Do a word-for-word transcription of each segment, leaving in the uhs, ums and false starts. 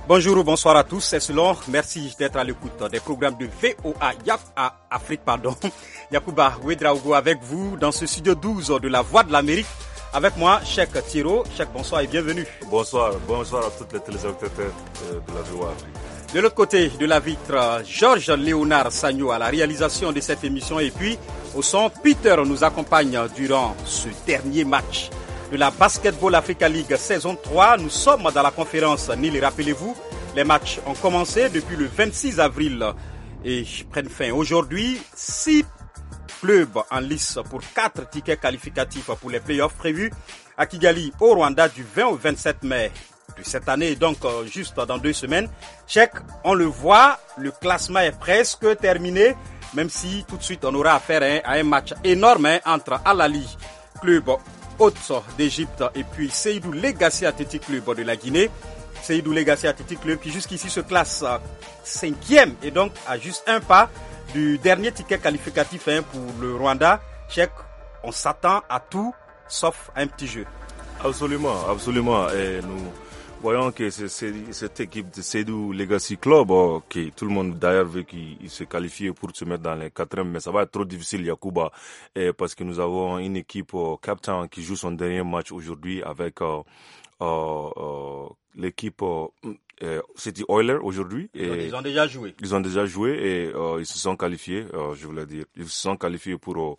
Bonjour ou bonsoir à tous, c'est Selon. Merci d'être à l'écoute des programmes de V O A Yap à Afrique, pardon. Yacouba Ouedraogo avec vous dans ce studio douze de la Voix de l'Amérique. Avec moi, Cheikh Thiro. Cheikh, bonsoir et bienvenue. Bonsoir, bonsoir à tous les téléspectateurs de la V O A Afrique. De l'autre côté de la vitre, Georges Léonard Sagno à la réalisation de cette émission et puis au son, Peter nous accompagne durant ce dernier match de la Basketball Africa League saison trois. Nous sommes dans la conférence Nil. Rappelez-vous, les matchs ont commencé depuis le vingt-six avril et prennent fin aujourd'hui. Six clubs en lice pour quatre tickets qualificatifs pour les playoffs prévus à Kigali au Rwanda du vingt au vingt-sept mai de cette année, donc juste dans deux semaines. Check, on le voit, le classement est presque terminé, même si tout de suite on aura affaire hein, à un match énorme hein, entre Al Ahly, club hôte d'Égypte, et puis Seydou Legacy Athletic Club de la Guinée. Seydou Legacy Athletic Club qui jusqu'ici se classe cinquième et donc à juste un pas du dernier ticket qualificatif hein, pour le Rwanda. Check, on s'attend à tout sauf à un petit jeu. Absolument, absolument. Et nous voyons que c'est, c'est, cette équipe de Seydou Legacy Club, oh, qui tout le monde d'ailleurs veut qu'il se qualifie pour se mettre dans les quatrièmes, mais ça va être trop difficile, Yacouba, et parce que nous avons une équipe au Cape Town qui joue son dernier match aujourd'hui avec euh, euh, euh, l'équipe euh, City Oilers aujourd'hui. Ils ont, et ils ont déjà joué. Ils ont déjà joué et euh, ils se sont qualifiés, euh, je voulais dire, ils se sont qualifiés pour euh,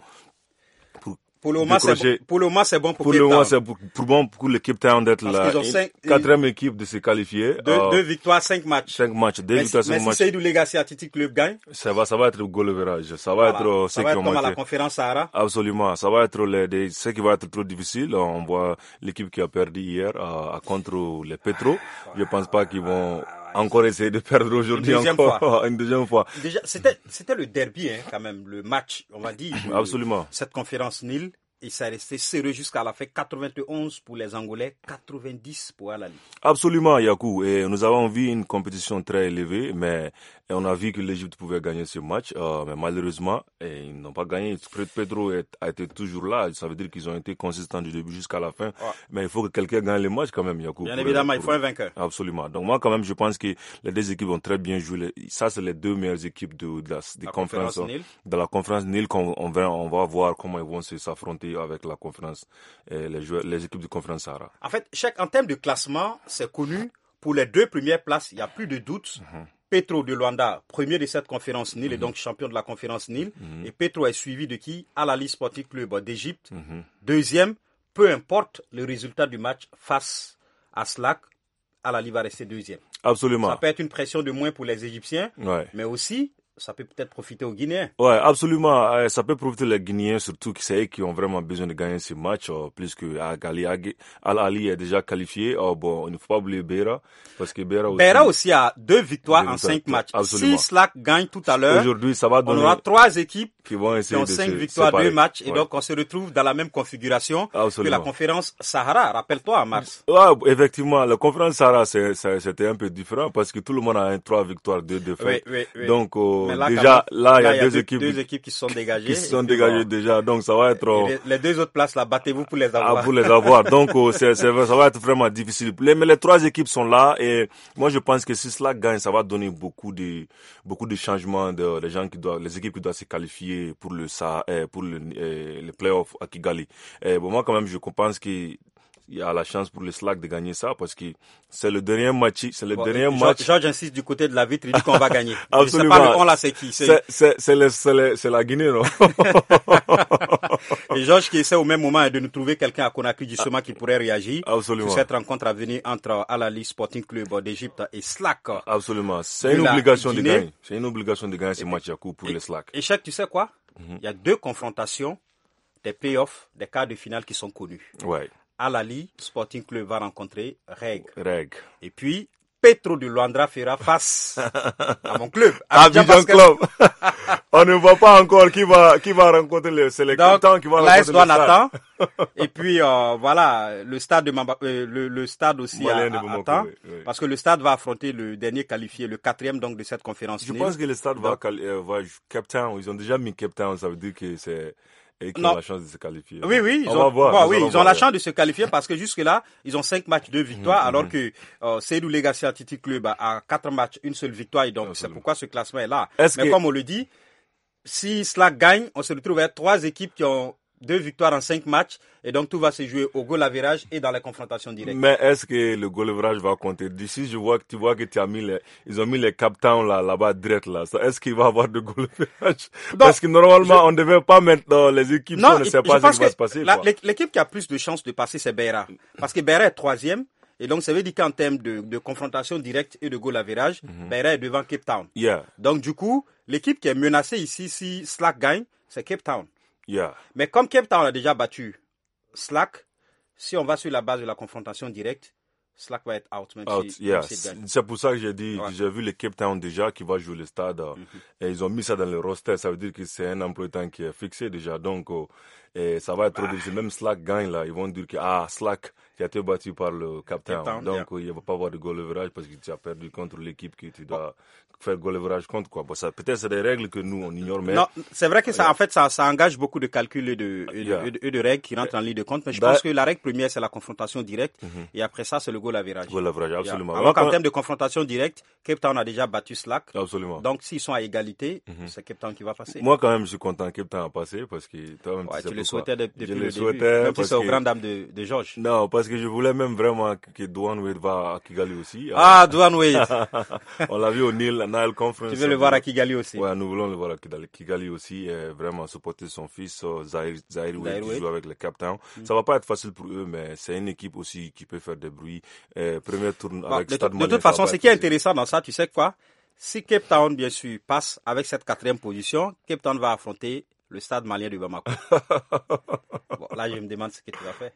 Pour le moment, c'est bon. Pour le moment, c'est bon pour, pour Cape Town. Pour le moment, c'est pour, pour bon pour l'équipe Town d'être la quatrième équipe de se qualifier. Deux, euh, deux victoires, cinq matchs. Cinq matchs, deux mais victoires, si, cinq mais matchs. Si Seydou Legacy Athletic Club gagne, ça va, ça va être le goal average. Ça va voilà. être ça va être comme à la conférence Sahara. Absolument, ça va être les, les, ce qui va être trop difficile. On voit l'équipe qui a perdu hier à, à contre les Petro. Je pense pas qu'ils vont encore essayer de perdre aujourd'hui une encore fois. une deuxième fois. Déjà, c'était c'était le derby hein, quand même, le match, on va dire. Absolument. Cette conférence Nil. Et ça est resté serré jusqu'à la fin. quatre-vingt-onze pour les Angolais, quatre-vingt-dix pour Al Ahly. Absolument, Yakou. Et nous avons vu une compétition très élevée, mais on a vu que l'Égypte pouvait gagner ce match. Euh, mais malheureusement, et ils n'ont pas gagné. Pedro a été toujours là. Ça veut dire qu'ils ont été consistants du début jusqu'à la fin. Ouais. Mais il faut que quelqu'un gagne le match quand même, Yakou. Bien évidemment, pour... il faut un vainqueur. Absolument. Donc moi, quand même, je pense que les deux équipes ont très bien joué. Ça, c'est les deux meilleures équipes de, de la, de la conférence, conférence Nil. De la conférence Nil. On, on, va, on va voir comment ils vont s'affronter avec la conférence, et les, joueurs, les équipes de conférence Sahara. En fait, chaque, en termes de classement, c'est connu. Pour les deux premières places, il n'y a plus de doute. Mm-hmm. Petro de Luanda, premier de cette conférence Nil, mm-hmm. et donc champion de la conférence Nil. Mm-hmm. Et Petro est suivi de qui? Al Ahly Sporting Club d'Égypte. Mm-hmm. Deuxième, peu importe le résultat du match face à Slack, Al Ahly va rester deuxième. Absolument. Ça peut être une pression de moins pour les Égyptiens, ouais. mais aussi... ça peut peut-être profiter aux Guinéens. Ouais, absolument. Ça peut profiter les Guinéens, surtout que c'est eux qui ont vraiment besoin de gagner ce match, euh, plus que Al Ahly est déjà qualifié. Oh, bon, il ne faut pas oublier Beira, parce que Beira aussi. Beira aussi a deux victoires deux en cinq matchs. Absolument. Si Slack gagne tout à l'heure, aujourd'hui, ça va donner. On aura trois équipes qui vont essayer qui ont de cinq se victoires, séparer. deux matchs, et ouais. donc on se retrouve dans la même configuration absolument. que la conférence Sahara. Rappelle-toi, en mars. Ouais, effectivement, la conférence Sahara, c'est, c'est, c'était un peu différent parce que tout le monde a un trois victoires, deux défaites. Oui, oui, oui. Donc euh, là, déjà, même, là, il y a, y a deux, deux équipes, deux équipes qui se sont dégagées. Qui se sont dégagées bon. déjà, donc ça va être. Les, les deux autres places, là, battez-vous pour les avoir. Ah, pour les avoir. Donc euh, c'est, c'est, ça va être vraiment difficile. Les, mais les trois équipes sont là et moi je pense que si cela gagne, ça va donner beaucoup de beaucoup de changements de les gens qui doivent, les équipes qui doivent se qualifier pour le ça, pour le euh, les playoffs à Kigali. Et bon, moi quand même je pense que il y a la chance pour le Slack de gagner ça parce que c'est le dernier match, c'est le bon, dernier George, match. George insiste du côté de la vitre, il dit qu'on va gagner. Absolument. Je sais pas, le on là, c'est qui? C'est, c'est, c'est, c'est, le, c'est, le, c'est la Guinée, non? Et George qui essaie au même moment de nous trouver quelqu'un à Conakry, justement, qui pourrait réagir. Absolument. Sur cette rencontre à venir entre Al Ahly Sporting Club d'Égypte et Slack. Absolument. C'est une obligation de gagner. C'est une obligation de gagner ce match à coup pour et, le Slack. Et Cheikh, tu sais quoi? Mm-hmm. Il y a deux confrontations des playoffs, des quarts de finale qui sont connus. Ouais. Al Ahly Sporting Club va rencontrer Reg. Reg. Et puis, Petro de Luanda fera face à mon club. Abidjan Club. On ne voit pas encore qui va, qui va rencontrer le, c'est les capitaines qui vont rencontrer le stade. attend. Et puis, euh, voilà, le stade de Mamba, euh, le, le stade aussi a, a, attend. Oui, oui. Parce que le stade va affronter le dernier qualifié, le quatrième donc de cette conférence. Je pense que le stade va, euh, va Cape Town. Ils ont déjà mis Cape Town, ça veut dire que c'est, et qui non. ont la chance de se qualifier. Oui, oui, ils on ont, va voir, bon, oui, ils ont la voir. chance de se qualifier parce que jusque-là, ils ont cinq matchs, deux victoires, mmh, alors mmh. que euh, Seydou Legacy Athletic Club a, a quatre matchs, une seule victoire, et donc Absolument. C'est pourquoi ce classement est là. Est-ce Mais que... comme on le dit, si Slack gagne, on se retrouve avec trois équipes qui ont deux victoires en cinq matchs, et donc tout va se jouer au goal average et dans les confrontations directes. Mais est-ce que le goal average va compter? D'ici, je vois que tu vois que tu as mis les, ils ont mis les captains là, là-bas direct là. Est-ce qu'il va y avoir de goal average? Donc, parce que normalement, je... on ne devait pas mettre dans les équipes, non, si on ne sait pas ce qui va se passer. La, l'équipe qui a plus de chances de passer, c'est Beira. Parce que Beira est troisième. Et donc, ça veut dire qu'en termes de, de confrontation directe et de goal average, mm-hmm. Beira est devant Cape Town. Yeah. Donc, du coup, l'équipe qui est menacée ici, si Slack gagne, c'est Cape Town. Yeah. Mais comme Cape Town a déjà battu Slack, si on va sur la base de la confrontation directe, Slack va être out. Même out si, yeah. même si c'est pour ça que j'ai dit, ouais. j'ai vu le Cape Town déjà qui va jouer le stade. Mm-hmm. Et ils ont mis ça dans le roster. Ça veut dire que c'est un emploi de temps qui est fixé déjà. Donc, oh, et ça va être bah. trop difficile. Même Slack gagne là. Ils vont dire que ah, Slack qui a été battu par le Cape Town. Cape Town Donc, yeah. oh, il ne va pas avoir de goal average parce que tu as perdu contre l'équipe que tu dois. Oh. faire goal average contre quoi. Bon, ça, peut-être c'est des règles que nous on ignore, mais non, c'est vrai que ça, yeah. en fait, ça, ça engage beaucoup de calculs et de, et de, yeah. et de, et de règles qui rentrent en ligne de compte. Mais je bah, pense que la règle première c'est la confrontation directe, mm-hmm. et après ça c'est le goal average. Goal average, absolument. Yeah. Alors qu'en termes de confrontation directe, Cape Town a déjà battu Slack. Absolument. Donc s'ils sont à égalité, mm-hmm. c'est Cape Town qui va passer. Moi quand même, je suis content que Cape Town a passé parce que toi même ouais, tu, tu le pourquoi. souhaitais de, depuis je le, le début, souhaitais même si c'est que... aux grandes dames de, de Georges. Non, parce que je voulais même vraiment que Dwayne Wade va à Kigali aussi. Ah, Dwayne Wade. On l'a vu au Nile, Nile Conference. Tu veux le voir à Kigali aussi. Ouais, nous voulons le voir à Kigali aussi et vraiment supporter son fils, Zahir, Zahir Wade, qui joue avec le Cape Town. Mm. Ça va pas être facile pour eux, mais c'est une équipe aussi qui peut faire des bruits. Et premier tour bon, avec de, Stade de Malien, toute façon, ce qui est intéressant dans ça, tu sais quoi? Si Cape Town, bien sûr, passe avec cette quatrième position, Cape Town va affronter le Stade Malien de Bamako. Bon, là, je me demande ce que tu vas faire.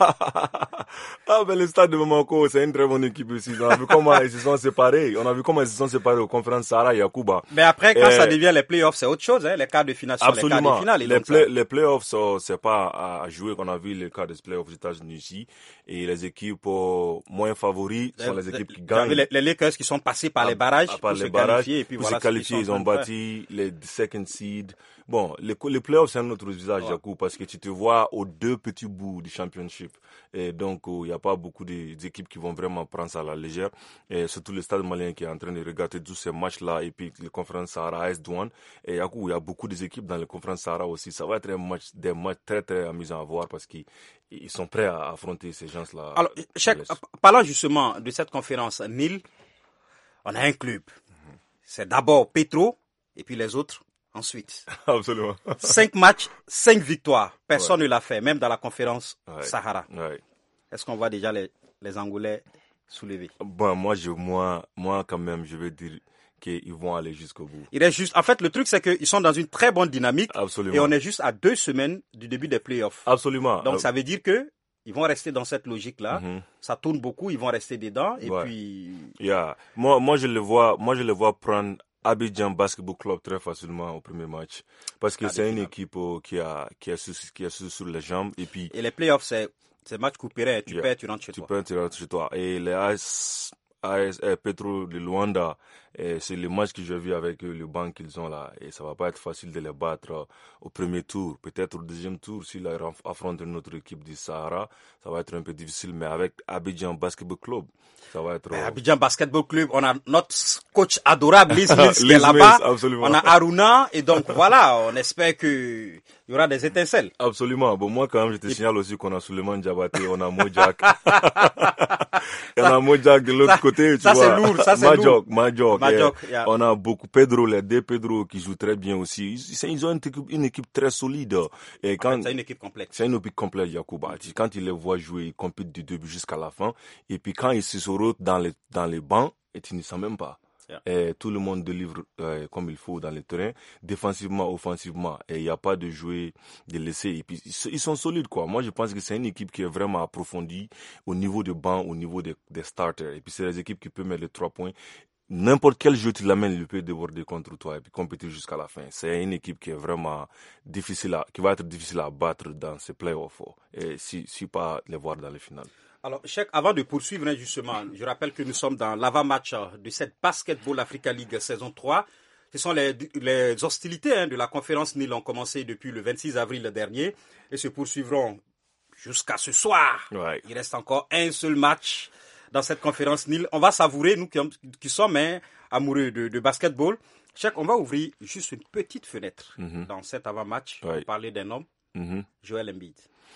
Ah, ben le Stade de Bamako, c'est une très bonne équipe aussi. On a vu comment ils se sont séparés. On a vu comment ils se sont séparés aux conférences Sahara et Yakuba. Mais après, quand et... ça devient les playoffs, c'est autre chose. Hein. Les quarts de finale sont les quarts de finale. Et les, donc play, ça... les playoffs, so, c'est pas à jouer. On a vu les quarts des playoffs aux États-Unis ici. Et les équipes euh, moins favoris sont les, les équipes qui gagnent. Les, les Lakers qui sont passés par à, les barrages à, pour les se barrages, qualifier. Et puis pour voilà se qualifier, ils ont battu les second seed. Bon, les, les playoffs, c'est un autre visage, Jacob, ouais. parce que tu te vois aux deux petits bouts du championship. Et donc, il n'y a pas beaucoup d'équipes qui vont vraiment prendre ça à la légère. Et surtout le Stade Malien qui est en train de regarder tous ces matchs-là. Et puis, les conférences Sahara, A S Douane. Et il y a beaucoup d'équipes dans les conférences Sahara aussi. Ça va être un match, des matchs très, très amusants à voir parce qu'ils sont prêts à affronter ces gens-là. Alors, chaque, parlant justement de cette conférence Nil, on a un club. Mm-hmm. C'est d'abord Petro et puis les autres. Ensuite, absolument. Cinq matchs, cinq victoires. Personne ouais. ne l'a fait, même dans la conférence ouais. Sahara. Ouais. Est-ce qu'on voit déjà les, les Angolais soulever? Bon, moi, je, moi, moi, quand même, je vais dire qu'ils vont aller jusqu'au bout. Il est juste. En fait, le truc, c'est qu'ils sont dans une très bonne dynamique. Absolument. Et on est juste à deux semaines du début des playoffs. Absolument. Donc, ça veut dire que ils vont rester dans cette logique-là. Mm-hmm. Ça tourne beaucoup, ils vont rester dedans. Et ouais. puis. Yeah. Moi, moi, je le vois, moi, je le vois prendre Abidjan Basketball Club très facilement au premier match parce que ah, c'est une équipe oh, qui a qui a sur, qui a sur, sur les jambes et puis et les playoffs c'est c'est match coupé, tu yeah. perds tu rentres chez tu toi. Tu perds tu rentres chez toi et les A S A S eh, Petro de Luanda et c'est le match que j'ai vu avec eux, le banc qu'ils ont là et ça va pas être facile de les battre euh, au premier tour, peut-être au deuxième tour s'ils affrontent une autre équipe du Sahara, ça va être un peu difficile mais avec Abidjan Basketball Club ça va être euh... Abidjan Basketball Club, on a notre coach adorable Liz Mills qui est là-bas, absolument. On a Aruna et donc voilà, on espère que il y aura des étincelles. Absolument. Bon, moi, quand même, je te et... signale aussi qu'on a Suleiman Diabaté, on a Mojak. Il y en a Mojak de l'autre côté, tu ça vois. Ça, c'est lourd, ça, c'est Majok, lourd. Majok. Majok yeah. On a beaucoup Pedro, les deux Pedro qui jouent très bien aussi. Ils, ils ont une équipe, une équipe très solide. Et quand, en fait, c'est une équipe complète. C'est une équipe complète, Yacouba. Quand ils les voient jouer, ils compitent du début jusqu'à la fin. Et puis quand ils se sortent dans les, dans les bancs, et tu ne sens même pas. Et tout le monde délivre euh, comme il faut dans le terrain, défensivement, offensivement. Et il n'y a pas de jouer, de laisser. Et puis, ils sont solides, quoi. Moi, je pense que c'est une équipe qui est vraiment approfondie au niveau de banc, au niveau des, des starters. Et puis, c'est les équipes qui peuvent mettre les trois points. N'importe quel jeu tu l'amènes, il peut déborder contre toi et puis compétir jusqu'à la fin. C'est une équipe qui est vraiment difficile à, qui va être difficile à battre dans ces playoffs. Et si, si pas les voir dans les finales. Alors, Cheikh, avant de poursuivre, justement, je rappelle que nous sommes dans l'avant-match de cette Basketball Africa League saison trois. ce sont les, les hostilités hein, de la conférence Nil ont commencé depuis le vingt-six avril dernier et se poursuivront jusqu'à ce soir. Ouais. Il reste encore un seul match dans cette conférence Nil. On va savourer, nous qui, qui sommes hein, amoureux de, de basketball. Cheikh, on va ouvrir juste une petite fenêtre mm-hmm. dans cet avant-match ouais. pour parler d'un homme, mm-hmm. Joel Embiid.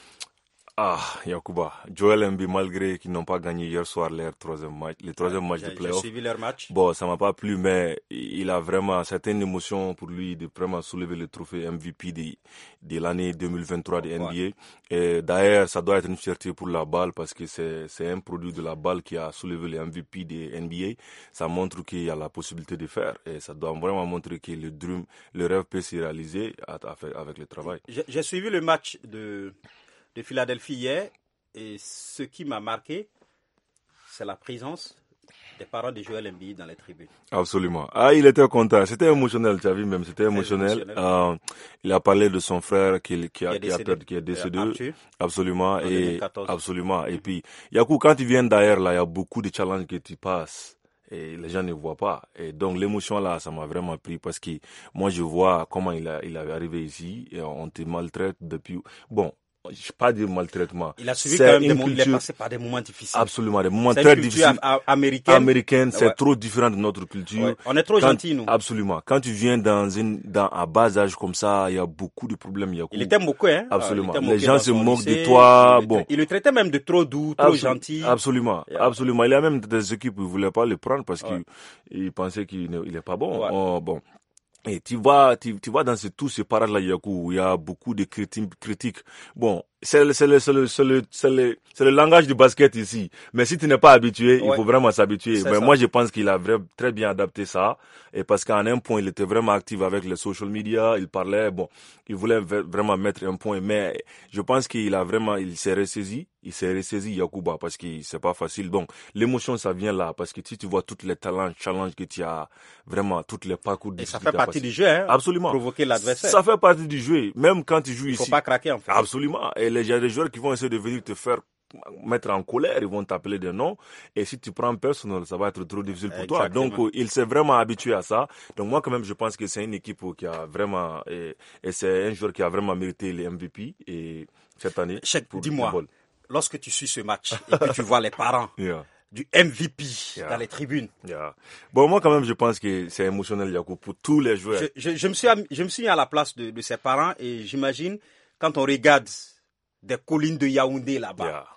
Ah, Yacouba, Joel Embiid, malgré qu'ils n'ont pas gagné hier soir leur troisième match, le troisième match j'ai, de playoff. J'ai suivi leur match. Bon, ça m'a pas plu, mais il a vraiment certaines émotions pour lui de vraiment soulever le trophée M V P de, de l'année deux mille vingt-trois de N B A. Ouais. Et d'ailleurs, ça doit être une fierté pour la balle parce que c'est, c'est un produit de la balle qui a soulevé le M V P de N B A. Ça montre qu'il y a la possibilité de faire et ça doit vraiment montrer que le dream, le rêve peut se réaliser avec le travail. J'ai, j'ai suivi le match de de Philadelphie hier, et ce qui m'a marqué, c'est la présence des parents de Joel Embiid dans les tribunes. Absolument. Ah, il était content. C'était émotionnel, tu as vu même, c'était émotionnel. émotionnel. Euh, il a parlé de son frère qui, qui, a, qui, a, qui, a, qui est décédé. Arthur, absolument. Et, deux mille quatorze. Absolument. Mm-hmm. Et puis, Yakou, quand tu viens d'ailleurs, là, il y a beaucoup de challenges que tu passes. Et les gens ne voient pas. Et donc, l'émotion là, ça m'a vraiment pris parce que moi, je vois comment il a, il est arrivé ici et on te maltraite depuis, bon, je pas dire maltraitement. Il a suivi c'est quand même des moments, il est passé par des moments difficiles. Absolument, des moments c'est très difficiles. A- américaine. Américaine, c'est ouais. trop différent de notre culture. Ouais. On est trop gentils, nous. Absolument. Quand tu viens dans une, dans, à bas âge comme ça, il y a beaucoup de problèmes. Il, il était moqué, hein. Absolument. Il les gens se moquent lycée, de toi. Il bon. Le il le traitait même de trop doux, trop Absol- gentil. Absolument. Yeah. Absolument. Il y a même des équipes qui ne voulaient pas le prendre parce ouais. qu'ils pensaient qu'il n'est pas bon. Ouais. Oh, bon. Et tu vois, tu, tu vois dans ce, tous ces parages-là, Yakou, il y a beaucoup de critiques. Bon, c'est le, c'est le, c'est le, c'est le, c'est le, c'est le langage du basket ici. Mais si tu n'es pas habitué, ouais. il faut vraiment s'habituer. Mais moi, je pense qu'il a vraiment très bien adapté ça. Et parce qu'à un point, il était vraiment actif avec les social media. Il parlait, bon, il voulait vraiment mettre un point. Mais je pense qu'il a vraiment, il s'est ressaisi. Il s'est ressaisi, Yacouba, parce que c'est pas facile. Donc, l'émotion, ça vient là. Parce que si tu vois tous les talents, challenges que tu as, vraiment, tous les parcours et ça fait partie du jeu, hein. Absolument. Provoquer l'adversaire. Ça fait partie du jeu. Même quand tu joues il ici. Il faut pas craquer, en fait. Absolument. Et il y a des joueurs qui vont essayer de venir te faire mettre en colère, ils vont t'appeler des noms. Et si tu prends personnel, ça va être trop difficile pour Exactement. toi. Donc, il s'est vraiment habitué à ça. Donc, moi, quand même, je pense que c'est une équipe qui a vraiment, et, et c'est un joueur qui a vraiment mérité les M V P et cette année. Cheikh, dis-moi, lorsque tu suis ce match et que tu vois les parents yeah. du M V P yeah. dans les tribunes. Yeah. Bon, moi, quand même, je pense que c'est émotionnel, Yakou, pour tous les joueurs. Je, je, je, me suis, je me suis mis à la place de, de ses parents et j'imagine, quand on regarde des collines de Yaoundé là-bas, yeah.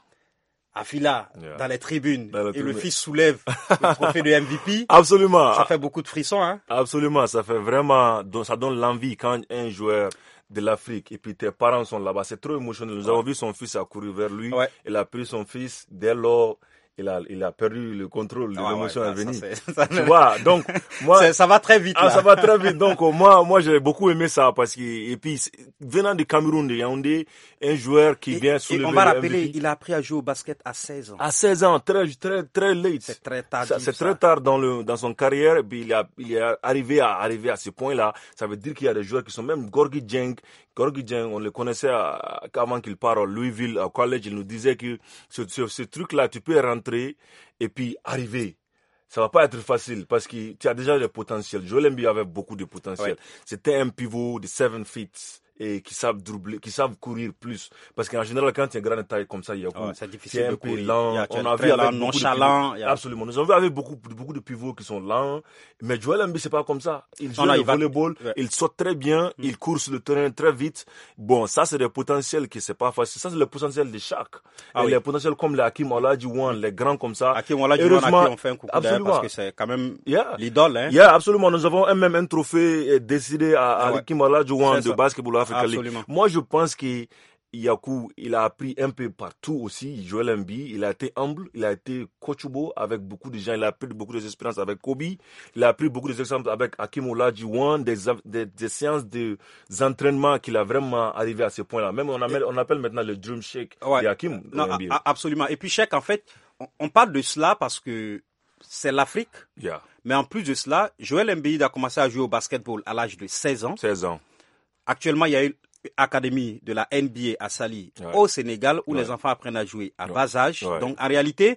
à Fila, yeah. dans les tribunes, dans et le fils soulève le trophée de M V P. Absolument. Ça fait beaucoup de frissons, hein. Absolument, ça fait vraiment, ça donne l'envie quand un joueur de l'Afrique et puis tes parents sont là-bas, c'est trop émotionnel. Nous ouais. avons vu son fils accourir vers lui, ouais. il a pris son fils, dès lors, il a, il a perdu le contrôle, ah, l'émotion ouais, est venue. Tu vois, donc, moi. Ça, ça va très vite, ah, là. Ça va très vite. Donc, moi, moi, j'ai beaucoup aimé ça parce que, et puis, venant du Cameroun, de Yaoundé, un joueur qui et, vient soulever et on va rappeler, il a appris à jouer au basket à seize ans. À seize ans, très, très, très late. C'est très tard. C'est très tard dans le, dans son carrière, et puis il a, il est arrivé à, arriver à ce point-là. Ça veut dire qu'il y a des joueurs qui sont même Gorgui Dieng. Gorgui Dieng, on le connaissait à, avant qu'il parte à Louisville, au collège, il nous disait que ce, ce, ce truc-là, tu peux rentrer et puis arriver. Ça va pas être facile parce que tu as déjà le potentiel. Joel Embiid avait beaucoup de potentiel. Ouais. C'était un pivot de seven feet et qui savent doubler, qui savent courir plus. Parce qu'en général, quand tu es grande taille comme ça, il y a oh, c'est difficile un de peu courir. lent. A, on a vu avec beaucoup nonchalant. De Absolument. Nous avons vu avec beaucoup, beaucoup de pivots qui sont lents. Mais Joel Embiid, c'est pas comme ça. Il joue non, le volleyball, va... ouais. il saute très bien, mm. il court sur le terrain très vite. Bon, ça, c'est des potentiels qui c'est pas facile. Ça, c'est le potentiel de chaque. Ah, et oui. les potentiels comme les Hakim Olajuwon, les grands comme ça. Hakim Olajuwon, à qui on fait un coucou d'air parce que c'est quand même yeah. l'idole, hein. Yeah, absolument. Nous avons même un trophée décidé à, à ah, Hakim ouais. Olajuwon de basketball Africa League. Moi, je pense que Yakou, il a appris un peu partout aussi. Joel Embiid, il a été humble, il a été coachable avec beaucoup de gens, il a appris beaucoup d'expériences avec Kobe, il a appris beaucoup d'exemples avec Hakim Olajuwon, des, des, des séances d'entraînement qu'il a vraiment arrivé à ce point-là. Même on appelle, on appelle maintenant le Dream Shake ouais. de Hakim. Non, a, absolument. Et puis Cheikh, en fait, on, on parle de cela parce que c'est l'Afrique. Yeah. Mais en plus de cela, Joel Embiid a commencé à jouer au basketball à l'âge de seize ans. seize ans. Actuellement, il y a une académie de la N B A à Sali, ouais. au Sénégal, où ouais. les enfants apprennent à jouer à ouais. bas âge. Ouais. Donc, en réalité,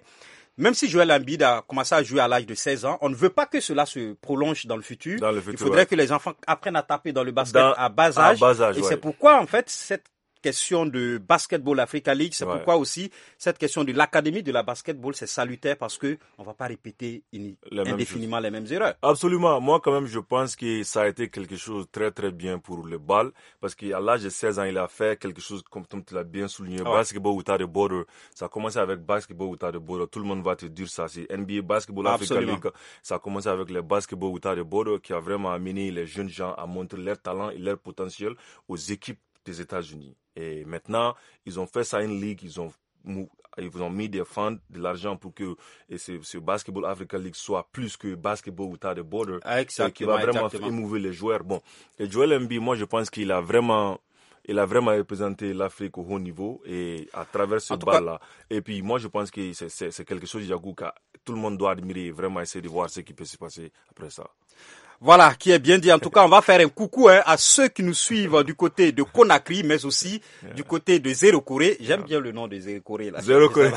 même si Joel Embiid a commencé à jouer à l'âge de seize ans, on ne veut pas que cela se prolonge dans le futur. Dans le futur, Il faudrait ouais. que les enfants apprennent à taper dans le basket Dans, à bas âge. À bas âge et ouais. c'est pourquoi, en fait, cette question de Basketball Africa League, c'est ouais. pourquoi aussi cette question de l'académie de la basketball, c'est salutaire parce que on va pas répéter in, les indéfiniment les mêmes erreurs. Absolument. Moi, quand même, je pense que ça a été quelque chose de très, très bien pour le ball parce qu'à l'âge de seize ans, il a fait quelque chose, comme tu l'as bien souligné, ouais. Basketball without a border. Ça a commencé avec Basketball without a border. Tout le monde va te dire ça. C'est N B A Basketball Africa League. Ça a commencé avec le Basketball without a border qui a vraiment amené les jeunes gens à montrer leur talent et leur potentiel aux équipes des États-Unis. Et maintenant, ils ont fait ça une ligue, ils ont, ils ont mis des fonds, de l'argent pour que et ce, ce Basketball Africa League soit plus que Basketball Without a Border. Exactement, qui va vraiment exactement. émouvoir les joueurs. Bon, et Joel Embiid, moi je pense qu'il a vraiment, il a vraiment représenté l'Afrique au haut niveau et à travers ce bal-là. Et puis moi je pense que c'est, c'est, c'est quelque chose, Yagou, que tout le monde doit admirer et vraiment essayer de voir ce qui peut se passer après ça. Voilà, qui est bien dit. En tout cas, on va faire un coucou hein, à ceux qui nous suivent du côté de Conakry, mais aussi yeah. du côté de Zéro Corée. J'aime yeah. bien le nom de Zéro Corée. Là, Zéro Corée.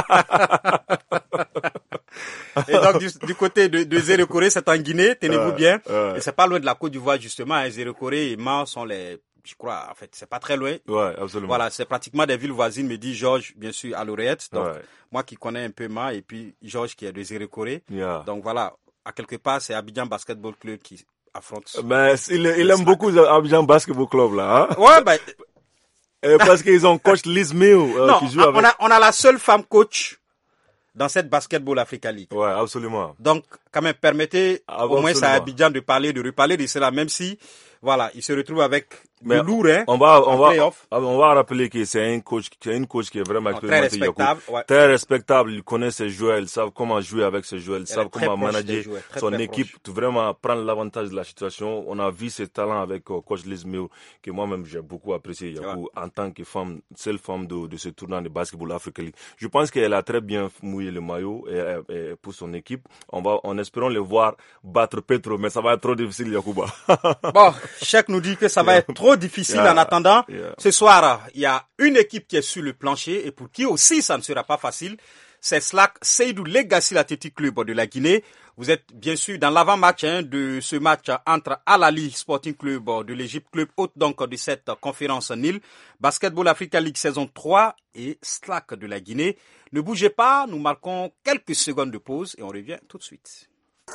Et donc, du, du côté de, de Zéro Corée, c'est en Guinée, tenez-vous uh, bien. Uh. Et c'est pas loin de la Côte d'Ivoire, justement. Hein. Zéro Corée et Mans sont les... Je crois, en fait, c'est pas très loin. Ouais, absolument. Voilà, c'est pratiquement des villes voisines, me dit Georges, bien sûr, à l'oreillette. Donc, ouais. moi qui connais un peu Mans et puis Georges qui est de Zéro Corée. Yeah. Donc, voilà, à quelque part, c'est Abidjan Basketball Club qui affronte. Mais il, il aime beaucoup Abidjan Basketball Club, là. Hein? Ouais, ben. Et parce qu'ils ont coach Liz Mill euh, non, qui joue on avec. A, on a la seule femme coach dans cette Basketball Africa League. Ouais, absolument. Donc, quand même, permettez ah, au moins absolument. à Abidjan de parler, de reparler de cela, même si, voilà, il se retrouve avec Mais de lourd, hein, on va, on va, playoff. on va rappeler que c'est un coach, c'est une coach qui est vraiment non, très respectable, ouais. très respectable. Il connaît ses joueurs, ils savent comment jouer avec ses joueurs, ils Elle savent comment manager joueurs, très, son très équipe, proche. vraiment prendre l'avantage de la situation. On a vu ses talents avec uh, coach Liz Mill, que moi-même j'ai beaucoup apprécié, Yakou, ouais. en tant que femme, seule femme de, de ce tournoi de Basketball Africa League. Je pense qu'elle a très bien mouillé le maillot et, et pour son équipe. On va, en espérant le voir battre Petro, mais ça va être trop difficile, Yacouba. Bon, Cheikh nous dit que ça va être trop difficile yeah. en attendant. Yeah. Ce soir, il y a une équipe qui est sur le plancher et pour qui aussi ça ne sera pas facile. C'est Slack Seydou Legacy Athletic Club de la Guinée. Vous êtes bien sûr dans l'avant-match hein, de ce match entre Al Ahly Sporting Club de l'Égypte, club hôte donc de cette conférence Nil, Basketball Africa League saison trois et Slack de la Guinée. Ne bougez pas, nous marquons quelques secondes de pause et on revient tout de suite.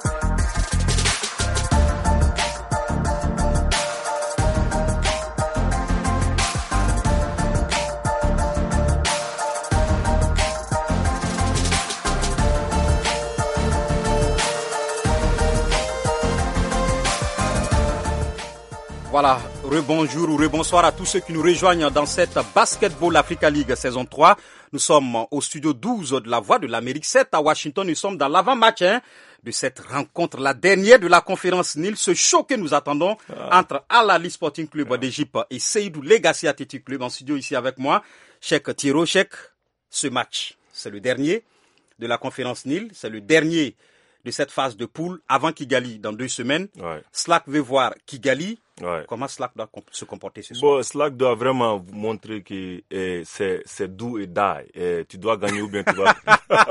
Voilà, rebonjour ou rebonsoir à tous ceux qui nous rejoignent dans cette Basketball Africa League saison trois. Nous sommes au studio douze de la Voix de l'Amérique sept à Washington. Nous sommes dans l'avant-match hein, de cette rencontre, la dernière de la conférence Nil. Ce show que nous attendons ah. entre Al Ahly Sporting Club ah. d'Égypte et Seydou Legacy Athletic Club en studio ici avec moi. Cheikh Thiro, Cheikh, ce match, c'est le dernier de la conférence Nil. C'est le dernier de cette phase de poule avant Kigali dans deux semaines. Ouais. Slack veut voir Kigali. Ouais. Comment Slack doit se comporter ce soir? Bon, Slack doit vraiment montrer que eh, c'est, c'est do et die. Eh, tu dois gagner ou bien tu vas...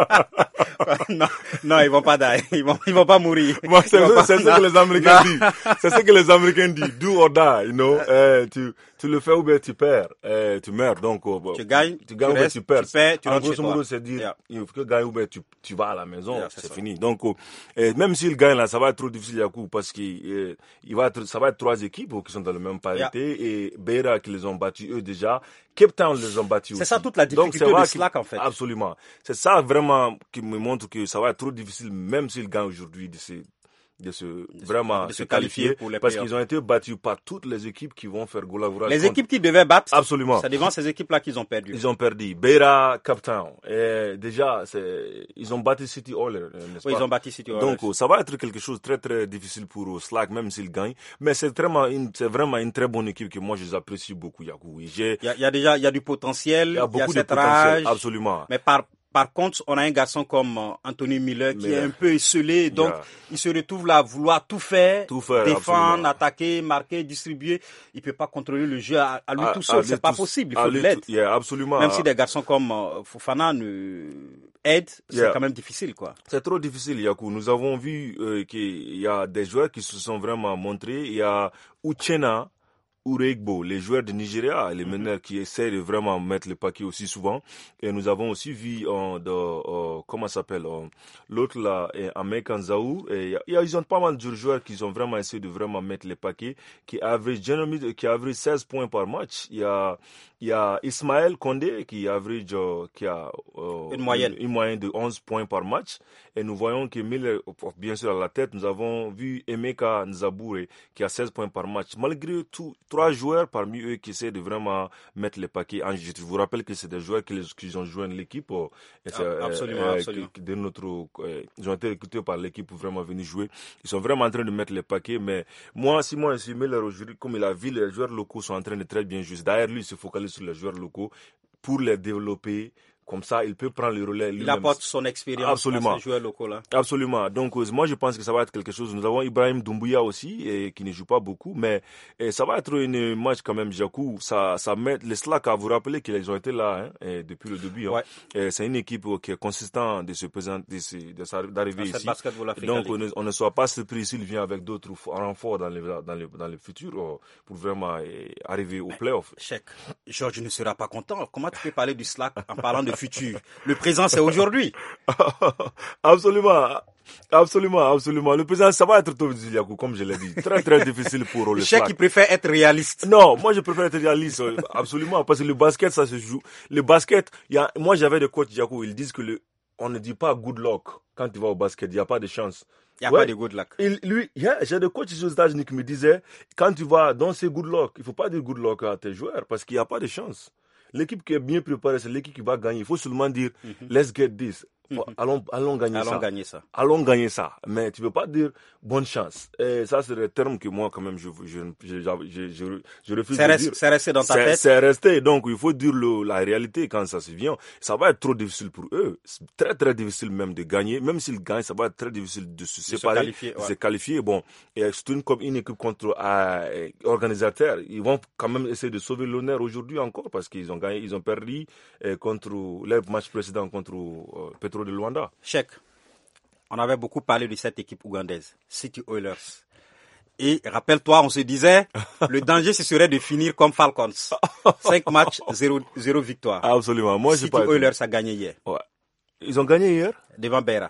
non, non, ils vont pas die. Ils vont, ils vont pas mourir. Moi, c'est, c'est, pas... c'est ce que les Américains disent. C'est ce que les Américains disent. Do or die, you know. Eh, tu, tu le fais ou bien tu perds. Eh, tu meurs. Donc, oh, tu gagnes, tu gagnes tu ou bien restes, tu perds. Tu perds, tu en rentres grosso chez modo, toi. c'est dire, yeah. il faut que tu gagnes ou bien tu, tu vas à la maison. Yeah, c'est, c'est fini. Donc, oh, eh, même s'il gagne là, ça va être trop difficile, Yakou, parce qu'il eh, il va être, ça va être trois équipes qui sont dans le même parité. Yeah. Et Beira qui les ont battus eux déjà, Cape Town les ont battus c'est aussi. Ça toute la difficulté Donc, de Slack en fait. Absolument. C'est ça vraiment qui me montre que ça va être trop difficile même s'ils gagnent aujourd'hui de se, de se de vraiment de se, se qualifier, qualifier pour les parce playoffs. qu'ils ont été battus par toutes les équipes qui vont faire goal Les équipes qui devaient battre. Absolument. C'est devant ces équipes là qu'ils ont perdu. Ils ont perdu. Beira, Cape Town. Et déjà c'est ils ont battu City Oilers, n'est-ce oui, pas? ils ont battu City Oilers. Donc ça va être quelque chose de très très difficile pour Slack même s'ils gagnent, mais c'est vraiment une c'est vraiment une très bonne équipe que moi je les apprécie beaucoup, Yakou. J'ai il y a, il y a déjà il y a du potentiel, il y a beaucoup il y a de potentiel, rage, absolument. Mais par Par contre, on a un garçon comme Anthony Miller qui Miller. est un peu esselé, donc yeah. il se retrouve là à vouloir tout faire, tout faire défendre, absolument. attaquer, marquer, distribuer. Il peut pas contrôler le jeu à, à lui à, tout seul, c'est pas tout, possible, il faut de l'aide. Yeah, absolument. Même si des garçons comme Fofana ne aide, c'est yeah. quand même difficile, quoi. C'est trop difficile, Yakou. Nous avons vu euh, qu'il y a des joueurs qui se sont vraiment montrés. Il y a Uchenna Uregbo, les joueurs de Nigeria, les meneurs qui essaient de vraiment mettre le paquet aussi souvent. Et nous avons aussi vu, euh, de, euh, comment ça s'appelle, euh, l'autre là, Amek Anzaou. Et y a, ils ont pas mal de joueurs qui ont vraiment essayé de vraiment mettre le paquet, qui average, qui average seize points par match. Il y a, il y a Ismaël Condé qui average, euh, qui a euh, une moyenne. Une, une moyenne de onze points par match. Et nous voyons que Miller, bien sûr à la tête, nous avons vu Emeka Nzaboure qui a seize points par match. Malgré tout, trois joueurs parmi eux qui essaient de vraiment mettre les paquets en jeu. Je vous rappelle que c'est des joueurs qui, les, qui ont joué l'équipe. Euh, ah, absolument, euh, absolument. De notre, euh, ils ont été recrutés par l'équipe pour vraiment venir jouer. Ils sont vraiment en train de mettre les paquets. Mais moi, si moi, je suis Miller aujourd'hui, comme il a vu, les joueurs locaux sont en train de très bien jouer. D'ailleurs, lui, il se focalise sur les joueurs locaux pour les développer. Comme ça, il peut prendre le relais lui-même. Il apporte son expérience Absolument. à ces joueurs locaux-là. Absolument. Donc, euh, moi, je pense que ça va être quelque chose. Nous avons Ibrahim Doumbouya aussi, et, qui ne joue pas beaucoup, mais et, ça va être un match quand même, Jakou. Ça, ça met les Slack à vous rappeler qu'ils ont été là hein, et depuis le début. Hein. Ouais. Et c'est une équipe qui est consistante de se présenter, de, d'arriver ici. Donc, on ne, on ne soit pas surpris s'il vient avec d'autres renforts dans le, dans le, dans le futur euh, pour vraiment euh, arriver au playoff. Cheikh, Georges ne sera pas content. Comment tu peux parler du Slack en parlant de futur? Le présent, c'est aujourd'hui. Absolument. Absolument, absolument. Le président, ça va être tôt, comme je l'ai dit. Très, très difficile pour le Cheikh qui préfère être réaliste. Non, moi, je préfère être réaliste. Absolument. Parce que le basket, ça se joue. Le basket, il y a, moi, j'avais des coachs, Jaco, ils disent que le, on ne dit pas good luck quand tu vas au basket. Il n'y a pas de chance. Il n'y a ouais. pas de good luck. Il, lui, yeah, j'ai des coachs aux États-Unis qui me disaient, quand tu vas dans ces good luck, il ne faut pas dire good luck à tes joueurs parce qu'il n'y a pas de chance. L'équipe qui est bien préparée, c'est l'équipe qui va gagner. Il faut seulement dire, mm-hmm. let's get this. Mm-hmm. Allons, allons gagner allons ça. Gagner ça. Allons gagner ça. Mais tu ne peux pas dire bonne chance. Et ça, c'est le terme que moi, quand même, je, je, je, je, je, je refuse c'est de reste, dire. C'est resté dans ta c'est, tête. C'est resté. Donc, il faut dire le, la réalité quand ça se vient. Ça va être trop difficile pour eux. C'est très, très difficile même de gagner. Même s'ils gagnent, ça va être très difficile de se séparer, de se qualifier. Ouais. Se qualifier. Bon, et c'est une, une équipe contre euh, organisateur. Ils vont quand même essayer de sauver l'honneur aujourd'hui encore parce qu'ils ont gagné, ils ont perdu euh, contre leur match précédent contre euh, Petro de Luanda. Cheikh, on avait beaucoup parlé de cette équipe ougandaise, City Oilers. Et rappelle-toi, on se disait, le danger, ce serait de finir comme Falcons. Cinq matchs, zéro, zéro victoire. Absolument. Moi, City pas Oilers a gagné hier. Ouais. Ils ont gagné hier? Devant Beira.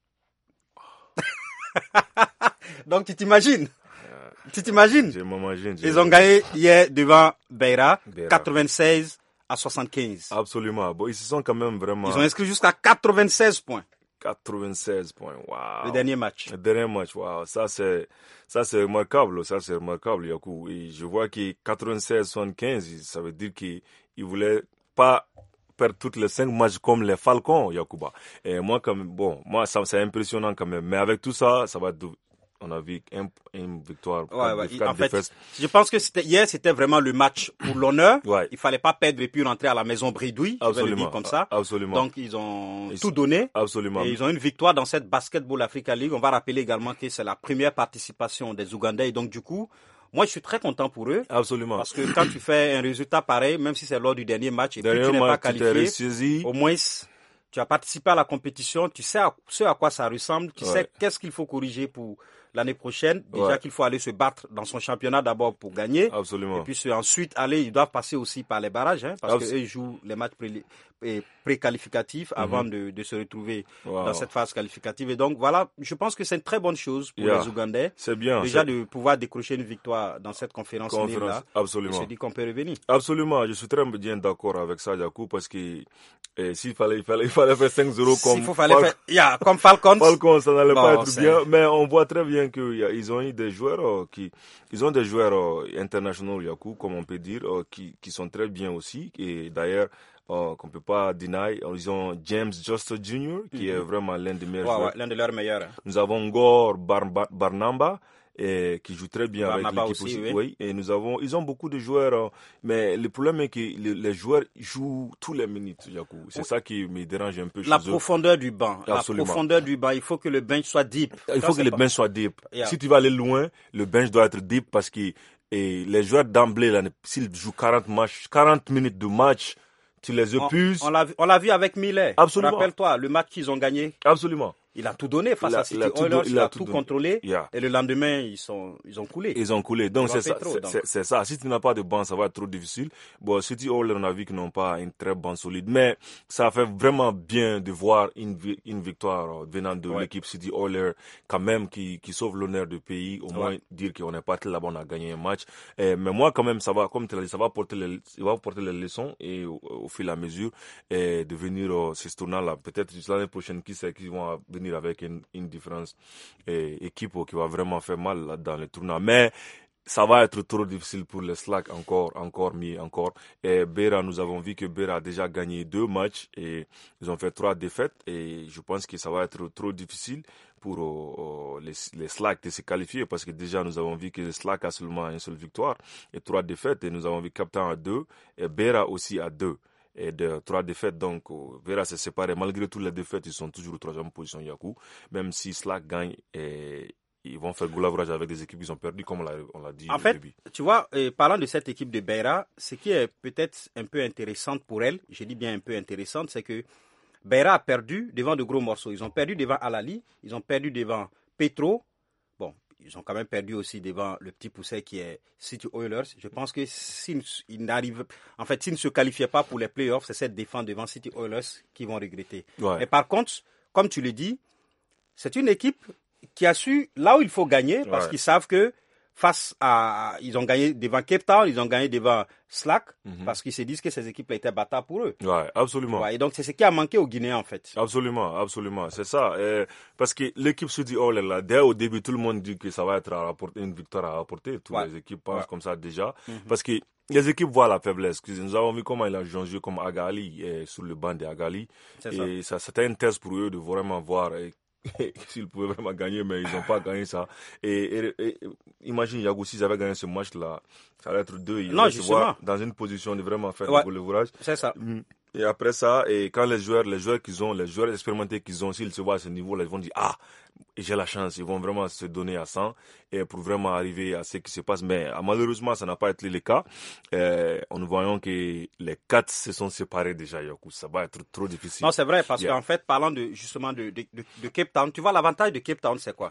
Donc, tu t'imagines? Tu t'imagines? Je m'imagine. Ils ont gagné hier devant Beira, Beira. quatre-vingt-seize à soixante-quinze. Absolument. Bon, ils se sont quand même vraiment... Ils ont inscrit jusqu'à quatre-vingt-seize points. quatre-vingt-seize points, waouh. Le dernier match. Le dernier match, waouh. Ça, c'est, ça, c'est remarquable. Ça, c'est remarquable, Yakou. Et je vois que quatre-vingt-seize à soixante-quinze, ça veut dire qu'ils ne voulaient pas perdre toutes les cinq matchs comme les Falcons, Yakouba. Et moi, comme, bon, moi, ça, c'est impressionnant quand même. Mais avec tout ça, ça va être... On a vu une, une victoire. Ouais, ouais. Quatre en fait, défaites. Je pense que c'était, hier, c'était vraiment le match pour l'honneur. Ouais. Il fallait pas perdre et puis rentrer à la maison bredouille. Absolument. Je vais le dire comme ça. Absolument. Donc, ils ont ils tout donné. Absolument. Et ils ont une victoire dans cette Basketball Africa League. On va rappeler également que c'est la première participation des Ougandais. Et donc, du coup, moi, je suis très content pour eux. Absolument. Parce que quand tu fais un résultat pareil, même si c'est lors du dernier match et dernier puis tu n'es match, pas qualifié, au moins, tu as participé à la compétition, tu sais à, ce à quoi ça ressemble, tu ouais. sais qu'est-ce qu'il faut corriger pour l'année prochaine. Déjà ouais. qu'il faut aller se battre dans son championnat d'abord pour gagner. Absolument. Et puis ensuite aller, ils doivent passer aussi par les barrages, hein, parce Abs- qu'eux jouent les matchs pré- pré-qualificatifs mm-hmm. avant de, de se retrouver wow. dans cette phase qualificative. Et donc voilà, je pense que c'est une très bonne chose pour yeah. les Ougandais. C'est bien. Déjà c'est... de pouvoir décrocher une victoire dans cette conférence, conférence là. Absolument. Et se dit qu'on peut revenir. Absolument. Je suis très bien d'accord avec ça, Yakou, parce que eh, s'il fallait, il fallait, il fallait faire cinq zéro comme, S'il fallait Fal- faire, yeah, comme Falcons. Falcons, ça n'allait bon, pas être c'est... bien, mais on voit très bien qu'ils ont eu des joueurs euh, qui, ils ont des joueurs euh, internationaux, Yakou, comme on peut dire, euh, qui, qui sont très bien aussi. Et d'ailleurs, euh, qu'on peut pas deny, ils ont James Justo junior, qui mm-hmm. est vraiment l'un des meilleurs ouais, joueurs. Ouais, l'un de leurs meilleurs. Hein. Nous avons Ngor Bar- Bar- Barnamba. Et qui joue très bien Barnaba avec l'équipe aussi, aussi. Oui. oui. Et nous avons, ils ont beaucoup de joueurs, euh, mais le problème est que les, les joueurs jouent tous les minutes, Yakou. C'est oui. ça qui me dérange un peu. La chez profondeur eux. du banc. Absolument. La profondeur du banc. Il faut que le bench soit deep. Il faut ça, que le pas... bench soit deep. Yeah. Si tu vas aller loin, le bench doit être deep parce que et les joueurs d'emblée, là, s'ils jouent quarante matchs, quarante minutes de match, tu les épuises. On, on, l'a, on l'a vu avec Millet. Absolument. Rappelle-toi, le match qu'ils ont gagné. Absolument. Il a tout donné face il a, à City il a tout, Oilers, il il a a tout, tout donné. contrôlé. Yeah. Et le lendemain, ils, sont, ils ont coulé. Ils ont coulé. Donc, c'est ça, trop, c'est, donc. c'est, c'est ça. Si tu n'as pas de banc, ça va être trop difficile. Bon, City Oilers, on a vu qu'ils n'ont pas une très bonne solide. Mais ça fait vraiment bien de voir une, une victoire venant de ouais. l'équipe City Oilers, quand même, qui, qui sauve l'honneur du pays. Au moins, ouais. dire qu'on est parti là-bas, on a gagné un match. Et, mais moi, quand même, ça va, comme tu l'as dit, ça va porter les, ça va porter les leçons et au, au fil et à mesure et de venir euh, ces tournois-là. Peut-être l'année prochaine, qui sait, qu'ils vont venir avec une, une différence et équipe qui va vraiment faire mal là, dans le tournoi. Mais ça va être trop difficile pour les Slack encore, encore mieux, encore. Et Beira, nous avons vu que Beira a déjà gagné deux matchs et ils ont fait trois défaites et je pense que ça va être trop difficile pour euh, les, les Slack de se qualifier parce que déjà nous avons vu que les Slack a seulement une seule victoire et trois défaites et nous avons vu Captain à deux et Beira aussi à deux. Et de trois défaites, donc Vera s'est séparé. Malgré toutes les défaites, ils sont toujours en troisième position, Yakou. Même si Slack gagne, et ils vont faire goulavrage avec des équipes qu'ils ont perdues, comme on l'a, on l'a dit en au fait, début. Tu vois, euh, parlant de cette équipe de Beira, ce qui est peut-être un peu intéressant pour elle, je dis bien un peu intéressante, c'est que Beira a perdu devant de gros morceaux. Ils ont perdu devant Alali, ils ont perdu devant Petro. Bon, ils ont quand même perdu aussi devant le petit pousset qui est City Oilers. Je pense que s'ils n'arrivent, en fait, s'ils ne se qualifiaient pas pour les playoffs, c'est cette défense devant City Oilers qu'ils vont regretter. Ouais. Mais par contre, comme tu le dis, c'est une équipe qui a su là où il faut gagner parce ouais. qu'ils savent que face à, ils ont gagné devant Cape Town, ils ont gagné devant Slack, mm-hmm. parce qu'ils se disent que ces équipes-là étaient battables pour eux. Ouais, absolument. Ouais, et donc c'est ce qui a manqué aux Guinéens en fait. Absolument, absolument, c'est ça. Et parce que l'équipe se dit, oh là là, dès au début, tout le monde dit que ça va être à rapporter, une victoire à rapporter. Toutes ouais. les équipes pensent ouais. comme ça déjà. Mm-hmm. Parce que les équipes voient la faiblesse. Nous avons vu comment il a joué comme Agali, et sur le banc de Agali. C'est et ça. ça, c'était une thèse pour eux de vraiment voir et, s'ils pouvaient vraiment gagner, mais ils n'ont pas gagné ça. Et, et, et imagine, Yago, s'ils avaient gagné ce match-là, ça allait être deux. Ils non, se voir dans une position de vraiment faire ouais. du goulavrage. C'est ça. Et après ça, et quand les joueurs, les joueurs qu'ils ont, les joueurs expérimentés qu'ils ont, s'ils se voient à ce niveau-là, ils vont dire, ah, j'ai la chance, ils vont vraiment se donner à cent et pour vraiment arriver à ce qui se passe. Mais malheureusement, ça n'a pas été le cas. Euh, nous voyons que les quatre se sont séparés déjà, Yakou. Ça va être trop difficile. Non, c'est vrai, parce yeah. qu'en fait, parlant de, justement de, de, de, de Cape Town, tu vois, l'avantage de Cape Town, c'est quoi?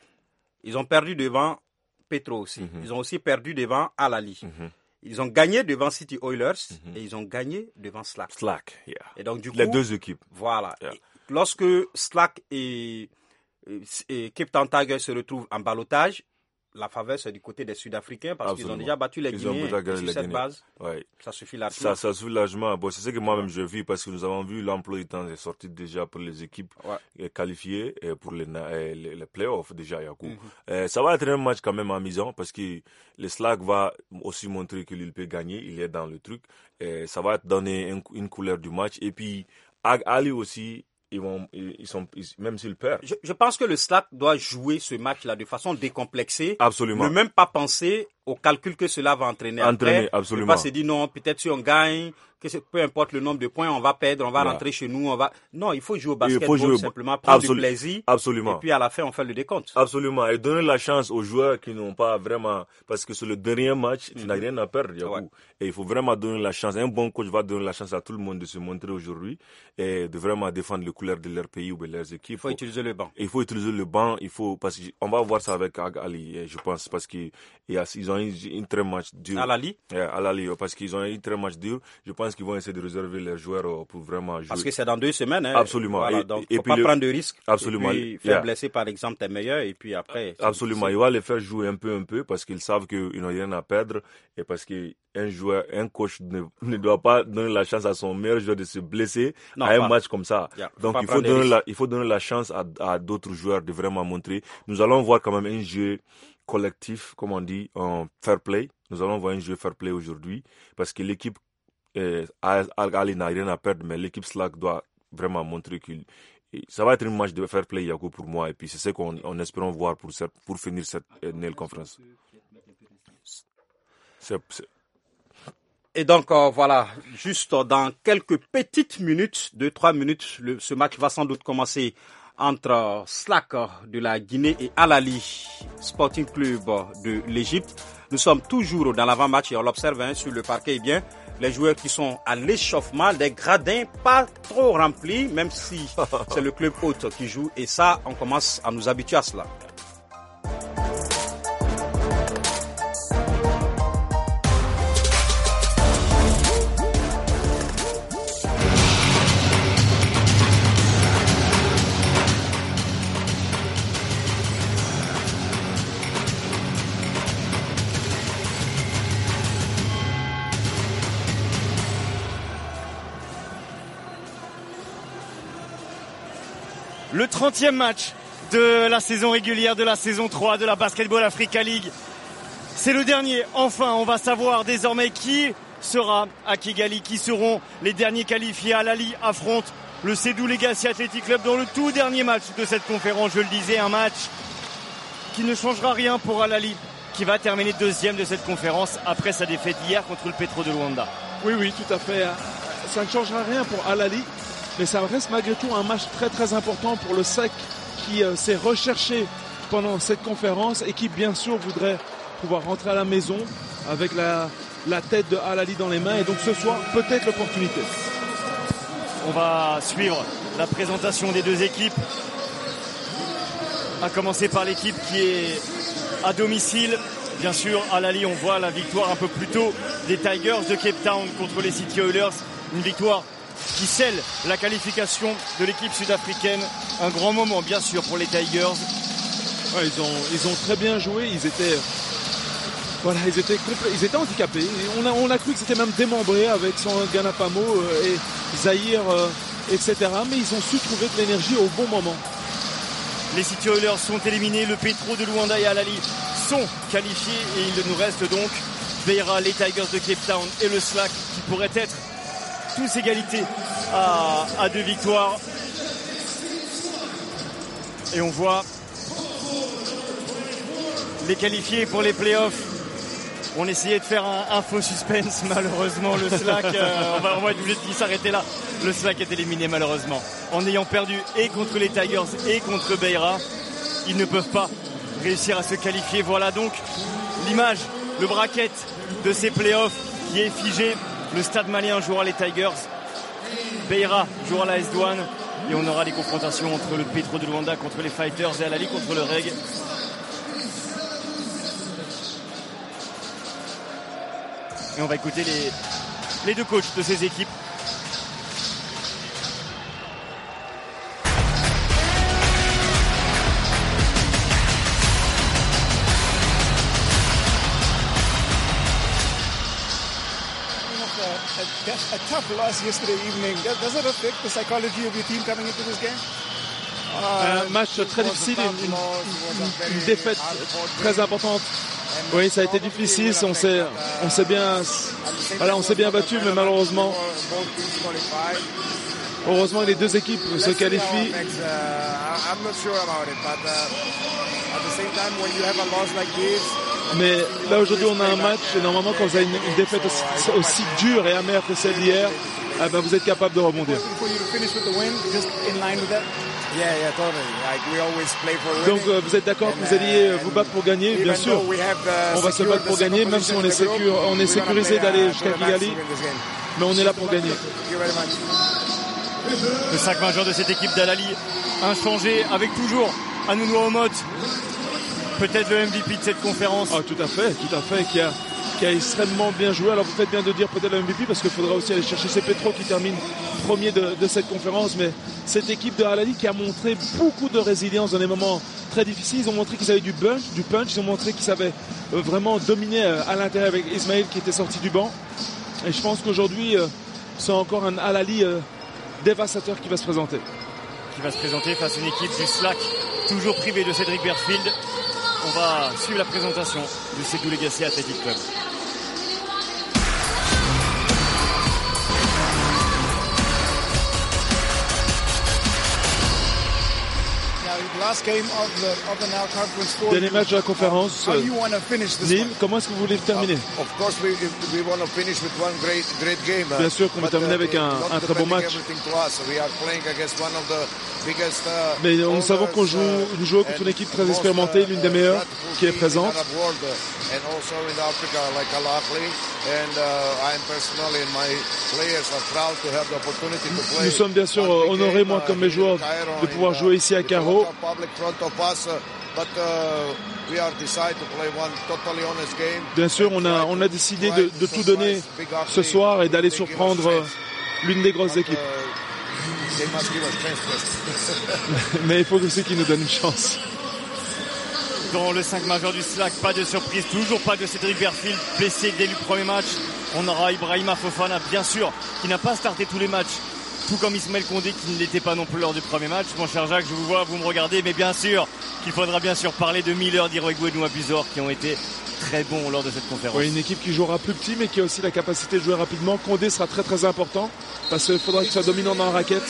Ils ont perdu devant Petro aussi. Mm-hmm. Ils ont aussi perdu devant Alali. Mm-hmm. Ils ont gagné devant City Oilers mm-hmm. et ils ont gagné devant Slack. Slack, yeah. Et donc, du coup, les deux équipes. Voilà. Yeah. Lorsque Slack et, et, et Cape Town Tigers se retrouvent en ballottage, la faveur c'est du côté des Sud-Africains parce Absolument. qu'ils ont déjà battu les Guinéens sur cette Guinée. base. Ouais. Ça suffit largement. Ça, ça suffit largement. Bon, c'est ce que moi-même je vis parce que nous avons vu l'emploi du temps est sorti déjà pour les équipes ouais. qualifiées et pour les, les, les playoffs déjà, Yakou. Mm-hmm. Euh, ça va être un match quand même amusant parce que le Slack va aussi montrer qu'il peut gagner. Il est dans le truc. Et ça va donner une, une couleur du match. Et puis, Ali aussi, Ils vont, ils sont, ils, même s'ils perdent. Je, je pense que le Slack doit jouer ce match-là de façon décomplexée. Absolument. Ne même pas penser au calcul que cela va entraîner. Entraîner, après. absolument. Ne pas se dire non, peut-être si on gagne, que peu importe le nombre de points, on va perdre, on va yeah. rentrer chez nous, on va. Non, il faut jouer au basketball jouer simplement, prendre Absol... du plaisir. Absolument. Et puis à la fin, on fait le décompte. Absolument. Et donner la chance aux joueurs qui n'ont pas vraiment, parce que sur le dernier match, tu mm-hmm. n'as rien à perdre, Yakou. Ouais. Et il faut vraiment donner la chance. Un bon coach va donner la chance à tout le monde de se montrer aujourd'hui et de vraiment défendre les couleurs de leur pays ou de leurs équipes. Il faut utiliser le banc. Il faut utiliser le banc. Il faut parce qu'on va voir ça avec Ali, je pense, parce qu'ils ont une, une très match dur. Alali. Yeah, Alali, parce qu'ils ont un très match dur. Je pense qu'ils vont essayer de réserver les joueurs pour vraiment jouer. Parce que c'est dans deux semaines. Hein. Absolument. Voilà, et, donc, et faut puis pas le... prendre de risques. Absolument. Et puis faire yeah. blesser par exemple tes meilleurs et puis après. Absolument. Il va les faire jouer un peu, un peu parce qu'ils savent qu'ils n'ont rien à perdre et parce qu'un joueur, un coach ne, ne doit pas donner la chance à son meilleur joueur de se blesser non, à un pas. match comme ça. Yeah. Donc il faut donner la, il faut donner la chance à, à d'autres joueurs de vraiment montrer. Nous allons voir quand même un jeu collectif, comme on dit, en fair play. Nous allons voir un jeu fair play aujourd'hui parce que l'équipe euh, Ali n'a rien à perdre, mais l'équipe Slack doit vraiment montrer qu'il ça va être un match de fair play, Yakou, pour moi. Et puis c'est ce qu'on on espérons voir pour, cette, pour finir cette euh, Nail Conference. C'est, c'est... Et donc euh, voilà, juste dans quelques petites minutes, deux trois minutes, le, ce match va sans doute commencer entre Slack de la Guinée et Alali Sporting Club de l'Égypte. Nous sommes toujours dans l'avant-match et on l'observe hein, sur le parquet. Eh bien, Les joueurs qui sont à l'échauffement, des gradins pas trop remplis, même si c'est le club hôte qui joue. Et ça, on commence à nous habituer à cela. Le trentième match de la saison régulière de la saison trois de la Basketball Africa League. C'est le dernier. Enfin, on va savoir désormais qui sera à Kigali, qui seront les derniers qualifiés. Al Ahly affronte le Cedou Legacy Athletic Club dans le tout dernier match de cette conférence. Je le disais, un match qui ne changera rien pour Al Ahly, qui va terminer deuxième de cette conférence après sa défaite hier contre le Petro de Luanda. Oui, oui, tout à fait. Ça ne changera rien pour Al Ahly. Mais ça reste malgré tout un match très très important pour le S E C qui euh, s'est recherché pendant cette conférence et qui bien sûr voudrait pouvoir rentrer à la maison avec la, la tête de Al Ahly dans les mains. Et donc ce soir, peut-être l'opportunité. On va suivre la présentation des deux équipes. À commencer par l'équipe qui est à domicile. Bien sûr, Al Ahly, on voit la victoire un peu plus tôt des Tigers de Cape Town contre les City Oilers. Une victoire qui scelle la qualification de l'équipe sud-africaine. Un grand moment, bien sûr, pour les Tigers. Ouais, ils, ont, ils ont très bien joué. Ils étaient, voilà, ils étaient, compl- ils étaient handicapés. On a, on a cru que c'était même démembré avec son Ganapamo euh, et Zahir, euh, et cetera. Mais ils ont su trouver de l'énergie au bon moment. Les City Oilers sont éliminés. Le Petro de Luanda et Al Ahly sont qualifiés. Et il nous reste donc Beira, les Tigers de Cape Town et le S L A C qui pourraient être tous égalité à, à deux victoires. Et on voit les qualifiés pour les playoffs. On essayait de faire un, un faux suspense, malheureusement le S L A C, euh, on, va, on va être obligé de s'arrêter là. Le S L A C est éliminé malheureusement. En ayant perdu et contre les Tigers et contre Beira, ils ne peuvent pas réussir à se qualifier. Voilà donc l'image, le bracket de ces playoffs qui est figé. Le Stade Malien jouera les Tigers, Beira jouera la S Douane et on aura des confrontations entre le Petro de Luanda contre les Fighters et Al Ahly contre le Reg. Et on va écouter les, les deux coachs de ces équipes. A tough loss yesterday evening. Does it affect the psychology of your team coming into this game? Un match très difficile, une, une, une défaite très importante. Oui, ça a été difficile. On s'est, on s'est bien, voilà, on s'est bien battu, mais malheureusement, heureusement les deux équipes se qualifient. Mais là aujourd'hui on a un match et normalement quand vous avez une, une défaite aussi, aussi dure et amère que celle d'hier, eh ben vous êtes capable de rebondir. Donc euh, vous êtes d'accord que vous alliez vous battre pour gagner? Bien sûr, on va se battre pour gagner, même si on est, sécur, on est sécurisé d'aller jusqu'à Kigali, mais on est là pour gagner. Le sac majeur de cette équipe d'Al Ahly, inchangé, avec toujours Anounou Omot, peut-être le M V P de cette conférence. Ah, tout à fait, tout à fait, qui a, qui a extrêmement bien joué. Alors vous faites bien de dire peut-être le M V P parce qu'il faudra aussi aller chercher ces Petro qui termine premier de, de cette conférence. Mais cette équipe de Al Ahly qui a montré beaucoup de résilience dans des moments très difficiles. Ils ont montré qu'ils avaient du punch, du punch. Ils ont montré qu'ils savaient vraiment dominer à l'intérieur avec Ismaël qui était sorti du banc. Et je pense qu'aujourd'hui, c'est encore un Al Ahly dévastateur qui va se présenter. Qui va se présenter face à une équipe du S L A C, toujours privée de Cédric Berfield. On va suivre la présentation du Cedou Legacy Athletic Club. Dernier match de la conférence. Nîmes, comment est-ce que vous voulez le terminer? Bien sûr qu'on va terminer avec un, un très bon match. Mais nous savons qu'on joue, nous jouons contre une équipe très expérimentée, l'une des meilleures qui est présente. and also in Africa like Al Ahly, and uh, I'm personally and my players are proud to have the opportunity to play. Nous sommes bien sûr honorés, moi comme mes joueurs, de pouvoir jouer ici à Cairo. Bien sûr, on a, on a décidé de, de tout donner ce soir et d'aller surprendre l'une des grosses équipes. Mais il faut aussi qu'ils nous donnent une chance. Dans le cinq majeur du Slack, pas de surprise, toujours pas de Cédric Berfield, blessé dès le premier match. On aura Ibrahima Fofana, bien sûr, qui n'a pas starté tous les matchs, tout comme Ismaël Condé, qui ne l'était pas non plus lors du premier match. Mon cher Jacques, je vous vois, vous me regardez, mais bien sûr qu'il faudra bien sûr parler de Miller, d'Iroegbu et de Nwabuzor, qui ont été très bons lors de cette conférence. Oui, une équipe qui jouera plus petit, mais qui a aussi la capacité de jouer rapidement. Condé sera très très important, parce qu'il faudra qu'il soit dominant dans la raquette.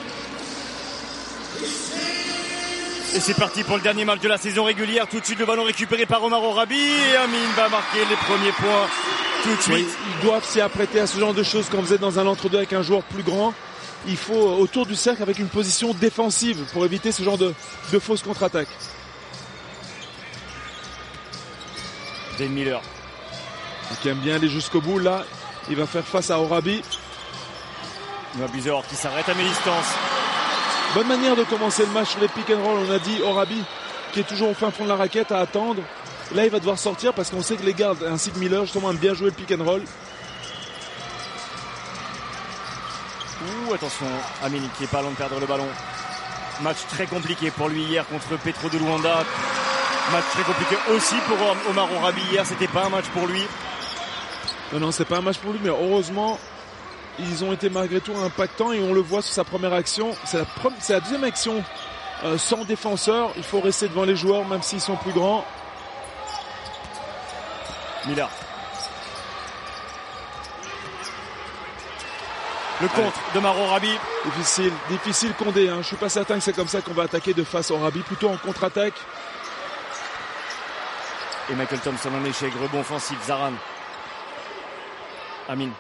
Et c'est parti pour le dernier match de la saison régulière. Tout de suite, le ballon récupéré par Omar Orabi. Et Amine va marquer les premiers points tout de suite. Oui, ils doivent s'y apprêter à ce genre de choses quand vous êtes dans un entre-deux avec un joueur plus grand. Il faut autour du cercle avec une position défensive pour éviter ce genre de, de fausses contre-attaques. Dane Miller. Qui aime bien aller jusqu'au bout. Là, il va faire face à Orabi. Nwabuzor qui s'arrête à mi-distance. Bonne manière de commencer le match sur les pick and roll. On a dit Orabi qui est toujours au fin fond de la raquette à attendre. Là, il va devoir sortir parce qu'on sait que les gardes ainsi que Miller justement aiment bien jouer le pick and roll. Ouh, attention, Amine qui est pas loin de perdre le ballon. Match très compliqué pour lui hier contre Petro de Luanda. Match très compliqué aussi pour Omar Orabi hier. C'était pas un match pour lui. Non, non, c'est pas un match pour lui, mais heureusement, ils ont été malgré tout impactants et on le voit sur sa première action. C'est la, pre- c'est la deuxième action euh, sans défenseur. Il faut rester devant les joueurs même s'ils sont plus grands. Miller. Le contre de Maro Rabi. Difficile, difficile Condé. Hein. Je suis pas certain que c'est comme ça qu'on va attaquer de face au Rabi, plutôt en contre-attaque. Et Michael Thompson en échec, rebond offensif, Zaran. Amine.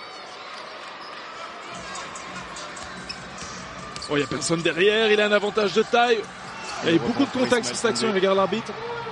Oh, il n'y a personne derrière, il a un avantage de taille. Il y a eu beaucoup de contacts sur cette action, il regarde l'arbitre.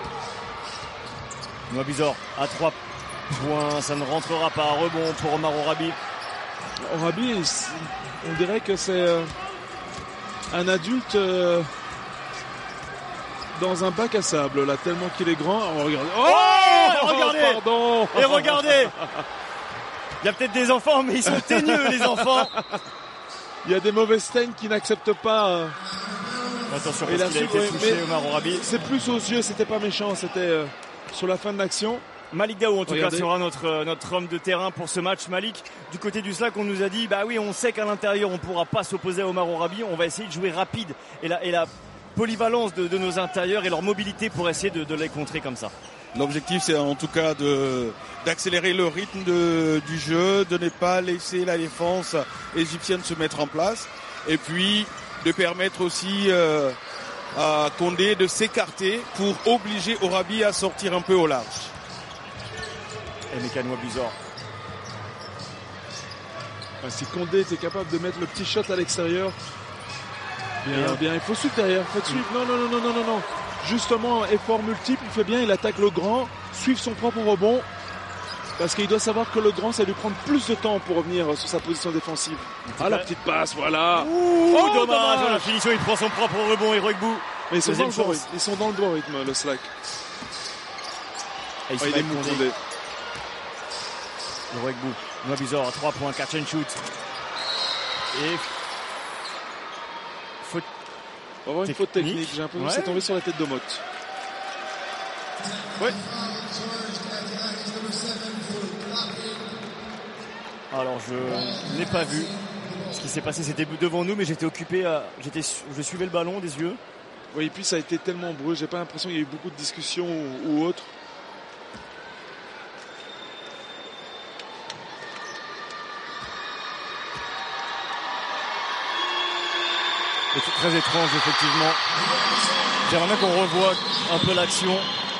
Nwabuzor à trois points, ça ne rentrera pas. Rebond pour Omar Orabi. Orabi, on dirait que c'est euh, un adulte euh, dans un bac à sable, là, tellement qu'il est grand. Oh, regardez. Oh, oh regardez oh, pardon. Et regardez. Il y a peut-être des enfants, mais ils sont teigneux, les enfants. Il y a des mauvaises teignes qui n'acceptent pas. Euh, Attention, parce qu'il a été touché, Omar Orabi. C'est plus aux yeux, c'était pas méchant, c'était euh, sur la fin de l'action. Malik Daou en tout Regardez. cas sera notre, notre homme de terrain pour ce match. Malik, du côté du Slack, on nous a dit, bah oui, on sait qu'à l'intérieur, on ne pourra pas s'opposer à Omar Orabi. On va essayer de jouer rapide et la, et la polyvalence de, de nos intérieurs et leur mobilité pour essayer de, de les contrer comme ça. L'objectif, c'est en tout cas de, d'accélérer le rythme de, du jeu, de ne pas laisser la défense égyptienne se mettre en place. Et puis, de permettre aussi euh, à Condé de s'écarter pour obliger Orabi à sortir un peu au large. Et Meka Nwabuzor. Ah, si Condé était capable de mettre le petit shot à l'extérieur, bien, bien, bien. Il faut suivre derrière, il faut suivre. Non, non, non, non, non, non, non. Justement, effort multiple, il fait bien, il attaque le grand, suivre son propre rebond, parce qu'il doit savoir que le grand, ça lui prend plus de temps pour revenir sur sa position défensive. Ah, la petite passe, voilà. Ouh, oh, dommage, dommage. la finition, il prend son propre rebond et Iroegbu. Mais ils sont, dans le bon chance. rythme, ils sont dans le bon rythme, le Slack. Et oh, il est mou, Condé. Iroegbu, Nwabuzor à trois points, catch and shoot. Et faute. On va avoir une faute technique, j'ai l'impression que c'est tombé sur la tête de Motte. Ouais. Alors je n'ai pas vu ce qui s'est passé, c'était devant nous, mais j'étais occupé, à... j'étais... je suivais le ballon des yeux. Oui, et puis ça a été tellement brûlé, j'ai pas l'impression qu'il y a eu beaucoup de discussions ou, ou autre. Et c'est très étrange, effectivement. J'aimerais bien qu'on revoie un peu l'action.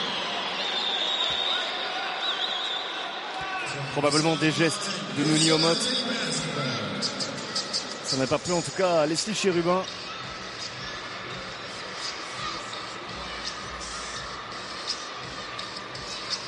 Probablement des gestes de Nouni Omot. Ça n'a pas plu en tout cas à Leslie Chérubin.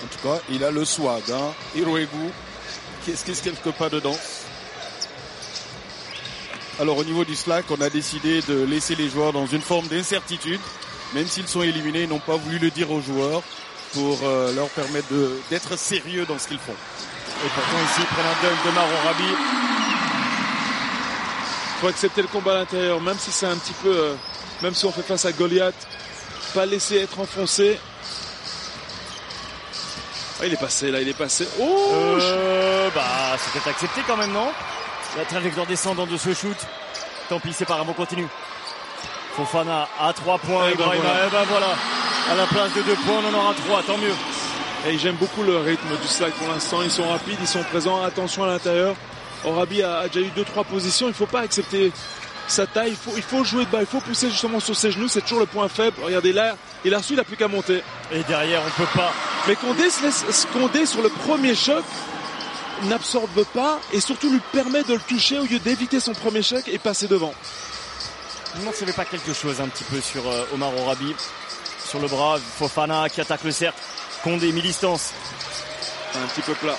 En tout cas, il a le swag. Hein. Hiroegu, qu'est-ce qu'est-ce quelques pas de danse. Alors au niveau du slack, on a décidé de laisser les joueurs dans une forme d'incertitude. Même s'ils sont éliminés, ils n'ont pas voulu le dire aux joueurs pour euh, leur permettre de, d'être sérieux dans ce qu'ils font. Et pourtant ici, ils prennent un dunk de Maro Rabi. Il faut accepter le combat à l'intérieur, même si c'est un petit peu, euh, même si on fait face à Goliath, pas laisser être enfoncé. Ah, il est passé là, il est passé. Oh euh, bah c'était accepté quand même, non? La trajectoire descendante de ce shoot. Tant pis, c'est pas grave, on continue. Fofana à trois points. Et ben Ibrahima, voilà. et ben voilà. À la place de deux points, on en aura trois, tant mieux. Et j'aime beaucoup le rythme du slack pour l'instant. Ils sont rapides, ils sont présents. Attention à l'intérieur. Orabi a, a déjà eu deux trois positions. Il ne faut pas accepter sa taille. Il faut, il faut jouer de bas. Il faut pousser justement sur ses genoux. C'est toujours le point faible. Regardez là, il a reçu, il n'a plus qu'à monter. Et derrière, on peut pas. Mais Condé se laisse, Condé sur le premier choc n'absorbe pas et surtout lui permet de le toucher au lieu d'éviter son premier choc et passer devant. Je me demande s'il n'y avait pas quelque chose un petit peu sur euh, Omar Orabi. Sur le bras, Fofana qui attaque le cercle. Condé, mi-distance. Un petit peu plat.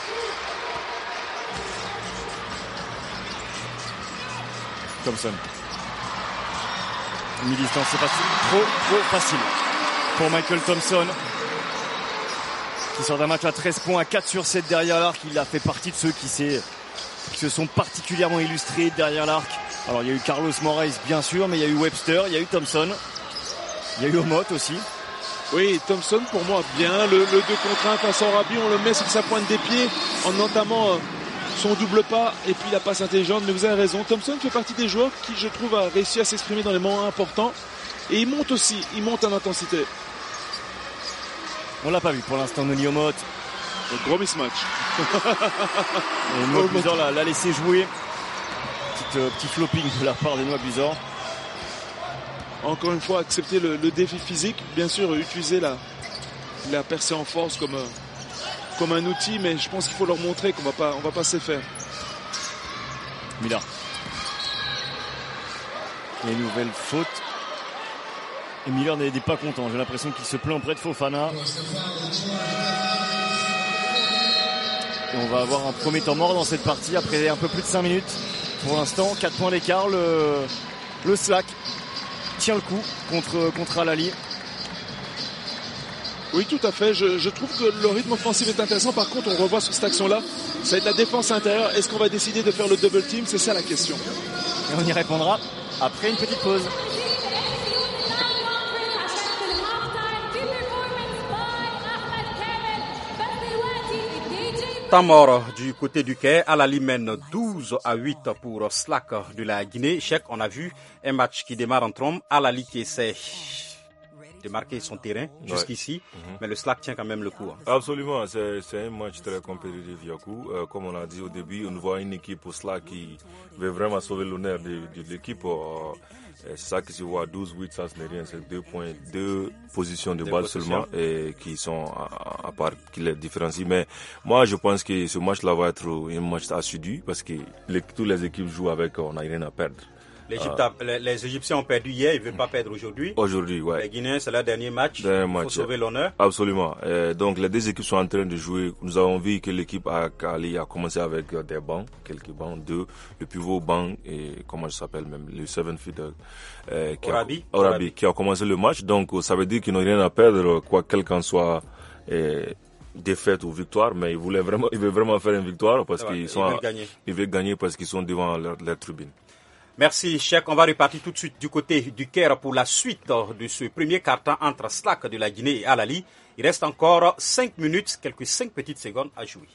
Thompson. Mi-distance, c'est pas trop, trop facile pour Michael Thompson. Qui sort d'un match à treize points, à quatre sur sept derrière l'arc. Il a fait partie de ceux qui, qui se sont particulièrement illustrés derrière l'arc. Alors il y a eu Carlos Moraes bien sûr, mais il y a eu Webster, il y a eu Thompson. Il y a eu Omot aussi. Oui, Thompson pour moi bien. Le, le deux contre un face à Orabi, on le met sur sa pointe des pieds en entamant euh, son double pas et puis la passe intelligente. Mais vous avez raison, Thompson fait partie des joueurs qui je trouve a réussi à s'exprimer dans les moments importants. Et il monte aussi, il monte en intensité. On l'a pas vu pour l'instant, Noni Omot. Un gros mismatch. Et Noah Buzor l'a, l'a laissé jouer. Petit, euh, petit flopping de la part de Noah Buzor. Encore une fois, accepter le, le défi physique. Bien sûr, utiliser la, la percée en force comme, comme un outil, mais je pense qu'il faut leur montrer qu'on va pas, on va pas se faire. Miller. Et nouvelle faute. Et Miller n'est pas content. J'ai l'impression qu'il se plaint auprès de Fofana. Et on va avoir un premier temps mort dans cette partie après un peu plus de cinq minutes. Pour l'instant, quatre points d'écart. Le, le slack tient le coup contre, contre Al-Ali. Oui, tout à fait. Je, je trouve que le rythme offensif est intéressant. Par contre, on revoit sur cette action-là, ça va être la défense intérieure. Est-ce qu'on va décider de faire le double team? C'est ça la question. Et on y répondra après une petite pause. Temps mort du côté du quai, Al-Ali mène douze à huit pour Slack de la Guinée. Cheikh, on a vu un match qui démarre en trombe. Al-Ali qui essaie de marquer son terrain jusqu'ici, ouais. mm-hmm. mais le Slack tient quand même le coup. Hein. Absolument, c'est, c'est un match très compétitif, Yakou. Euh, comme on a dit au début, on voit une équipe au Slack qui veut vraiment sauver l'honneur de, de l'équipe. Euh, c'est ça qui se voit, douze huit, ça ce n'est rien, c'est deux points, deux positions de balle seulement et qui sont à, à part, qui les différencient. Mais moi, je pense que ce match-là va être un match assidu parce que les, toutes les équipes jouent avec, on n'a rien à perdre. L'Égypte a, les, les Égyptiens ont perdu hier, ils ne veulent pas perdre aujourd'hui. Aujourd'hui, ouais. Les Guinéens, c'est leur dernier match. Dernier il faut match, sauver l'honneur. Absolument. Et donc, les deux équipes sont en train de jouer. Nous avons vu que l'équipe à Cali a commencé avec des bancs, quelques bancs, deux. Le pivot banc, et comment ça s'appelle même, le seven feet, euh, qui, Orabi. A, Orabi, qui a commencé le match. Donc, ça veut dire qu'ils n'ont rien à perdre, quoi quel qu'en soit euh, défaite ou victoire, mais ils voulaient vraiment, ils veulent vraiment faire une victoire parce qu'ils sont, ils veulent gagner. Ils veulent gagner parce qu'ils sont devant leur, leur tribune. Merci, Cheikh. On va repartir tout de suite du côté du Caire pour la suite de ce premier quart-temps entre Slack de la Guinée et Al-Ali. Il reste encore cinq minutes, quelques cinq petites secondes à jouer.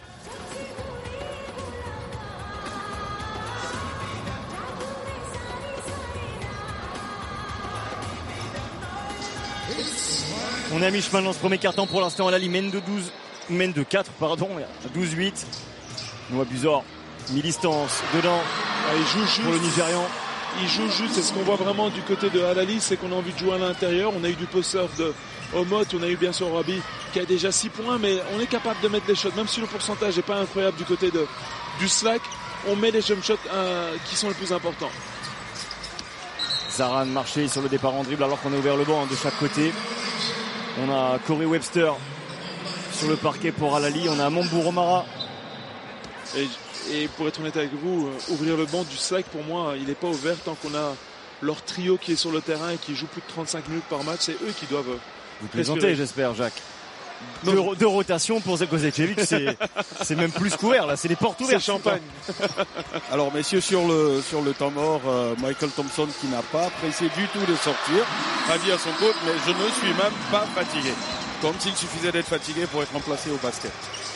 On est à mi-chemin dans ce premier quart-temps. Pour l'instant, Al-Ali mène de douze, mène de quatre, pardon, douze huit. Noah Buzor, mi-distance, dedans. Ah, il joue juste. Pour le Nigérian. Il joue juste. Et ce qu'on voit vraiment du côté de Al-Ali, c'est qu'on a envie de jouer à l'intérieur. On a eu du post-surf de Omot, on a eu bien sûr Orabi qui a déjà six points, mais on est capable de mettre les shots, même si le pourcentage n'est pas incroyable du côté de, du Slack. On met les jump shots euh, qui sont les plus importants. Zaran marché sur le départ en dribble alors qu'on a ouvert le banc de chaque côté. On a Corey Webster sur le parquet pour Al-Ahly. On a Mambourou Mara. Et, et pour être honnête avec vous, euh, ouvrir le banc du Slack, pour moi, il n'est pas ouvert tant qu'on a leur trio qui est sur le terrain et qui joue plus de trente-cinq minutes par match. C'est eux qui doivent euh, vous plaisantez, j'espère, Jacques. Deux, deux rotations pour Zeljko Zečević, c'est, c'est même plus couvert là, c'est les portes ouvertes. C'est champagne. Alors messieurs, sur le, sur le temps mort, euh, Michael Thompson, qui n'a pas apprécié du tout de sortir, a dit à son coach, mais je ne suis même pas fatigué. Comme s'il suffisait d'être fatigué pour être remplacé au basket.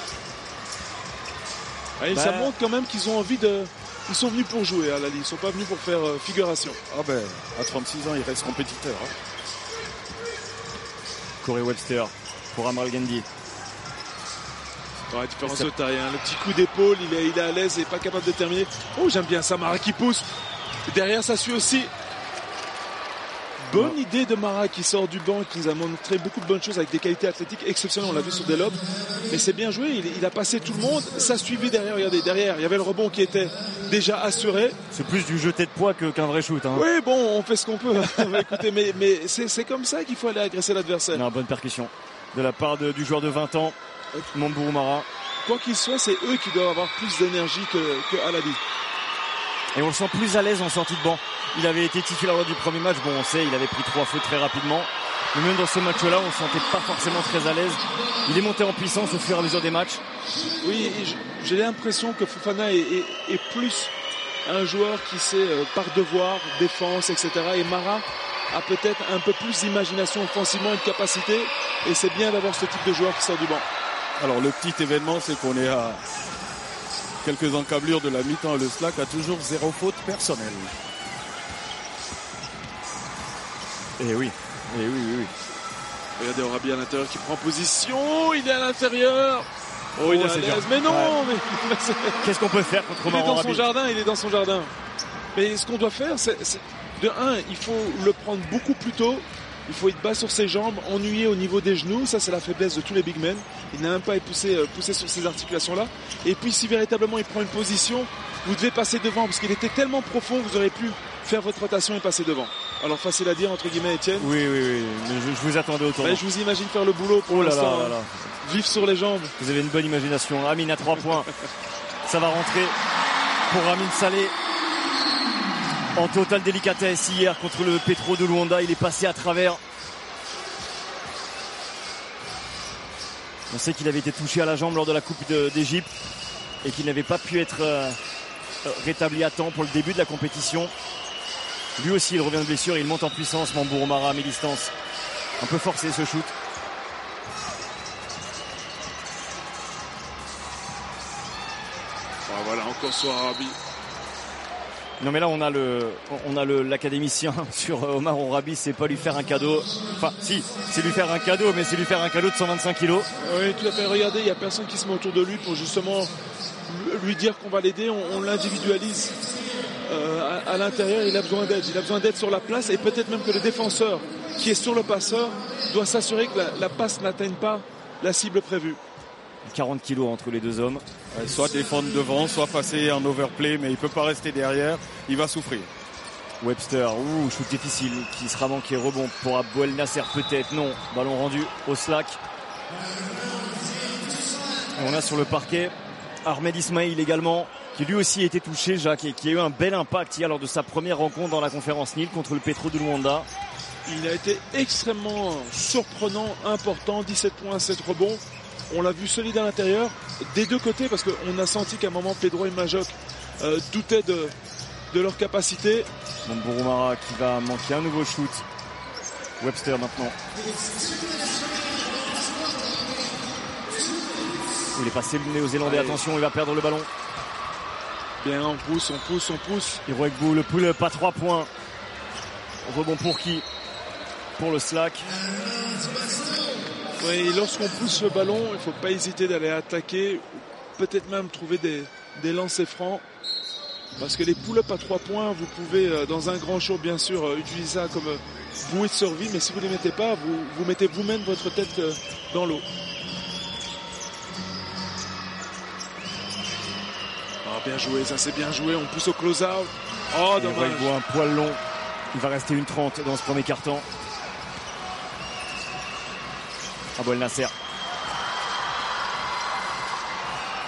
Ah, et bah... ça montre quand même qu'ils ont envie de... Ils sont venus pour jouer à Al-Ahly, ils ne sont pas venus pour faire euh, figuration. Ah ben, à trente-six ans, il reste compétiteur. Hein. Corey Webster pour Amral Gandhi. Ouais, différence de taille, hein. Le petit coup d'épaule, il est, il est à l'aise et pas capable de terminer. Oh, j'aime bien ça, Mara qui pousse. Derrière, ça suit aussi. Bonne ouais. idée de Mara qui sort du banc et qui nous a montré beaucoup de bonnes choses avec des qualités athlétiques exceptionnelles. On l'a vu sur des lobes. Mais c'est bien joué, il, il a passé tout le monde. Ça suivit derrière, regardez, derrière, il y avait le rebond qui était déjà assuré. C'est plus du jeté de poids que, qu'un vrai shoot. Hein. Oui, bon, on fait ce qu'on peut. Écoutez, mais, mais c'est, c'est comme ça qu'il faut aller agresser l'adversaire. Non, bonne percussion de la part de, du joueur de vingt ans, Mambourou Mara. Quoi qu'il soit, c'est eux qui doivent avoir plus d'énergie que, que Al-Ahly. Et on le sent plus à l'aise en sortie de banc. Il avait été titulaire lors du premier match. Bon, on sait, il avait pris trois fautes très rapidement. Mais même dans ce match-là, on ne se sentait pas forcément très à l'aise. Il est monté en puissance au fur et à mesure des matchs. Oui, j'ai l'impression que Fofana est, est, est plus un joueur qui sait, euh, par devoir, défense, et cetera. Et Mara a peut-être un peu plus d'imagination offensivement et de capacité. Et c'est bien d'avoir ce type de joueur qui sort du banc. Alors le petit événement, c'est qu'on est à quelques encablures de la mi-temps. Le Slack a toujours zéro faute personnelle. Et oui, et oui, oui, oui. Regardez Orabi à l'intérieur qui prend position. Il est à l'intérieur. Oh, oh il est à l'aise. Mais non, ouais. mais... Qu'est-ce qu'on peut faire contre Il est dans Orabi. son jardin, il est dans son jardin. Mais ce qu'on doit faire, c'est... c'est... De un, il faut le prendre beaucoup plus tôt. Il faut être bas sur ses jambes, ennuyé au niveau des genoux. Ça, c'est la faiblesse de tous les big men. Il n'a même pas poussé, euh, poussé sur ces articulations-là. Et puis, si véritablement il prend une position, vous devez passer devant parce qu'il était tellement profond que vous auriez pu faire votre rotation et passer devant. Alors, facile à dire, entre guillemets, Étienne. Oui, oui, oui. Mais je, je vous attendais autour. Ben, je vous imagine faire le boulot pour oh là l'instant. Là là là. Vif sur les jambes. Vous avez une bonne imagination. Amine à trois points. Ça va rentrer pour Amine Saleh. En totale délicatesse hier contre le Petro de Luanda, il est passé à travers. On sait qu'il avait été touché à la jambe lors de la Coupe de, d'Égypte et qu'il n'avait pas pu être euh, rétabli à temps pour le début de la compétition. Lui aussi, il revient de blessure, il monte en puissance. Mambourou Mara à mi-distance. Un peu forcé ce shoot. Ah, voilà, encore sur Arabi. Non mais là on a le on a le l'académicien sur Omar Orabi, c'est pas lui faire un cadeau. Enfin si, c'est lui faire un cadeau, mais c'est lui faire un cadeau de cent vingt-cinq kilos. Oui, tout à fait. Regardez, il y a personne qui se met autour de lui pour justement lui dire qu'on va l'aider. On, on l'individualise euh, à, à l'intérieur. Il a besoin d'aide. Il a besoin d'aide sur la place et peut-être même que le défenseur qui est sur le passeur doit s'assurer que la, la passe n'atteigne pas la cible prévue. quarante kilos entre les deux hommes. Soit défendre devant, soit passer en overplay, mais il peut pas rester derrière, il va souffrir. Webster, ouh, shoot difficile, qui sera manqué, rebond pour Abou El Nasser peut-être, non, ballon rendu au Slack. Et on a sur le parquet Ahmed Ismail également, qui lui aussi a été touché, Jacques, et qui a eu un bel impact hier lors de sa première rencontre dans la conférence N I L contre le Petro de Luanda. Il a été extrêmement surprenant, important, dix-sept points, sept rebonds. On l'a vu solide à l'intérieur, des deux côtés, parce qu'on a senti qu'à un moment, Pedro et Majok euh, doutaient de, de leur capacité. Mambourou Mara qui va manquer un nouveau shoot. Webster maintenant. Il est passé le néo-zélandais, attention, il va perdre le ballon. Bien, on pousse, on pousse, on pousse. Hiroegbu, le pull-up à trois points. Rebond pour qui? Pour le Slack. Oui, lorsqu'on pousse le ballon, il ne faut pas hésiter d'aller attaquer, peut-être même trouver des, des lancers francs. Parce que les pull-ups à trois points, vous pouvez, dans un grand show, bien sûr, utiliser ça comme bouée de survie, mais si vous ne les mettez pas, vous, vous mettez vous-même votre tête dans l'eau. Ah, bien joué, ça c'est bien joué, on pousse au close-out. Oh, dommage. Il voit un poil long, il va rester une trente dans ce premier quart-temps. Abou El Nasser.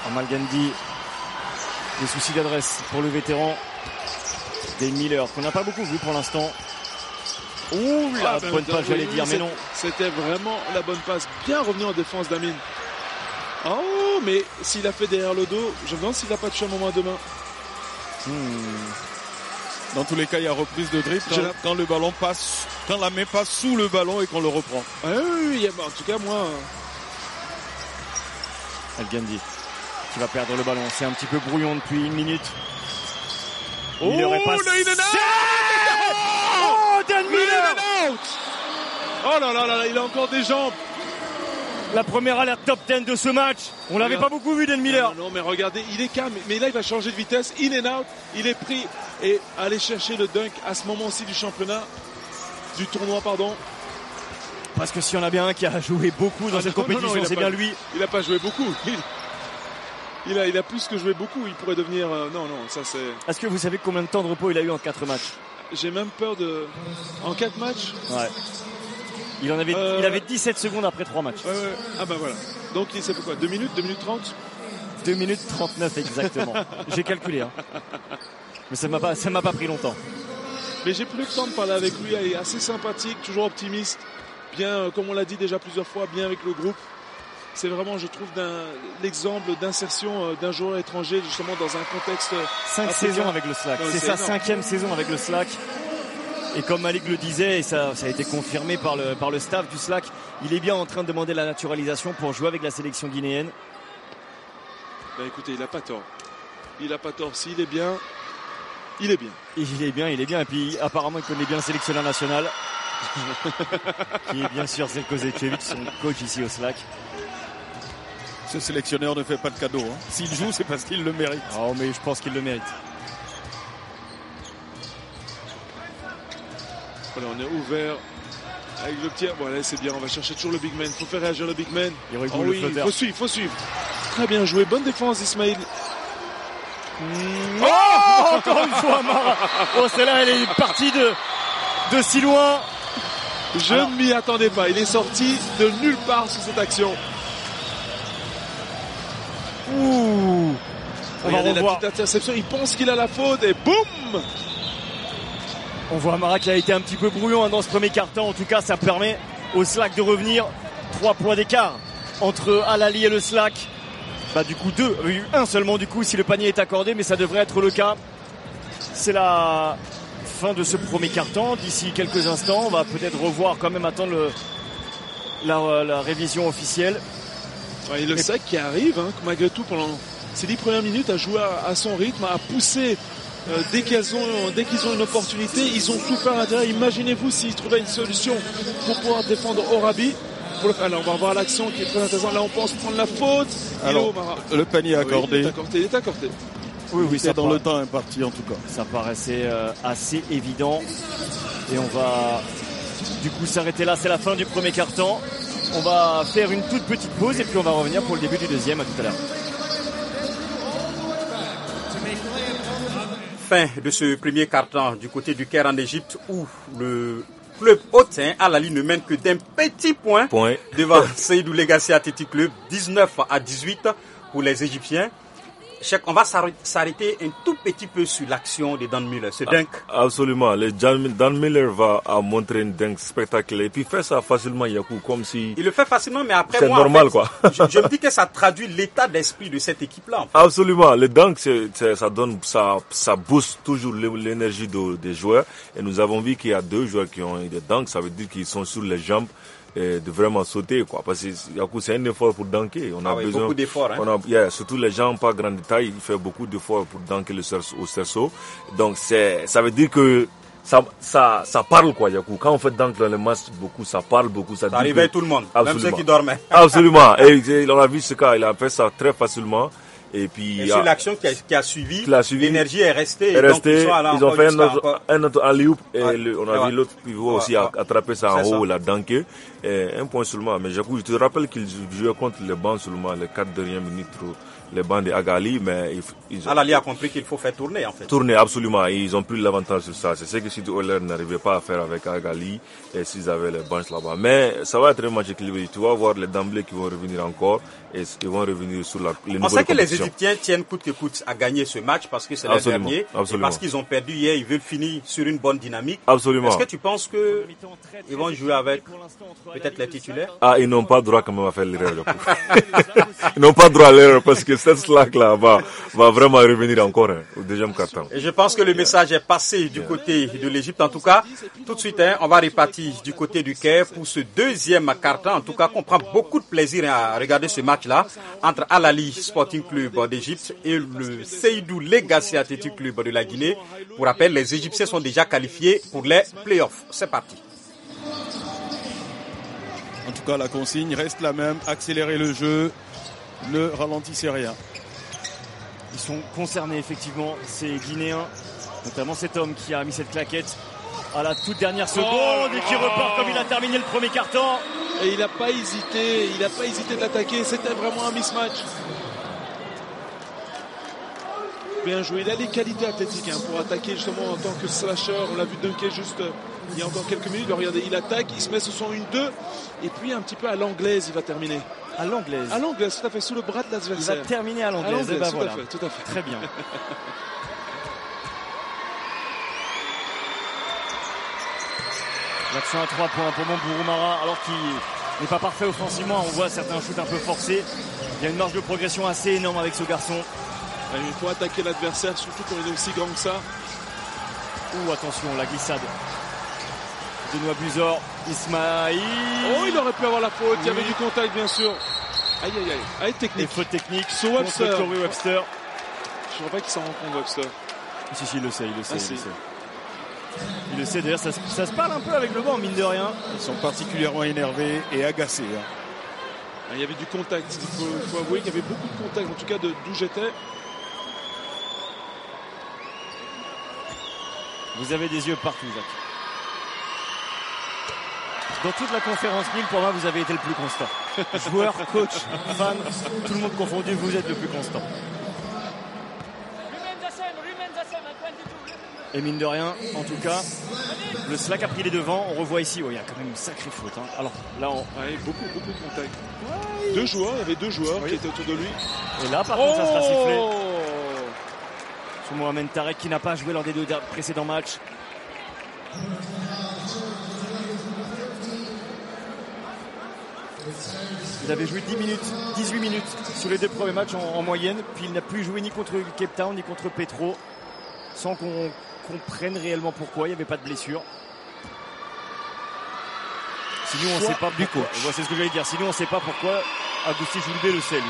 Amal Gandhi, des soucis d'adresse pour le vétéran Dane Miller, qu'on n'a pas beaucoup vu pour l'instant. Ouh, la ah, bonne passe, j'allais oui, dire, mais non. C'était vraiment la bonne passe. Bien revenu en défense d'Amin. Oh, mais s'il a fait derrière le dos, je me demande s'il n'a pas touché un moment de main. Hmm. Dans tous les cas, il y a reprise de dribble quand, quand le ballon passe, quand la main passe sous le ballon et qu'on le reprend. Ah, oui, oui, en tout cas, moi. El Gandhi qui va perdre le ballon. C'est un petit peu brouillon depuis une minute. Oh, il aurait pas. Oh, Dan Miller! Oh là là là là, il a encore des jambes. La première alerte top dix de ce match. On l'avait pas beaucoup vu, Dan Miller. Non, non, mais regardez, il est calme. Mais là, il va changer de vitesse. In and out. Il est pris. Et aller chercher le dunk à ce moment-ci du championnat. Du tournoi, pardon. Parce que si on a bien un qui a joué beaucoup dans ah, cette non, compétition, non, non, c'est pas, bien lui. Il n'a pas joué beaucoup. Il, il, a, il a plus que joué beaucoup. Il pourrait devenir... Euh, non, non, ça c'est... Est-ce que vous savez combien de temps de repos il a eu en quatre matchs? J'ai même peur de... En quatre matchs? Ouais. Il en avait, euh... il avait dix-sept secondes après trois matchs. Ouais, ouais. Ah ben voilà. Donc il s'est fait quoi? deux minutes? deux minutes trente? deux minutes trente-neuf exactement. J'ai calculé. Hein. Mais ça m'a pas, ça m'a pas pris longtemps. Mais j'ai pris le temps de parler avec lui. Il est assez sympathique, toujours optimiste. Bien, comme on l'a dit déjà plusieurs fois, bien avec le groupe. C'est vraiment, je trouve, d'un, l'exemple d'insertion d'un joueur étranger justement dans un contexte... Cinq africain. saisons avec le Slack. Non, c'est, c'est sa énorme. cinquième saison avec le Slack. Et comme Malik le disait, et ça, ça a été confirmé par le, par le staff du Slack, il est bien en train de demander la naturalisation pour jouer avec la sélection guinéenne. Ben écoutez, il n'a pas tort. Il n'a pas tort. S'il est bien, il est bien. Et il est bien, il est bien. Et puis apparemment, il connaît bien le sélectionneur national. Qui est bien sûr Zeljko Zečević, son coach ici au Slack. Ce sélectionneur ne fait pas de cadeau. Hein. S'il joue, c'est parce qu'il le mérite. Oh, mais je pense qu'il le mérite. Voilà, on est ouvert avec le tir. Bon, là, c'est bien. On va chercher toujours le big man. Il faut faire réagir le big man. Il oh, le oui, il faut suivre, il faut suivre. Très bien joué. Bonne défense d'Ismail. Mmh. Oh, encore une fois, Mara. Oh, celle-là, elle est partie de, de si loin. Je Alors, ne m'y attendais pas. Il est sorti de nulle part sur cette action. Ouh. On va revoir. La petite interception. Il pense qu'il a la faute et boum. On voit Mara qui a été un petit peu brouillon hein, dans ce premier quart-temps. En tout cas, ça permet au Slack de revenir. Trois points d'écart entre Al-Ahly et le Slack. Bah, du coup, deux. Un seulement, du coup, si le panier est accordé, mais ça devrait être le cas. C'est la fin de ce premier quart-temps. D'ici quelques instants, on va peut-être revoir quand même attendre le, la, la révision officielle. Ouais, et le Slack qui arrive, hein, malgré tout, pendant ces dix premières minutes, à jouer à, à son rythme, à pousser. Euh, dès qu'ils ont, dès qu'ils ont une opportunité, ils ont tout fait à l'intérieur. Imaginez-vous s'ils trouvaient une solution pour pouvoir défendre Orabi. Pour le... Alors on va voir l'action qui est très intéressante. Là on pense prendre la faute. Alors, le panier accordé. Oui, il est accordé. Il est accordé. Oui, oui, c'est dans par... le temps imparti en tout cas. Ça paraissait euh, assez évident. Et on va du coup s'arrêter là. C'est la fin du premier quart-temps. On va faire une toute petite pause et puis on va revenir pour le début du deuxième. À tout à l'heure. Fin de ce premier quart-temps du côté du Caire en Égypte où le club hôtain Al-Ahly ne mène que d'un petit point, point. devant Seydou Legacy Athletic Club, dix-neuf à dix-huit pour les Égyptiens. On va s'arrêter un tout petit peu sur l'action de Dan Miller, ce dunk. Absolument, le Dan Miller va montrer un dunk spectaculaire et puis il fait ça facilement, Yakou, comme si... Il le fait facilement, mais après c'est moi, normal, en fait, quoi. je, je me dis que ça traduit l'état d'esprit de cette équipe-là. En fait. Absolument, le dunk, c'est, c'est, ça donne, ça, ça booste toujours l'énergie de, des joueurs et nous avons vu qu'il y a deux joueurs qui ont eu des dunks, ça veut dire qu'ils sont sur les jambes. De vraiment sauter quoi, parce que c'est un effort pour dunker. On a ah oui, besoin, beaucoup d'efforts. Hein. On a, yeah, surtout les gens pas grande taille, il fait beaucoup d'efforts pour dunker le cerceau, au cerceau. Donc c'est, ça veut dire que ça, ça, ça parle quoi, Yakou. Quand on fait dunk dans le match, beaucoup, ça parle beaucoup. Ça, ça réveille tout le monde, absolument. Même ceux qui dormaient. Absolument. Et, et on a vu ce cas, il a fait ça très facilement. Et puis, et sur l'action qui a, qui a suivi, qui a suivi l'énergie est restée. Est restée. Donc ils, ils ont fait un autre, un autre alley-oop et ouais. le, on a ouais. vu l'autre pivot ouais. aussi ouais. attraper ça en c'est haut, ça. la dunker. Et un point seulement. Mais j'avoue, je te rappelle qu'ils jouaient contre les bancs seulement, les quatre dernières minutes, les bancs de Agali. Mais ils, ils ont... Alali a compris qu'il faut faire tourner en fait. Tourner, absolument. Et ils ont pris l'avantage sur ça. C'est ce que Sidi Oler n'arrivait pas à faire avec Agali et s'ils avaient les bancs là-bas. Mais ça va être un match équilibré. Tu vas voir les D'Emblée qui vont revenir encore et ils vont revenir sur la, les On sait que les Égyptiens tiennent coûte que coûte à gagner ce match parce que c'est le dernier. Et parce qu'ils ont perdu hier, ils veulent finir sur une bonne dynamique. Absolument. Est-ce que tu penses que ils vont jouer avec peut-être les titulaires? Ah, ils n'ont pas droit quand même à faire l'erreur. Ils n'ont pas droit à l'erreur parce que cette slack là va, va vraiment revenir encore hein, au deuxième quart-temps. Et je pense que le message est passé du côté de l'Égypte. En tout cas, tout de suite, hein, on va repartir du côté du Caire pour ce deuxième quart-temps. En tout cas, qu'on prend beaucoup de plaisir à regarder ce match-là entre Al-Ahly Sporting Club d'Égypte et le Seydou Legacy Athletic Club de la Guinée. Pour rappel, les Égyptiens sont déjà qualifiés pour les playoffs. C'est parti. En tout cas, la consigne reste la même. Accélérer le jeu. Ne ralentissez rien. Ils sont concernés effectivement, ces Guinéens, notamment cet homme qui a mis cette claquette à la toute dernière seconde oh et qui repart comme il a terminé le premier quart-temps. Et il n'a pas hésité, il n'a pas hésité d'attaquer, c'était vraiment un mismatch. Bien joué, il a les qualités athlétiques hein, pour attaquer justement en tant que slasher. On l'a vu dunker juste euh, il y a encore quelques minutes. Regardez, il attaque, il se met sur son un deux et puis un petit peu à l'anglaise il va terminer. À l'anglaise. À l'anglaise, tout à fait, sous le bras de l'adversaire. Il va terminer à l'anglaise. À l'anglaise, ben tout, voilà. à fait, tout à fait. Très bien. L'action à trois points pour Mambourou-Mara, alors qu'il n'est pas parfait offensivement. On voit certains shoots un peu forcés. Il y a une marge de progression assez énorme avec ce garçon. Il faut attaquer l'adversaire, surtout quand il est aussi grand que ça. Ouh, attention, la glissade de Noah Buzor. Ismaïl. Oh, il aurait pu avoir la faute. Oui. Il y avait du contact, bien sûr. Aïe, aïe, aïe. Aïe, technique. Et faute technique sur Webster. Corey Webster. Je ne vois pas qu'il s'en rend compte, Webster. Si, si, il le sait, il le sait. Ah, il, si. le sait. il le sait, d'ailleurs, ça, ça se parle un peu avec le banc, mine de rien. Ils sont particulièrement énervés et agacés. Hein. Ah, il y avait du contact. Il faut, il faut avouer qu'il y avait beaucoup de contact, en tout cas de, d'où j'étais. Vous avez des yeux partout, Zach. Dans toute la conférence Nil, pour moi, vous avez été le plus constant. Joueur, coach, fan, tout le monde confondu, vous êtes le plus constant. Et mine de rien, en tout cas, le Slack a pris les devants. On revoit ici, oh, il y a quand même une sacrée faute. Hein. Alors là, on... ouais, beaucoup, beaucoup de contact. Ouais. Deux joueurs, il y avait deux joueurs oui. qui étaient autour de lui. Et là, par oh contre, ça sera sifflé. Sur Mohamed Tarek qui n'a pas joué lors des deux précédents matchs. Il avait joué dix minutes, dix-huit minutes sur les deux premiers matchs en, en moyenne. Puis il n'a plus joué ni contre Cape Town ni contre Petro. Sans qu'on comprenne réellement pourquoi. Il n'y avait pas de blessure. Sinon, on ne sait pas pourquoi. C'est ce que j'allais dire. Sinon, on ne sait pas pourquoi. Agustin Joulbé le sait, lui.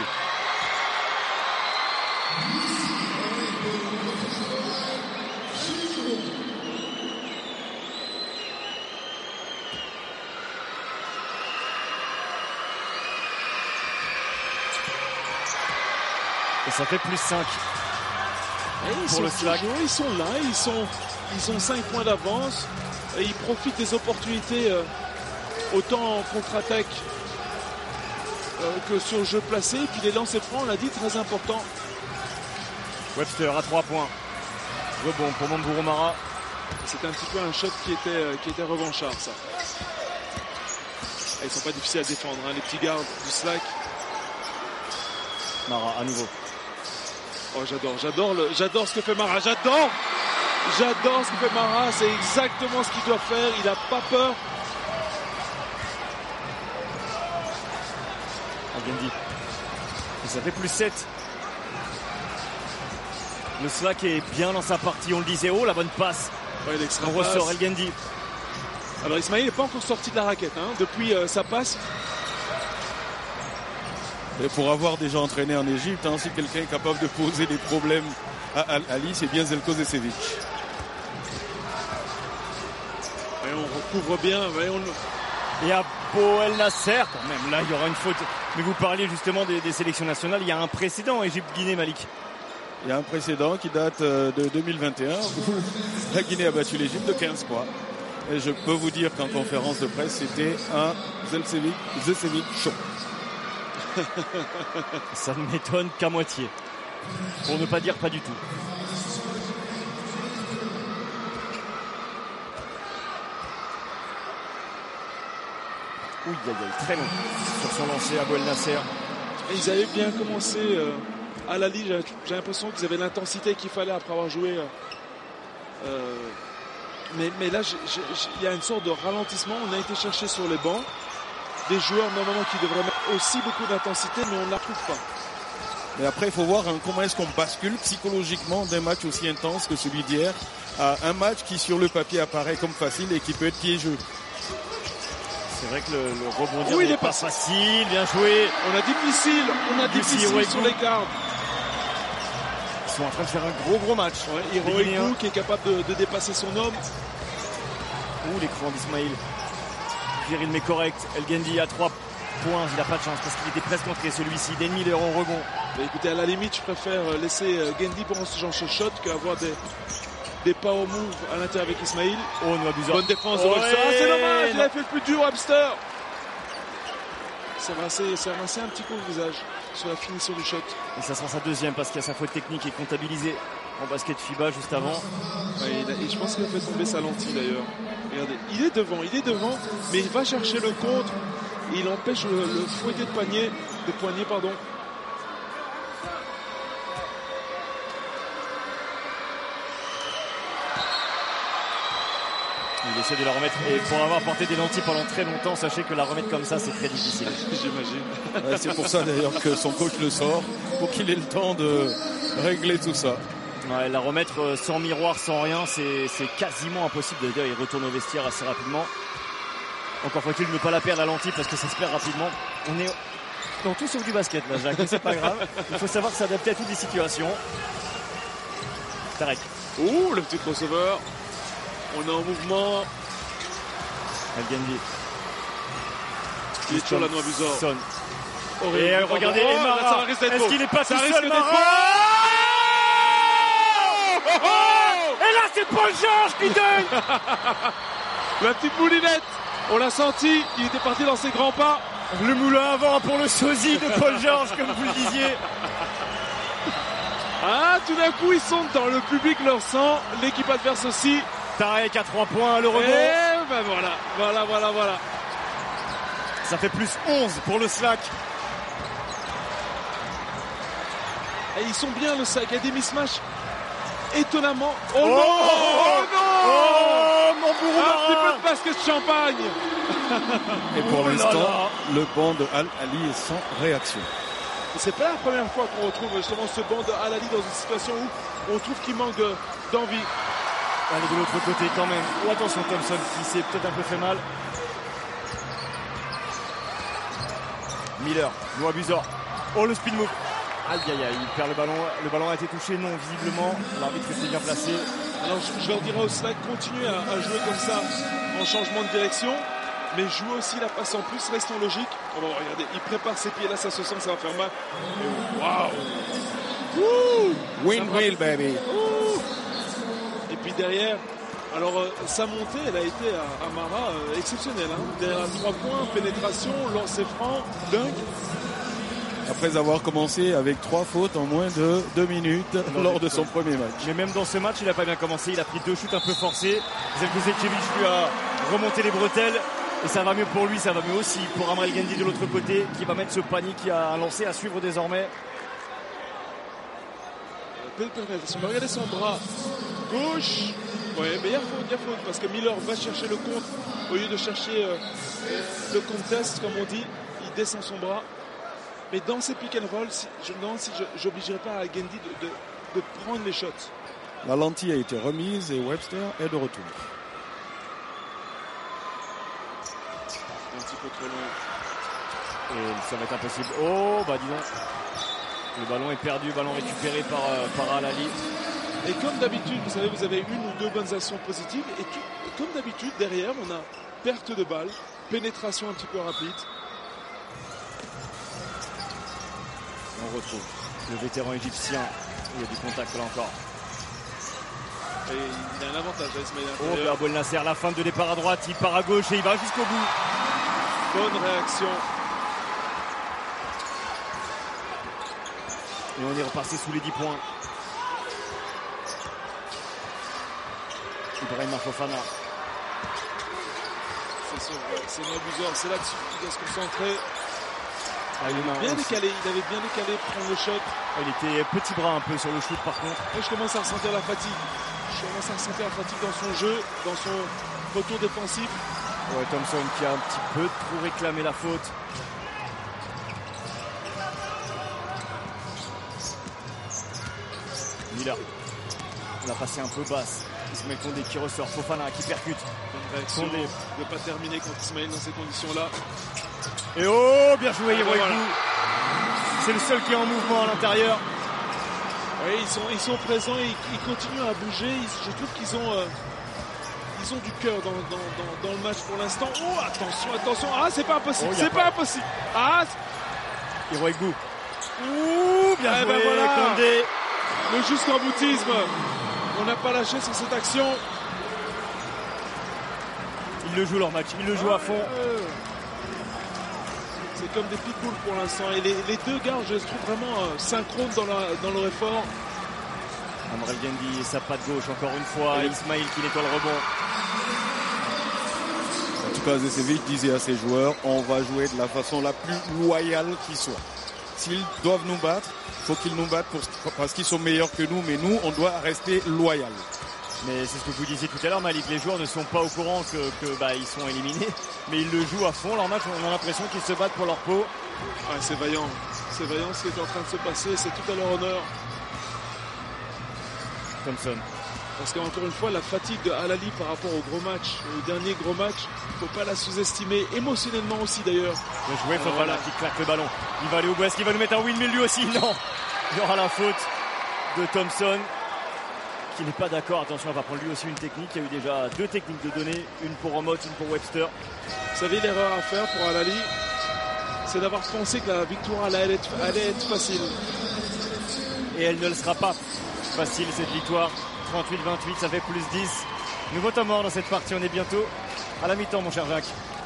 Et ça fait plus cinq. Et ils, pour sont le Slack. Joués, ils sont là, ils, sont, ils ont cinq points d'avance. Et ils profitent des opportunités euh, autant en contre-attaque euh, que sur le jeu placé. Et puis les lancers francs, on l'a dit, très important. Webster à trois points. Rebond pour Mambourou-Mara. C'était un petit peu un shot qui était, euh, qui était revanchard, ça. Et ils sont pas difficiles à défendre, hein, les petits gardes du Slack. Mara à nouveau. Oh, j'adore, j'adore, le, j'adore ce que fait Mara, j'adore J'adore ce que fait Mara, c'est exactement ce qu'il doit faire, il n'a pas peur. Algendi. Et ça fait plus sept. Le Slack est bien dans sa partie, on le disait. Oh, la bonne passe. Ouais, on ressort Algendi. Alors Ismaïl n'est pas encore sorti de la raquette, hein, depuis euh, sa passe. Et pour avoir déjà entraîné en Égypte, hein, si quelqu'un est capable de poser des problèmes à Al-Ali, c'est bien Zeljko Zečević. Et on recouvre bien. Et, on... et à Beau El Nasser, quand même, là il y aura une faute. Mais vous parliez justement des, des sélections nationales, il y a un précédent Égypte-Guinée, Malik. Il y a un précédent qui date de deux mille vingt et un où la Guinée a battu l'Égypte de quinze points. Et je peux vous dire qu'en conférence de presse, c'était un Zelcevic, Zelcevic chaud. Ça ne m'étonne qu'à moitié. Pour ne pas dire pas du tout. Oui, aïe, aïe, très long sur son lancer à Abou El Nasser. Et ils avaient bien commencé euh, à la Ligue. J'ai l'impression qu'ils avaient l'intensité qu'il fallait après avoir joué. Euh, euh, mais, mais là, il y a une sorte de ralentissement. On a été chercher sur les bancs des joueurs normalement qui devraient mettre aussi beaucoup d'intensité, mais on ne la trouve pas. Mais après, il faut voir hein, comment est-ce qu'on bascule psychologiquement d'un match aussi intense que celui d'hier à un match qui sur le papier apparaît comme facile et qui peut être piégeux. C'est vrai que le, le rebondir oui, n'est pas facile, bien joué. On a difficile, on a difficile Hiroegu sur les gardes. Ils sont en train de faire un gros gros match. Ouais, Hiroegu qui est capable de, de dépasser son homme. Ouh, l'écran d'Ismail. Viril mais correct. El Gendi à trois points, il n'a pas de chance parce qu'il était presque entré celui-ci. Den Miller en rebond. Bah, écoutez, à la limite, je préfère laisser Gendi pour ce genre de shot qu'avoir des, des power moves à l'intérieur avec Ismail. Oh, Nwabuzor. Bonne défense de oh, Webster. Ah, c'est dommage, il non. a fait le plus dur, Webster. C'est ramassé un petit coup au visage sur la finition du shot. Et ça sera sa deuxième parce qu'il y a sa faute technique qui est comptabilisée en basket FIBA juste avant. Ouais, et, et je pense qu'il a fait tomber sa lentille d'ailleurs. Regardez, il est devant, il est devant, mais il va chercher le contre. Et il empêche le, le fouetté de poignet, de poignet, pardon. Il essaie de la remettre. Et pour avoir porté des lentilles pendant très longtemps, sachez que la remettre comme ça, c'est très difficile. J'imagine. Ouais, c'est pour ça d'ailleurs que son coach le sort, pour qu'il ait le temps de régler tout ça. Ouais, la remettre sans miroir, sans rien, c'est quasiment impossible. D'ailleurs, il retourne au vestiaire assez rapidement. Encore faut-il ne pas la perdre la lentille parce que ça se perd rapidement. On est dans tout sauf du basket là, Jacques, mais c'est pas grave. Il faut savoir s'adapter à toutes les situations. Tarek. Ouh, le petit crossover. On est en mouvement. El Gendi. Il est toujours la Nwabuzor. Sonne. Horrible. Et regardez, oh, Emara. Est-ce qu'il n'est pas tout seul, Mara? Oh, oh, oh. Et là, c'est Paul George qui donne. La petite moulinette. On l'a senti. Il était parti dans ses grands pas. Le moulin à vent pour le sosie de Paul George, comme vous le disiez. Ah, tout d'un coup, ils sont dans le public, leur sang. L'équipe adverse aussi. Tarek à trois points, le rebond. Et ben voilà, voilà, voilà, voilà. Ça fait plus onze pour le Slack. Et ils sont bien, le Slack. Il y a des mismatchs étonnamment. Oh, oh non, oh non, oh mon bourreau. Un petit peu de basket de champagne. Et pour oh l'instant, là là. le banc de Al Ali est sans réaction. C'est pas la première fois qu'on retrouve justement ce banc de Al Ali dans une situation où on trouve qu'il manque d'envie. Allez de l'autre côté quand même. Oh, attention Thompson qui s'est peut-être un peu fait mal. Miller, Nwabuzor. Oh le speed move. Aïe aïe aïe, il perd le ballon. Le ballon a été touché, non visiblement. L'arbitre était bien placé. Alors je, je leur dirais au Slack, continuez à, à jouer comme ça en changement de direction. Mais jouez aussi la passe en plus, restons logiques. Oh, bon, regardez, il prépare ses pieds là, ça se sent, ça va faire mal. Waouh! Windmill baby. Ouh. Et puis derrière, alors euh, sa montée, elle a été à, à Mara euh, exceptionnelle. Hein. Derrière à trois points, pénétration, lancer franc, dunk. Après avoir commencé avec trois fautes en moins de deux minutes non, lors de son premier match. Mais même dans ce match, il n'a pas bien commencé. Il a pris deux shoots un peu forcés. Zelkozevic lui a remonté les bretelles. Et ça va mieux pour lui, ça va mieux aussi pour Amar El Gendi de l'autre côté, qui va mettre ce panier qui a un lancé à suivre désormais. Regardez son bras gauche. Ouais, mais il y a faute, il y a faute, parce que Miller va chercher le contre au lieu de chercher euh, le contest, comme on dit. Il descend son bras. Mais dans ces pick and roll, si, je me demande si je n'obligerai pas à Gendi de, de, de prendre les shots. La lentille a été remise et Webster est de retour. Un petit peu trop long. Et ça va être impossible. Oh, bah dis donc. Le ballon est perdu, ballon récupéré par, euh, par Al Ali. Et comme d'habitude, vous savez, vous avez une ou deux bonnes actions positives. Et tout, comme d'habitude, derrière, on a perte de balle, pénétration un petit peu rapide. On retrouve le vétéran égyptien. Il y a du contact là encore. Et il a un avantage à Ismail. Oh, Pierre Bouel-Nasser, la fin de départ à droite, il part à gauche et il va jusqu'au bout. Bonne réaction. Et on est repassé sous les dix points. Ibrahima Fofana. C'est sûr, ouais, c'est l'abuseur, c'est là-dessus qu'il doit se concentrer. Ah, il, avait bien décalé, il avait bien décalé pour prendre le shot. Ah, il était petit bras un peu sur le shoot par contre. Et je commence à ressentir la fatigue. Je commence à ressentir la fatigue dans son jeu, dans son retour défensif. Ouais, Thompson qui a un petit peu trop réclamé la faute. Miller. On a passé un peu basse. Ismaël Condé qui ressort. Fofana qui percute. Bonne réaction de ne pas terminer contre Ismaël dans ces conditions-là. Et oh, bien joué, ah, ben voilà. C'est le seul qui est en mouvement à l'intérieur. Oui, ils sont, ils sont présents et ils continuent à bouger. Je trouve qu'ils ont, euh, ils ont du cœur dans, dans, dans, dans le match pour l'instant. Oh, attention, attention. Ah, c'est pas impossible. Oh, c'est pas, pas impossible. Ah, Hiroigu. Ouh, bien eh joué, ben voilà. Condé. Le jusqu'en boutisme. On n'a pas lâché sur cette action. Ils le jouent leur match. Ils le jouent ah, à fond. Euh... C'est comme des pitbulls pour l'instant. Et les, les deux gars, je les trouve vraiment euh, synchrones dans, la, dans leur effort. Amrel Gendi, sa patte gauche encore une fois. Et Ismail qui nettoie le rebond. En tout cas, Zesevic disait à ses joueurs, on va jouer de la façon la plus loyale qui soit. S'ils doivent nous battre, il faut qu'ils nous battent pour, parce qu'ils sont meilleurs que nous. Mais nous, on doit rester loyal. Mais c'est ce que vous disiez tout à l'heure, Malik. Les joueurs ne sont pas au courant que, que bah, ils sont éliminés, mais ils le jouent à fond. Leur match, on a l'impression qu'ils se battent pour leur peau. Ouais, c'est vaillant. C'est vaillant ce qui est en train de se passer. C'est tout à leur honneur. Thompson. Parce qu'encore une fois, la fatigue de Al-Ahly par rapport au gros match, au dernier gros match, il ne faut pas la sous-estimer. Émotionnellement aussi d'ailleurs. Bien joué, Fofana voilà. Qui claque le ballon. Il va aller au bout. Est-ce qu'il va nous mettre un windmill lui aussi? Non. Il y aura la faute de Thompson. Qui n'est pas d'accord, attention, on va prendre lui aussi une technique. Il y a eu déjà deux techniques de données, une pour Romot, une pour Webster. Vous savez, l'erreur à faire pour Al-Ahly, c'est d'avoir pensé que la victoire allait être, allait être facile. Et elle ne le sera pas facile cette victoire. trente-huit vingt-huit, ça fait plus dix. Nouveau temps mort dans cette partie, on est bientôt à la mi-temps, mon cher Jacques.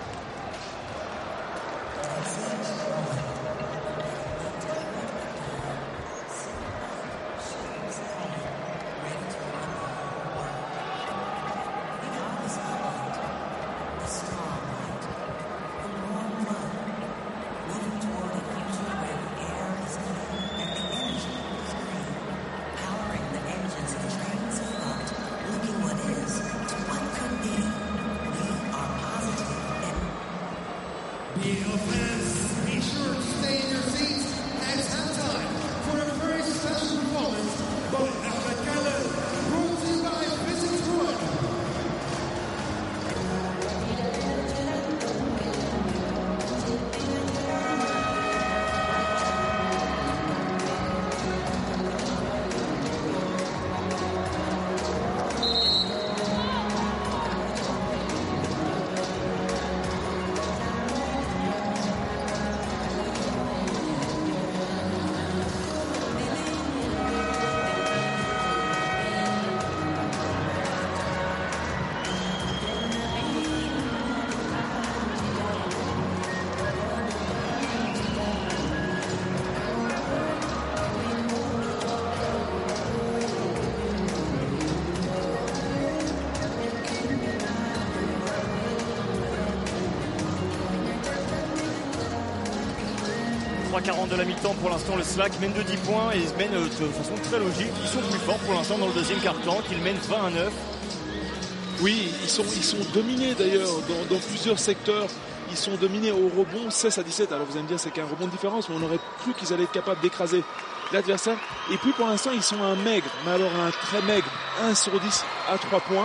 trois quarante de la mi-temps pour l'instant, le Slack mène de dix points et mène de façon très logique. Ils sont plus forts pour l'instant dans le deuxième quart-temps, qu'ils mènent vingt à neuf. Oui, ils sont, ils sont dominés d'ailleurs dans, dans plusieurs secteurs. Ils sont dominés au rebond seize à dix-sept. Alors vous allez me dire c'est qu'un rebond de différence, mais on aurait cru qu'ils allaient être capables d'écraser l'adversaire. Et puis pour l'instant ils sont un maigre, mais alors un très maigre, un sur dix à trois points.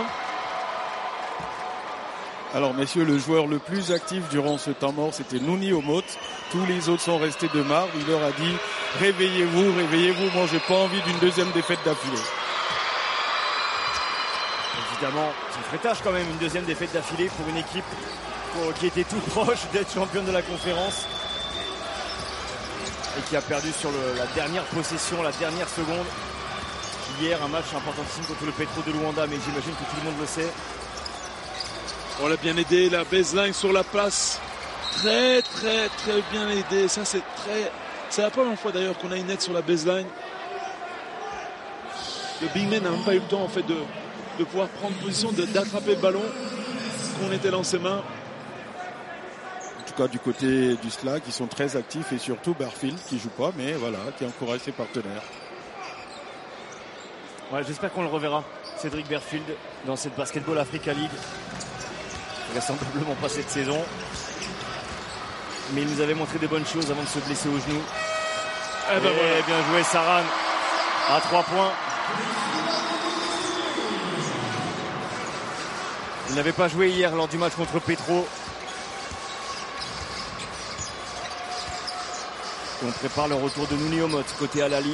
Alors messieurs, le joueur le plus actif durant ce temps mort, c'était Nouni Omot. Tous les autres sont restés de marbre. Il leur a dit réveillez-vous, réveillez-vous. Moi j'ai pas envie d'une deuxième défaite d'affilée. Évidemment, c'est une frétage quand même, une deuxième défaite d'affilée pour une équipe pour, qui était tout proche d'être championne de la conférence et qui a perdu sur le, la dernière possession, la dernière seconde. d'hier, un match importantissime contre le Petro de Luanda, mais j'imagine que tout le monde le sait. On l'a bien aidé, la baseline sur la passe. Très très très bien aidé. Ça c'est très. C'est la première fois d'ailleurs qu'on a une aide sur la baseline. Le big man n'a même pas eu le temps en fait de, de pouvoir prendre position, de, d'attraper le ballon qu'on était dans ses mains. En tout cas du côté du Slack, ils sont très actifs et surtout Barfield qui joue pas, mais voilà, qui encourage ses partenaires. Ouais, j'espère qu'on le reverra, Cédric Berfield, dans cette Basketball Africa League. Vraisemblablement pas cette saison. Mais il nous avait montré des bonnes choses avant de se blesser au genou. Eh ben et voilà. bien joué Saran à trois points. Il n'avait pas joué hier lors du match contre Petro. Et on prépare le retour de Nouni Omot côté Al-Ali.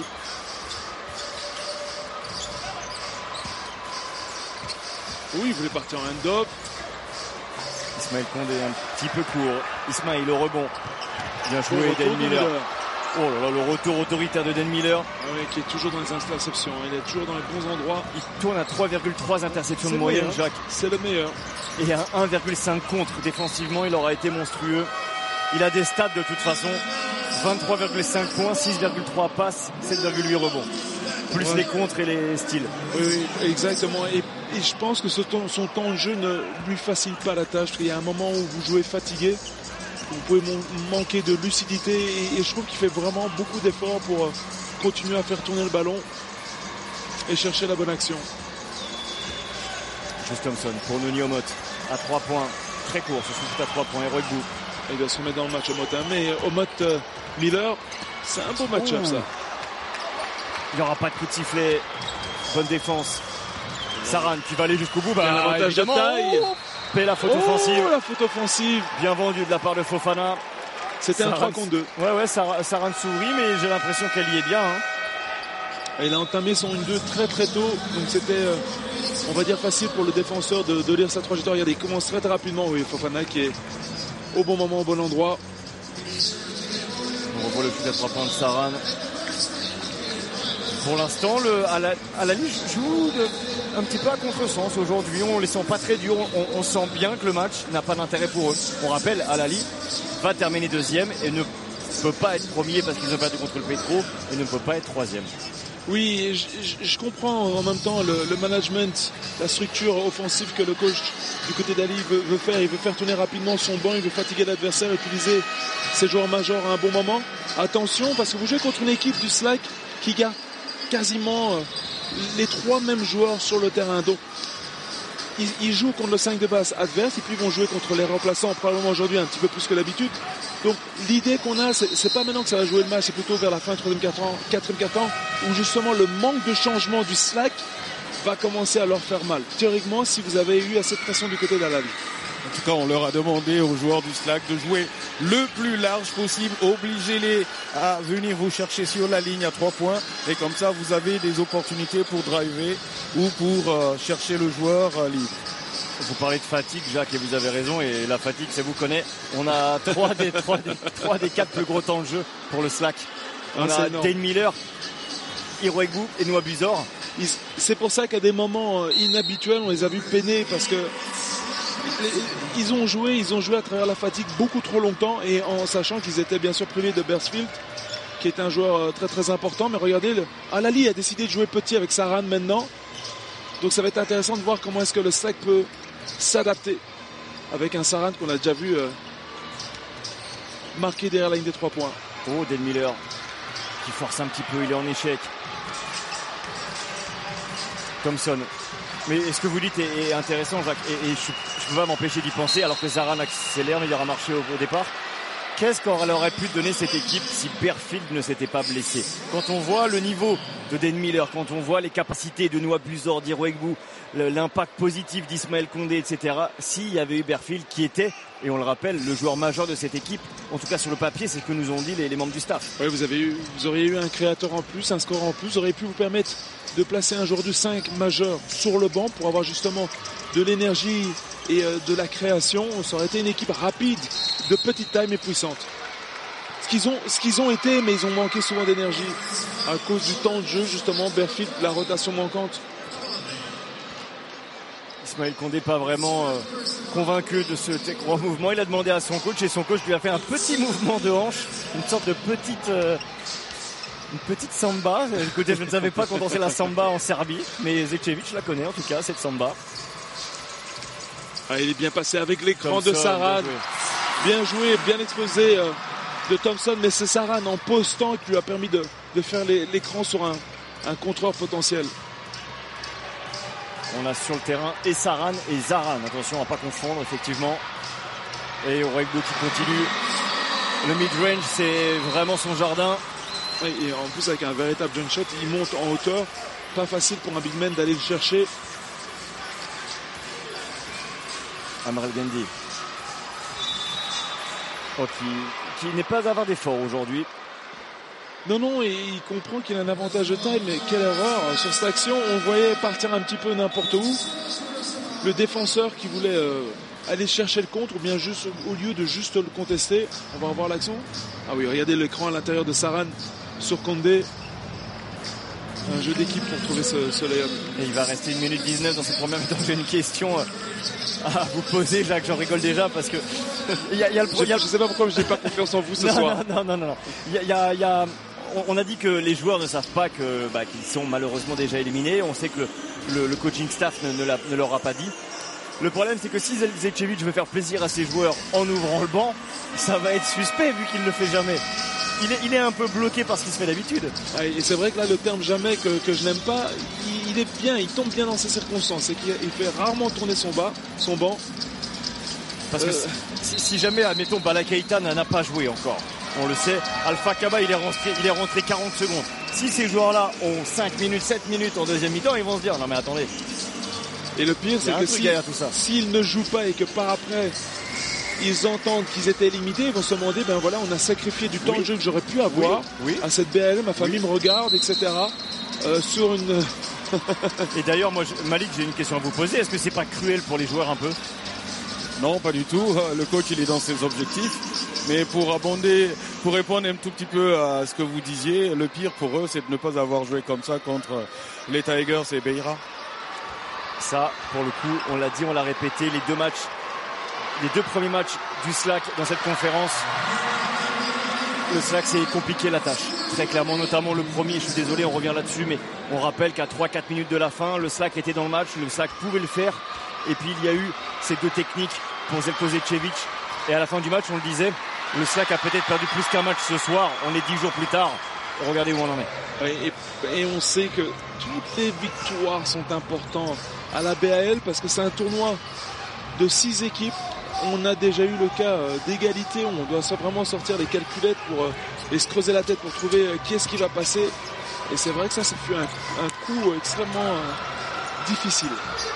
Oui, il voulait partir en end-up. Ismaël Condé un petit peu court. Ismaël au rebond. Bien joué Retour Dan de Miller. Miller. Oh là là, le retour autoritaire de Dan Miller. Ah ouais, qui est toujours dans les interceptions. Il est toujours dans les bons endroits. Il tourne à trois virgule trois interceptions C'est de le moyenne, meilleur. Jacques. C'est le meilleur. Et un un virgule cinq contre. Défensivement, il aura été monstrueux. Il a des stats de toute façon. vingt-trois virgule cinq points, six virgule trois passes, sept virgule huit rebonds. Plus Ouais. les contres et les styles. Oui, oui, exactement. Et, et je pense que ce temps- son temps de jeu ne lui facilite pas la tâche. Parce qu'il y a un moment où vous jouez fatigué. Vous pouvez mon- manquer de lucidité. Et, et je trouve qu'il fait vraiment beaucoup d'efforts pour euh, continuer à faire tourner le ballon et chercher la bonne action. Just Thompson pour Nouni Omot. À trois points. Très court. Ce shoot à trois points. Heroic Bout. Il doit se remettre dans le match Omot. Hein. Mais Omot euh, Miller, c'est un beau match-up Ouh. ça. Il n'y aura pas de coup de sifflet. Bonne défense. Saran qui va aller jusqu'au bout. Il y a un avantage de évidemment. taille. Oh, et la faute Oh, offensive. la faute offensive. Bien vendu de la part de Fofana. C'était un Saran- trois contre deux. Ouais, ouais, Saran, Saran sourit, mais j'ai l'impression qu'elle y est bien. Hein. Et il a entamé son un deux très très tôt. Donc c'était, euh, on va dire, facile pour le défenseur de, de lire sa trajectoire. Regardez, il commence très très rapidement. Oui, Fofana qui est au bon moment, au bon endroit. On revoit le coup à trois points de Saran. Pour l'instant, le Al-Ali joue de, un petit peu à contresens aujourd'hui. On les sent pas très durs. On, on sent bien que le match n'a pas d'intérêt pour eux. On rappelle, Al-Ali va terminer deuxième et ne peut pas être premier parce qu'ils ont perdu contre le Petro et ne peut pas être troisième. Oui, je, je- je comprends en même temps le, le management, la structure offensive que le coach du côté d'Ali veut, veut faire. Il veut faire tourner rapidement son banc, il veut fatiguer l'adversaire, utiliser ses joueurs majeurs à un bon moment. Attention, parce que vous jouez contre une équipe du Slack qui garde quasiment euh, les trois mêmes joueurs sur le terrain. Donc, ils, ils jouent contre le cinq de base adverse et puis ils vont jouer contre les remplaçants probablement aujourd'hui un petit peu plus que l'habitude. Donc l'idée qu'on a, c'est, c'est pas maintenant que ça va jouer le match, c'est plutôt vers la fin du troisième quart-temps, quatrième quart-temps, où justement le manque de changement du Slack va commencer à leur faire mal. Théoriquement, si vous avez eu assez de pression du côté d'Al-Ali. En tout cas, on leur a demandé aux joueurs du Slack de jouer le plus large possible. Obligez-les à venir vous chercher sur la ligne à trois points. Et comme ça, vous avez des opportunités pour driver ou pour euh, chercher le joueur euh, libre. Vous parlez de fatigue, Jacques, et vous avez raison. Et la fatigue, ça vous connaît. On a trois des, trois des, trois des quatre plus gros temps de jeu pour le Slack. On Ah, a c'est énorme. Dan Miller, Heroic Bout et Noah Buzor. Ils- C'est pour ça qu'à des moments euh, inhabituels, on les a vus peiner parce que les- ils ont joué, ils ont joué à travers la fatigue beaucoup trop longtemps et en sachant qu'ils étaient bien sûr privés de Bersfield, qui est un joueur euh, très très important. Mais regardez, le- Al-Ali a décidé de jouer petit avec Saran maintenant. Donc ça va être intéressant de voir comment est-ce que le Slack peut s'adapter avec un Saran qu'on a déjà vu euh, marquer derrière la ligne des trois points. Oh, Dan Miller qui force un petit peu, il est en échec. Thompson. Mais ce que vous dites est, est intéressant, Jacques, et, et je ne peux pas m'empêcher d'y penser, alors que Saran accélère, mais il aura marché au, au départ. Qu'est-ce qu'elle aurait pu donner cette équipe si Berfield ne s'était pas blessé? Quand on voit le niveau de Dan Miller, quand on voit les capacités de Noah Buzor, d'Heroic Bout, l'impact positif d'Ismaël Condé, et cetera, s'il y avait eu Berfield qui était, et on le rappelle, le joueur majeur de cette équipe, en tout cas sur le papier, c'est ce que nous ont dit les, les membres du staff. Oui, vous, avez eu, vous auriez eu un créateur en plus, un score en plus, vous auriez pu vous permettre de placer un joueur du cinq majeur sur le banc pour avoir justement de l'énergie et euh, de la création. Ça aurait été une équipe rapide, de petite taille mais puissante. Ce qu'ils ont, ce qu'ils ont été, mais ils ont manqué souvent d'énergie à cause du temps de jeu, justement. Berfield, la rotation manquante. Ismaël Condé pas vraiment euh, convaincu de ce gros mouvement. Il a demandé à son coach et son coach lui a fait un petit mouvement de hanche, une sorte de petite euh, une petite samba. Écoutez, je ne savais pas qu'on dansait la samba en Serbie, mais Zečević la connaît en tout cas, cette samba. Ah, il est bien passé avec l'écran Thompson, de Saran. Bien joué, bien exposé euh, de Thompson, mais c'est Saran en postant qui lui a permis de, de faire les, l'écran sur un, un contreur potentiel. On a sur le terrain et Saran et Zaran. Attention à ne pas confondre, effectivement. Et Oregbo qui continue. Le mid-range, c'est vraiment son jardin. Et en plus, avec un véritable jump shot, il monte en hauteur. Pas facile pour un big man d'aller le chercher. Amrel Gandhi. Oh, qui, qui n'est pas avare d'effort aujourd'hui. Non, non, et il comprend qu'il a un avantage de taille, mais quelle erreur sur cette action. On voyait partir un petit peu n'importe où. Le défenseur qui voulait euh, aller chercher le contre, ou bien juste au lieu de juste le contester. On va revoir l'action. Ah oui, regardez l'écran à l'intérieur de Saran sur Condé. Un jeu d'équipe pour trouver ce, ce lay-up. Et il va rester une minute dix-neuf dans cette première mi-temps. J'ai une question à vous poser, Jacques, j'en rigole déjà parce que il y a, il y a le je, je sais pas pourquoi je n'ai pas confiance en vous ce non, soir. Non, non, non, non. Il y a, il y a, il y a on a dit que les joueurs ne savent pas que, bah, qu'ils sont malheureusement déjà éliminés. On sait que le, le, le coaching staff ne, ne, l'a, ne leur a pas dit. Le problème, c'est que si Zečević veut faire plaisir à ses joueurs en ouvrant le banc, ça va être suspect vu qu'il ne le fait jamais. Il est, il est un peu bloqué par ce qu'il se fait d'habitude. Ah, et c'est vrai que là, le terme jamais que, que je n'aime pas, il, il est bien, il tombe bien dans ces circonstances. C'est qu'il il fait rarement tourner son, bas, son banc. Parce que euh... si, si jamais, admettons, Bala Keita n'a pas joué encore, on le sait, Alpha Kaba il est rentré, il est rentré quarante secondes. Si ces joueurs-là ont cinq minutes, sept minutes en deuxième mi-temps, ils vont se dire non mais attendez. Et le pire, c'est que si, s'ils ne jouent pas et que par après ils entendent qu'ils étaient limités, ils vont se demander ben voilà, on a sacrifié du temps oui. de jeu que j'aurais pu avoir oui. Oui. à cette B L M, ma famille oui. me regarde, et cetera. Euh, sur une. Et d'ailleurs, moi, Malik, j'ai une question à vous poser. Est-ce que c'est pas cruel pour les joueurs un peu? Non, pas du tout. Le coach, il est dans ses objectifs. Mais pour abonder, pour répondre un tout petit peu à ce que vous disiez, le pire pour eux, c'est de ne pas avoir joué comme ça contre les Tigers et Beira. Ça, pour le coup, on l'a dit, on l'a répété, les deux matchs, les deux premiers matchs du S L A C dans cette conférence, le S L A C c'est compliqué la tâche. Très clairement, notamment le premier, je suis désolé, on revient là-dessus, mais on rappelle qu'à trois quatre minutes de la fin, le S L A C était dans le match, le S L A C pouvait le faire. Et puis il y a eu ces deux techniques pour Željko Zečević. Et à la fin du match, on le disait, le S L A C a peut-être perdu plus qu'un match ce soir. On est dix jours plus tard. Regardez où on en est. Et, et, et on sait que toutes les victoires sont importantes à la B A L parce que c'est un tournoi de six équipes. On a déjà eu le cas d'égalité où on doit vraiment sortir les calculettes pour, et se creuser la tête pour trouver qui est-ce qui va passer. Et c'est vrai que ça, ça fut un, un coup extrêmement euh, difficile.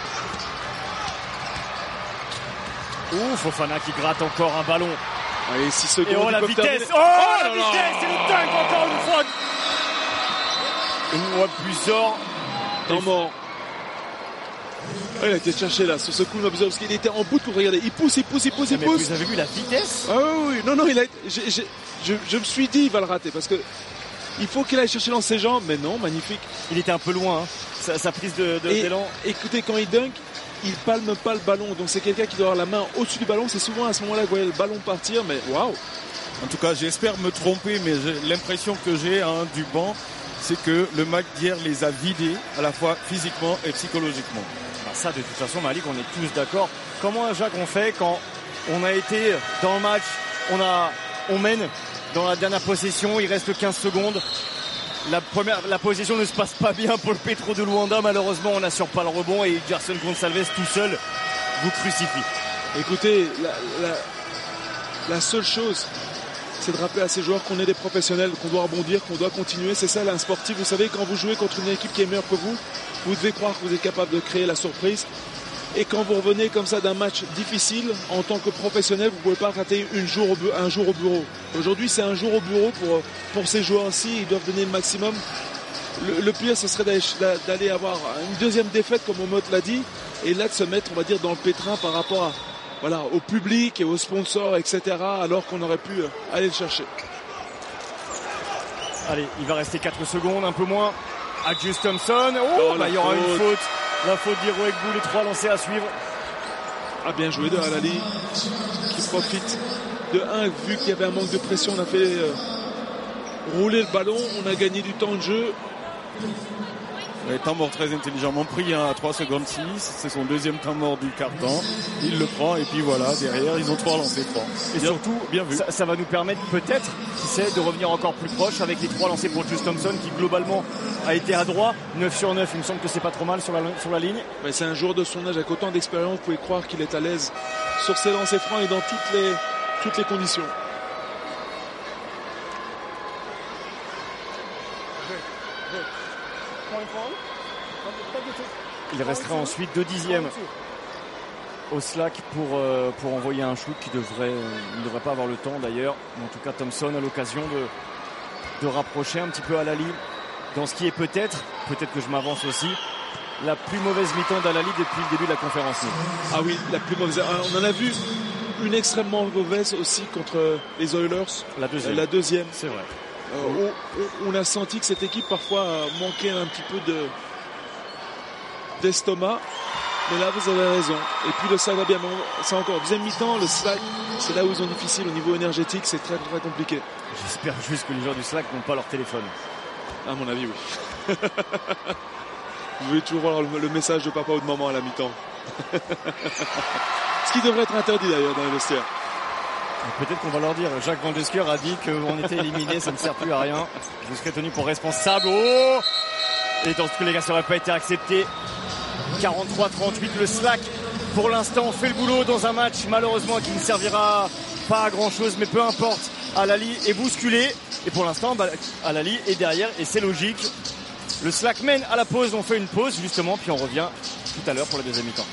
Ouh, Fofana qui gratte encore un ballon. Allez, six secondes. Et oh la vitesse, oh, oh la vitesse, c'est le dingue encore une fois. Une fois Buzor. Temps mort. Oh, il a été cherché là sur ce coup de Buzor parce qu'il était en bout pour regarder. Il pousse, il pousse, il pousse, il pousse. Vous avez vu la vitesse? Ah oui, oui, non, non, il a. J'ai, j'ai, je, je me suis dit il va le rater parce que il faut qu'il aille chercher dans ses jambes, mais non, magnifique. Il était un peu loin, hein. sa, sa prise de, de, Et, d'élan. Écoutez, quand il dunk, il palme pas le ballon, donc c'est quelqu'un qui doit avoir la main au-dessus du ballon. C'est souvent à ce moment-là que vous voyez le ballon partir, mais waouh! En tout cas, j'espère me tromper, mais j'ai l'impression que j'ai hein, du banc, c'est que le match d'hier les a vidés à la fois physiquement et psychologiquement. Ah, ça, de toute façon, Malik, on est tous d'accord. Comment, Jacques, on fait quand on a été dans le match, on a, on mène dans la dernière possession, il reste quinze secondes. La première, la possession ne se passe pas bien pour le Petro de Luanda. Malheureusement, on n'assure pas le rebond et Gerson Gonçalves tout seul vous crucifie. Écoutez, la, la, la seule chose, c'est de rappeler à ces joueurs qu'on est des professionnels, qu'on doit rebondir, qu'on doit continuer. C'est ça, là, un sportif. Vous savez, quand vous jouez contre une équipe qui est meilleure que vous, vous devez croire que vous êtes capable de créer la surprise. Et quand vous revenez comme ça d'un match difficile, en tant que professionnel, vous ne pouvez pas rater une jour au, un jour au bureau. Aujourd'hui, c'est un jour au bureau pour, pour ces joueurs-ci. Ils doivent donner le maximum. Le, le pire, ce serait d'aller, d'aller avoir une deuxième défaite, comme Omot l'a dit, et là de se mettre, on va dire, dans le pétrin par rapport à, voilà, au public et aux sponsors, et cetera, alors qu'on aurait pu aller le chercher. Allez, il va rester quatre secondes, un peu moins. Adjust Thompson. Oh, Oh, bah, il y la aura faute. une faute. La faute d'Iroegbu, les trois lancés à suivre. Ah, bien joué de Halali qui profite de un, vu qu'il y avait un manque de pression, on a fait euh, rouler le ballon, on a gagné du temps de jeu. Ouais, temps mort très intelligemment pris hein, à trois secondes six. C'est son deuxième temps mort du quart-temps. Il le prend et puis voilà, derrière, ils ont trois lancés francs. Et Bien- surtout, bien vu. Ça, ça va nous permettre peut-être, qui sait, de revenir encore plus proche avec les trois lancés pour Just Thompson qui globalement a été adroit. neuf sur neuf, il me semble que c'est pas trop mal sur la, sur la ligne. Mais c'est un joueur de son âge avec autant d'expérience, vous pouvez croire qu'il est à l'aise sur ses lancers francs et dans toutes les, toutes les conditions. Il restera ensuite deux dixièmes au slack pour, euh, pour envoyer un shoot qui devrait, il ne devrait pas avoir le temps d'ailleurs. Mais en tout cas, Thompson a l'occasion de, de rapprocher un petit peu Halali dans ce qui est peut-être, peut-être que je m'avance aussi, la plus mauvaise mi-temps d'Halali depuis le début de la conférence. Ah oui, la plus mauvaise. On en a vu une extrêmement mauvaise aussi contre les Oilers. La deuxième. La deuxième. C'est vrai. Euh, on, on a senti que cette équipe parfois manquait un petit peu de d'estomac. Mais là, vous avez raison. Et puis le slack va bien. C'est encore deuxième mi-temps. Le slack, c'est là où ils ont difficile au niveau énergétique. C'est très très compliqué. J'espère juste que les joueurs du slack n'ont pas leur téléphone. À mon avis, oui. Vous voulez toujours voir le, le message de papa ou de maman à la mi-temps. Ce qui devrait être interdit d'ailleurs dans les vestiaires. Peut-être qu'on va leur dire. Jacques Van Desker a dit qu'on était éliminé, ça ne sert plus à rien. Je serai tenu pour responsable. Oh, et dans tous les cas, ça n'aurait pas été accepté. quarante-trois trente-huit, le slack pour l'instant fait le boulot dans un match malheureusement qui ne servira pas à grand chose, mais peu importe. Halali est bousculé et pour l'instant bah, Halali est derrière et c'est logique. Le slack mène à la pause, on fait une pause justement puis on revient tout à l'heure pour la deuxième mi-temps.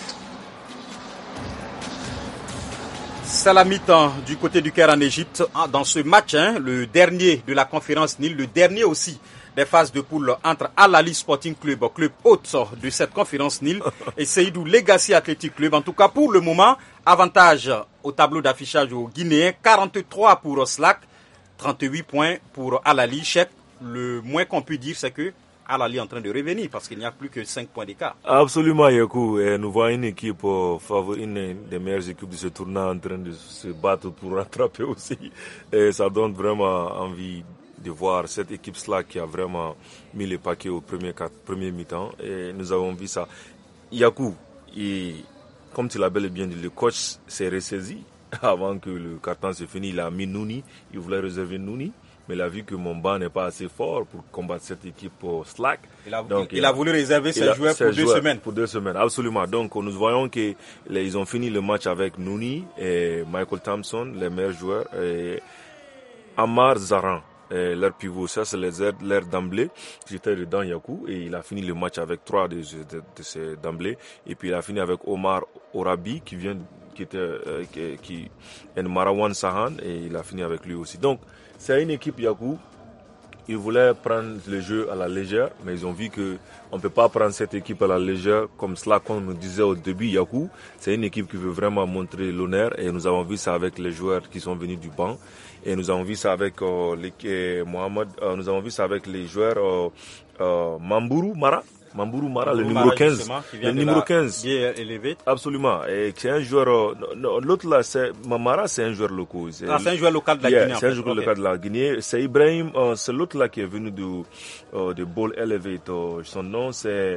C'est la mi-temps du côté du Caire en Égypte. Dans ce match, hein, le dernier de la conférence Nil, le dernier aussi des phases de poule entre Al-Ahly Sporting Club, club hôte de cette conférence Nil, et Seydou Legacy Athletic Club. En tout cas, pour le moment, avantage au tableau d'affichage aux Guinéens, quarante-trois pour Slack, trente-huit points pour Al-Ahly. Chef, le moins qu'on peut dire, c'est que Al-Ahly est en train de revenir parce qu'il n'y a plus que cinq points d'écart. Absolument, Yakou. Et nous voyons une équipe, euh, une des meilleures équipes de ce tournoi en train de se battre pour rattraper aussi. Et ça donne vraiment envie de voir cette équipe-là qui a vraiment mis les paquets au premier, premier mi-temps. Et nous avons vu ça. Yakou, il, comme tu l'as bel et bien dit, le coach s'est ressaisi avant que le carton se finisse. Il a mis Nouni, il voulait réserver Nouni. Mais il a vu que mon banc n'est pas assez fort pour combattre cette équipe au slack. Il a, Donc, il, il a voulu réserver ses joueurs pour deux semaines. Pour deux semaines, absolument. Donc nous voyons qu'ils ont fini le match avec Nouni et Michael Thompson, les meilleurs joueurs, et Amar Zaran, et leur pivot. Ça, c'est les aides, l'air d'emblée. J'étais dedans, Yakou, et il a fini le match avec trois de, de, de ces d'emblée. Et puis il a fini avec Omar Orabi, qui vient, qui était, euh, qui, qui est Marawan Sahan, et il a fini avec lui aussi. Donc, c'est une équipe, Yakou, ils voulaient prendre le jeu à la légère, mais ils ont vu que on peut pas prendre cette équipe à la légère comme cela qu'on nous disait au début, Yakou. C'est une équipe qui veut vraiment montrer l'honneur et nous avons vu ça avec les joueurs qui sont venus du banc et nous avons vu ça avec euh, les, Mohamed, euh, nous avons vu ça avec les joueurs euh, euh, Mambourou Mara. Mambourou Mara, le numéro quinze. Le numéro quinze. Bien élevé. Absolument. Et c'est un joueur, euh, l'autre là, c'est, Mamara, c'est un joueur local. Ah, c'est un joueur local de la yeah, Guinée. C'est un joueur okay. local de la Guinée. C'est Ibrahim, euh, c'est l'autre là qui est venu de, euh, de Ball Elevate. Euh, son nom, c'est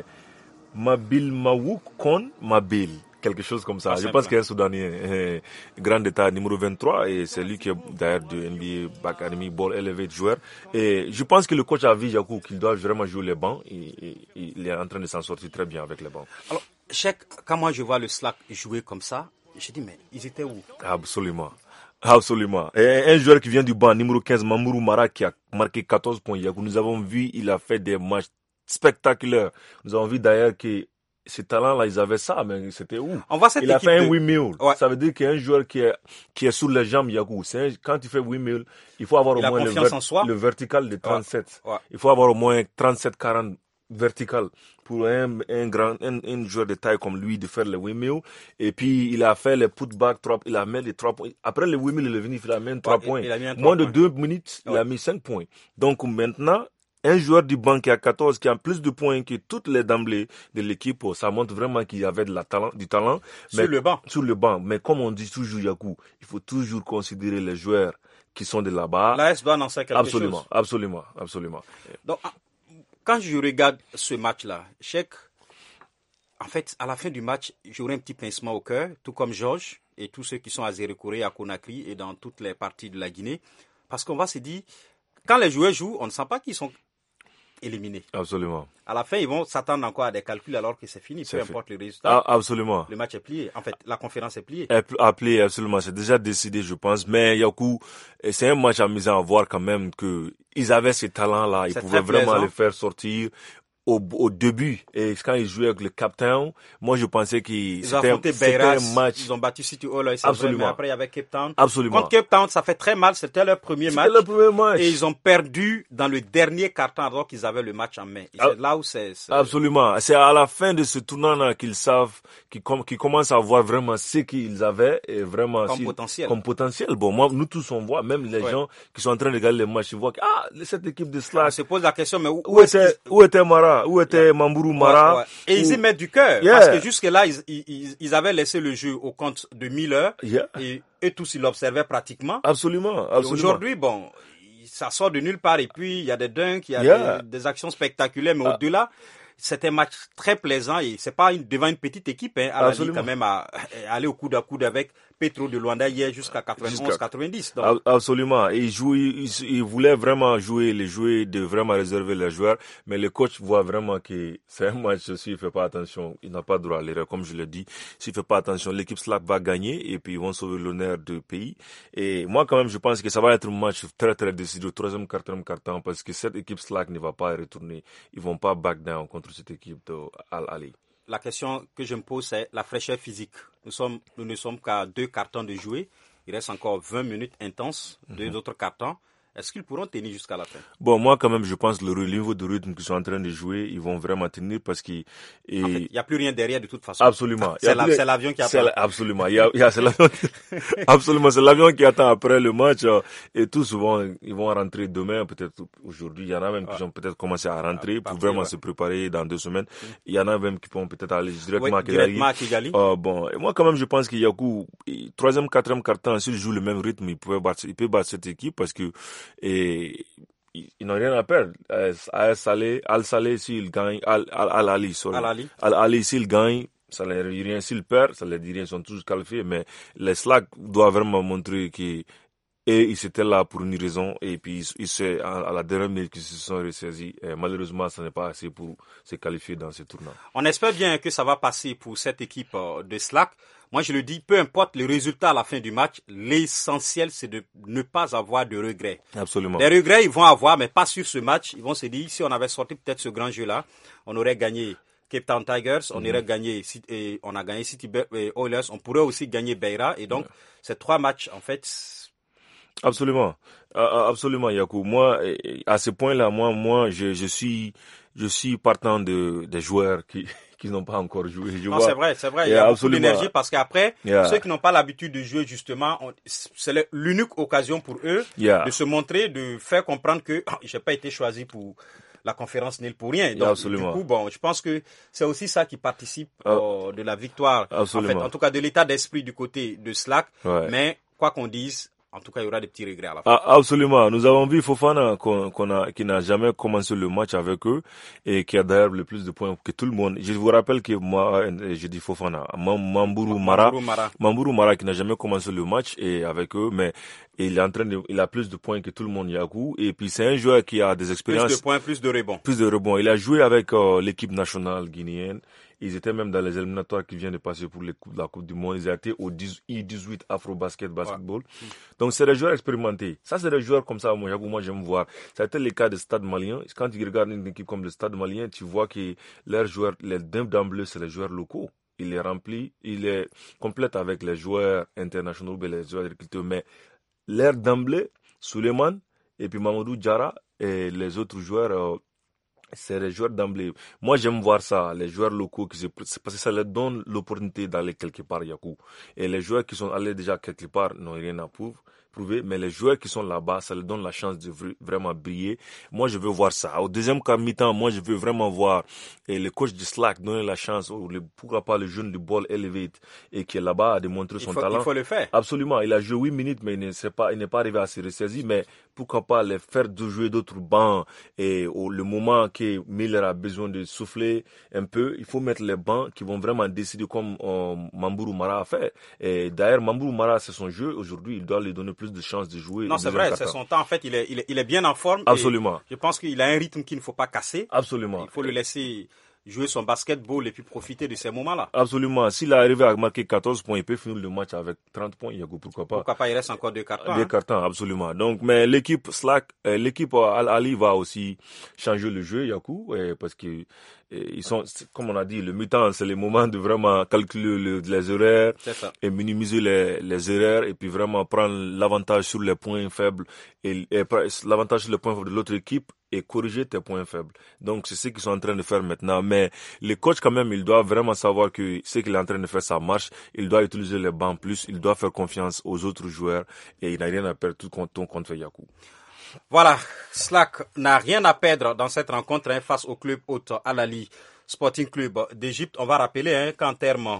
Mabil Mawouk Kon Mabil. Quelque chose comme ça. Ah, je pense qu'il est soudanien. Eh, grand état numéro vingt-trois et c'est lui qui est d'ailleurs de N B A Back Academy Ball Elevate joueur. Et je pense que le coach a vu Yakou qu'il doit vraiment jouer les bancs et, et, et il est en train de s'en sortir très bien avec les bancs. Alors, Cheikh, quand moi je vois le Slack jouer comme ça, je dis mais ils étaient où? Absolument. Absolument. Et un joueur qui vient du banc, numéro quinze, Mamourou Mara, qui a marqué quatorze points. Yakou, nous avons vu, il a fait des matchs spectaculaires. Nous avons vu d'ailleurs que ces talents-là, ils avaient ça, mais c'était où? On voit cette il a fait un windmill. Ouais. Ça veut dire qu'il y a un joueur qui est, qui est sous les jambes, Yakou. C'est un, quand il fait windmill, il faut avoir il au moins le, ver, le vertical de trente-sept. Ouais. Ouais. Il faut avoir au moins trente-sept quarante vertical pour un, un grand, un, un joueur de taille comme lui de faire le windmill. Et puis, il a fait les putback trois, il a mis les trois points. Après le windmill, il est venu, il a mis trois ouais, points. Il a mis un Moins de points. deux minutes, ouais. Il a mis cinq points. Donc, maintenant, un joueur du banc qui a quatorze, qui a plus de points que toutes les d'emblée de l'équipe, ça montre vraiment qu'il y avait de la talent, du talent. Sur mais, le banc. Sur le banc. Mais comme on dit toujours, Yakou, il faut toujours considérer les joueurs qui sont de là-bas. L'A S doit en faire quelque absolument, chose. Absolument, absolument, absolument. Donc, quand je regarde ce match-là, Cheikh, en fait, à la fin du match, j'aurai un petit pincement au cœur, tout comme Georges et tous ceux qui sont à Zérekoré, à Conakry et dans toutes les parties de la Guinée. Parce qu'on va se dire, quand les joueurs jouent, on ne sent pas qu'ils sont éliminés. Absolument. À la fin, ils vont s'attendre encore à des calculs alors que c'est fini, c'est peu fait. Importe le résultat. Ah, absolument. Le match est plié. En fait, la conférence est pliée. Appelé, absolument. C'est déjà décidé, je pense. Mais Yakou, c'est un match amusant à voir quand même que ils avaient ces talents-là. Ils c'est pouvaient vraiment plaisant. Les faire sortir. Au, au début, et quand ils jouaient avec le Cape Town, moi je pensais qu'ils c'était, c'était un match. Ils ont battu City Hall, absolument. Mais après il y avait Cape Town. Absolument. Contre Cape Town, ça fait très mal. C'était leur premier c'était match. Leur premier match. Et ils ont perdu dans le dernier quart-temps alors qu'ils avaient le match en main. Et ah, c'est là où c'est, c'est. Absolument. C'est à la fin de ce tournant-là qu'ils savent, qu'ils, com- qu'ils commencent à voir vraiment ce qu'ils avaient et vraiment comme si, potentiel. Comme potentiel. Bon, moi, nous tous on voit, même les ouais. gens qui sont en train de regarder les matchs, ils voient que ah, cette équipe de Slack. On se pose la question, mais où, où, où était, où était Mara, où était yeah. Mambourou Mara. Ouais, ouais. Et ils y mettent du cœur. Yeah. Parce que jusque-là, ils, ils, ils avaient laissé le jeu au compte de Miller. Yeah. Et eux tous, ils l'observaient pratiquement. Absolument. absolument. Aujourd'hui, bon, ça sort de nulle part. Et puis, il y a des dunks, il y a yeah. des, des actions spectaculaires. Mais ah. au-delà, c'était un match très plaisant. Et c'est pas une, devant une petite équipe, hein, à la Ligue, quand même, à, à aller au coude à coude avec Petro de Luanda hier jusqu'à quatre-vingt-onze quatre-vingt-dix. Donc. Absolument. Et il jouait, il, il voulait vraiment jouer, les jouer, de vraiment réserver les joueurs. Mais le coach voit vraiment que c'est un match, s'il fait pas attention, il n'a pas droit à l'erreur, comme je l'ai dit. S'il fait pas attention, l'équipe Slack va gagner et puis ils vont sauver l'honneur du pays. Et moi, quand même, je pense que ça va être un match très, très décidé au troisième, quatrième quart-temps parce que cette équipe Slack ne va pas retourner. Ils vont pas back down contre cette équipe de Al-Ali. La question que je me pose, c'est la fraîcheur physique. Nous sommes, nous ne sommes qu'à deux cartons de jouer. Il reste encore vingt minutes intenses, mm-hmm. deux autres cartons. Est-ce qu'ils pourront tenir jusqu'à la fin? Bon, moi, quand même, je pense que le niveau de rythme qu'ils sont en train de jouer, ils vont vraiment tenir parce qu'il et... en fait, n'y a plus rien derrière de toute façon. Absolument. C'est, la, plus... c'est l'avion qui attend. C'est, absolument. Il y a, il y a, c'est l'avion qui... absolument. C'est l'avion qui attend après le match. Et tout souvent, ils vont rentrer demain, peut-être aujourd'hui. Il y en a même ah. qui vont peut-être commencer à rentrer ah, pour vraiment ouais. se préparer dans deux semaines. Mm. Il y en a même qui vont peut-être aller directement, oui, à, directement à Kigali. Uh, bon. Et moi, quand même, je pense qu'il y a coup, troisième, quatrième quart-temps, s'ils jouent le même rythme, ils peuvent battre, ils peuvent battre cette équipe parce que, et, ils n'ont rien à perdre. Al-Saleh, Al-Saleh s'il gagne, Al-Ali, sorry. Al-Ali. Al-Ali, s'il gagne, ça ne leur dit rien. S'il perd, ça ne leur dit rien. Ils sont tous qualifiés. Mais les Slack doivent vraiment montrer qu'ils ils étaient là pour une raison. Et puis, ils se, à la dernière minute, qu'ils se sont ressaisis. Et malheureusement, ça n'est pas assez pour se qualifier dans ce tournoi. On espère bien que ça va passer pour cette équipe de Slack. Moi, je le dis, peu importe le résultat à la fin du match, l'essentiel, c'est de ne pas avoir de regrets. Absolument. Les regrets, ils vont avoir, mais pas sur ce match. Ils vont se dire, si on avait sorti peut-être ce grand jeu-là, on aurait gagné Cape Town Tigers, on mm-hmm. aurait gagné, et on a gagné City Oilers, on pourrait aussi gagner Beira. Et donc, mm-hmm. ces trois matchs, en fait... Absolument. Euh, absolument, Yakou. Moi, à ce point-là, moi, moi, je, je suis, je suis partant de, des joueurs qui... qui n'ont pas encore joué. Je non, vois. c'est vrai, c'est vrai. Il y a beaucoup d'énergie parce qu'après, yeah. ceux qui n'ont pas l'habitude de jouer, justement, on, c'est l'unique occasion pour eux yeah. de se montrer, de faire comprendre que oh, je n'ai pas été choisi pour la conférence Nil pour rien. Donc, yeah, du coup, bon, je pense que c'est aussi ça qui participe oh. euh, de la victoire. Absolument. En fait, en tout cas, de l'état d'esprit du côté de Slack. Ouais. Mais, quoi qu'on dise, en tout cas, il y aura des petits regrets à la fin. Ah, absolument. Nous avons vu Fofana qu'on, qu'on a, qui n'a jamais commencé le match avec eux et qui a d'ailleurs le plus de points que tout le monde. Je vous rappelle que moi, je dis Fofana, Mambourou Mara, Mambourou Mara qui n'a jamais commencé le match et avec eux, mais il est en train de, il a plus de points que tout le monde, Yakou. Et puis c'est un joueur qui a des expériences. Plus de points, plus de rebonds. Plus de rebonds. Il a joué avec euh, l'équipe nationale guinéenne. Ils étaient même dans les éliminatoires qui viennent de passer pour les coupes, la Coupe du Monde. Ils étaient au I dix-huit Afro-Basket Basketball. Ouais. Donc, c'est des joueurs expérimentés. Ça, c'est des joueurs comme ça, moi, moi j'aime voir. Ça a été le cas du Stade Malien. Quand tu regardes une équipe comme le Stade Malien, tu vois que leurs joueurs, les deux d'emblée, c'est les joueurs locaux. Il est rempli, il est complète avec les joueurs internationaux, les joueurs agriculteurs. Mais l'air d'emblée, Suleiman, et puis Mamadou Diarra, et les autres joueurs, euh, c'est les joueurs d'emblée. Moi, j'aime voir ça, les joueurs locaux, qui se, parce que ça leur donne l'opportunité d'aller quelque part, Yakou. Et les joueurs qui sont allés déjà quelque part n'ont rien à prouver. Prouver, mais les joueurs qui sont là-bas, ça leur donne la chance de vraiment briller. Moi, je veux voir ça. Au deuxième quart mi-temps, moi, je veux vraiment voir et le coach du Slack donner la chance, ou le, pourquoi pas le jeune du Ball Elevate, et qui est là-bas à démontrer son il faut, talent. Il faut le faire. Absolument. Il a joué huit minutes, mais il ne s'est pas, il n'est pas arrivé à se ressaisir, mais pourquoi pas les faire de jouer d'autres bancs, et au le moment que Miller a besoin de souffler un peu, il faut mettre les bancs qui vont vraiment décider comme euh, Mambourou Mara a fait. Et d'ailleurs, Mambourou Mara, c'est son jeu. Aujourd'hui, il doit lui donner plus de chances de jouer. Non, c'est vrai, quart-temps. C'est son temps. En fait, il est, il est, il est bien en forme. Absolument. Je pense qu'il a un rythme qu'il ne faut pas casser. Absolument. Il faut le laisser jouer son basketball et puis profiter de ces moments-là. Absolument. S'il est arrivé à marquer quatorze points, il peut finir le match avec trente points. Yago, pourquoi pas? Pourquoi pas? Il reste encore deux cartons. Deux hein. cartons, absolument. Donc, mais l'équipe Slack, euh, l'équipe Al Ali va aussi changer le jeu, Yaku, euh, parce que euh, ils sont, comme on a dit, le mi-temps, c'est le moment de vraiment calculer le, les erreurs et minimiser les, les erreurs, et puis vraiment prendre l'avantage sur les points faibles et, et l'avantage sur les points faibles de l'autre équipe et corriger tes points faibles. Donc, c'est ce qu'ils sont en train de faire maintenant. Mais les coachs, quand même, ils doivent vraiment savoir que ce qu'il est en train de faire, ça marche. Il doit utiliser les bancs plus. Il doit faire confiance aux autres joueurs. Et il n'a rien à perdre tout contre, contre Yakou. Voilà. Slack n'a rien à perdre dans cette rencontre hein, face au club hôte Al Ahly Sporting Club d'Égypte. On va rappeler hein, qu'en termes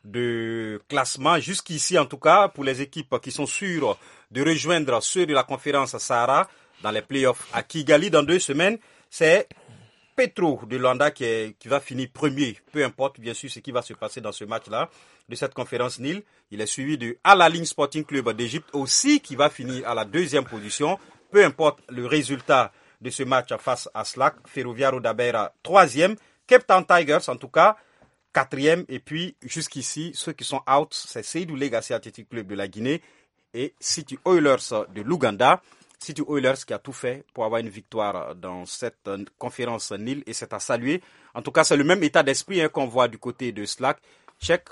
de classement, jusqu'ici en tout cas, pour les équipes qui sont sûres de rejoindre ceux de la conférence Sahara, dans les playoffs à Kigali dans deux semaines, c'est Petro de Luanda qui, est, qui va finir premier. Peu importe bien sûr ce qui va se passer dans ce match-là de cette conférence Nil. Il est suivi de Al Ahly Sporting Club d'Égypte aussi qui va finir à la deuxième position. Peu importe le résultat de ce match face à Slack. Ferroviario d'Abeira troisième. Cape Town Tigers en tout cas quatrième. Et puis jusqu'ici ceux qui sont out c'est Seydou Legacy Athletic Club de la Guinée et City Oilers de l'Ouganda. City Oilers qui a tout fait pour avoir une victoire dans cette conférence Nil et c'est à saluer. En tout cas, c'est le même état d'esprit hein, qu'on voit du côté de Slack. Check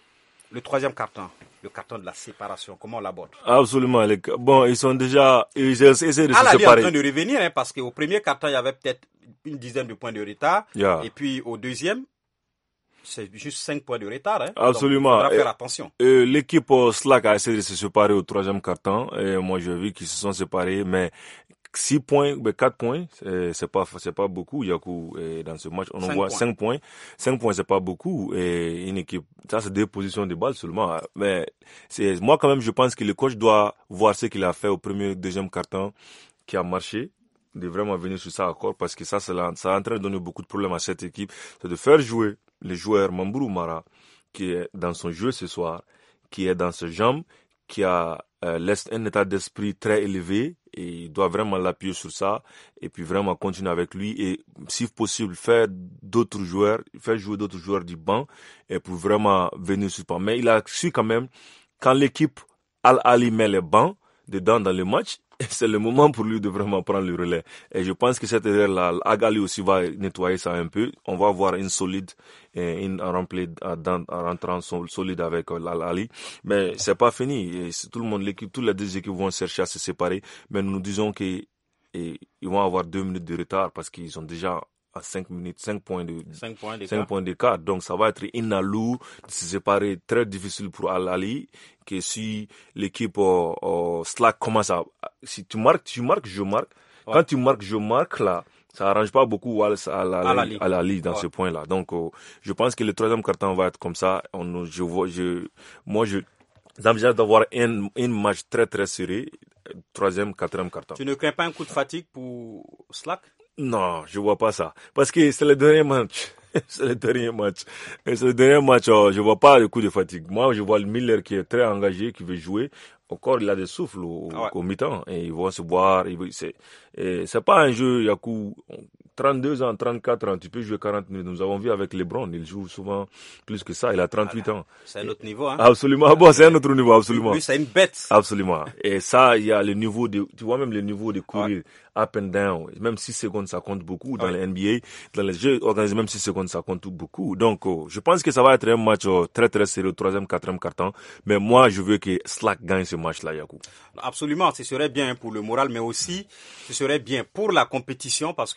le troisième carton, le carton de la séparation. Comment on l'aborde? Absolument. Les... Bon, ils sont déjà... Ils essaient de se séparer. Al Ahly est en train de revenir hein, parce qu'au premier carton, il y avait peut-être une dizaine de points de retard. Yeah. Et puis au deuxième, c'est juste cinq points de retard. Hein. Absolument. Donc, il faudra faire attention. Et, et l'équipe Slack a essayé de se séparer au troisième carton. Et moi, j'ai vu qu'ils se sont séparés. Mais six points, ben quatre points, c'est, c'est pas, c'est pas beaucoup, Yakou, et dans ce match. On en voit cinq points. cinq points, c'est pas beaucoup. Et une équipe, ça, c'est deux positions de balle seulement. Mais c'est, moi, quand même, je pense que le coach doit voir ce qu'il a fait au premier, deuxième carton qui a marché. De vraiment venir sur ça encore parce que ça, c'est là, ça est en train de donner beaucoup de problèmes à cette équipe. C'est de faire jouer le joueur Mambourou Mara qui est dans son jeu ce soir, qui est dans ses jambes, qui a euh, un état d'esprit très élevé et il doit vraiment l'appuyer sur ça et puis vraiment continuer avec lui et si possible faire d'autres joueurs, faire jouer d'autres joueurs du banc et pour vraiment venir sur le banc. Mais il a su quand même quand l'équipe Al Ahly met les bancs dedans dans le match, c'est le moment pour lui de vraiment prendre le relais. Et je pense que cette erreur-là, Al Ahly aussi va nettoyer ça un peu. On va voir une solide, une remplie en rentrant solide avec Al Ahly. Mais c'est pas fini. Et tout le monde, l'équipe, toutes les deux équipes vont chercher à se séparer. Mais nous nous disons qu'ils vont avoir deux minutes de retard parce qu'ils sont déjà à cinq minutes, cinq points de, cinq points d'écart. cinq points d'écart. Donc, ça va être inalou de se séparer, très difficile pour Al Ahly, que si l'équipe, euh, euh, Slack commence à, si tu marques, tu marques, je marque. Ouais. Quand tu marques, je marque, là, ça arrange pas beaucoup Al Ahly, Al Ahly dans ouais. ce point-là. Donc, euh, je pense que le troisième carton va être comme ça. On, je vois, je, moi, je, j'envisage d'avoir un, un match très, très serré, troisième, quatrième carton. Tu ne crains pas un coup de fatigue pour Slack? Non, je vois pas ça. Parce que c'est le dernier match. c'est le dernier match. Et c'est le dernier match, oh, je vois pas le coup de fatigue. Moi, je vois le Miller qui est très engagé, qui veut jouer. Encore, il a des souffles au, ouais. au mi-temps. Et ils vont se boire. Ils, c'est, et c'est pas un jeu, Yakou. trente-deux ans, trente-quatre ans, tu peux jouer quarante minutes. Nous avons vu avec LeBron, il joue souvent plus que ça. Il a trente-huit ans. C'est un autre niveau, hein. Absolument. Bon, c'est un autre niveau, absolument. Lui, c'est une bête. Absolument. Et ça, il y a le niveau de, tu vois même le niveau de courir. Ouais. Up and down. Même six secondes, ça compte beaucoup dans ouais. les N B A. Dans les jeux organisés, même six secondes, ça compte beaucoup. Donc, oh, je pense que ça va être un match oh, très, très sérieux, troisième, quatrième carton. Mais moi, je veux que Slack gagne ce match-là, Yakou. Absolument. Ce serait bien pour le moral, mais aussi, ce serait bien pour la compétition parce qu'en ce moment,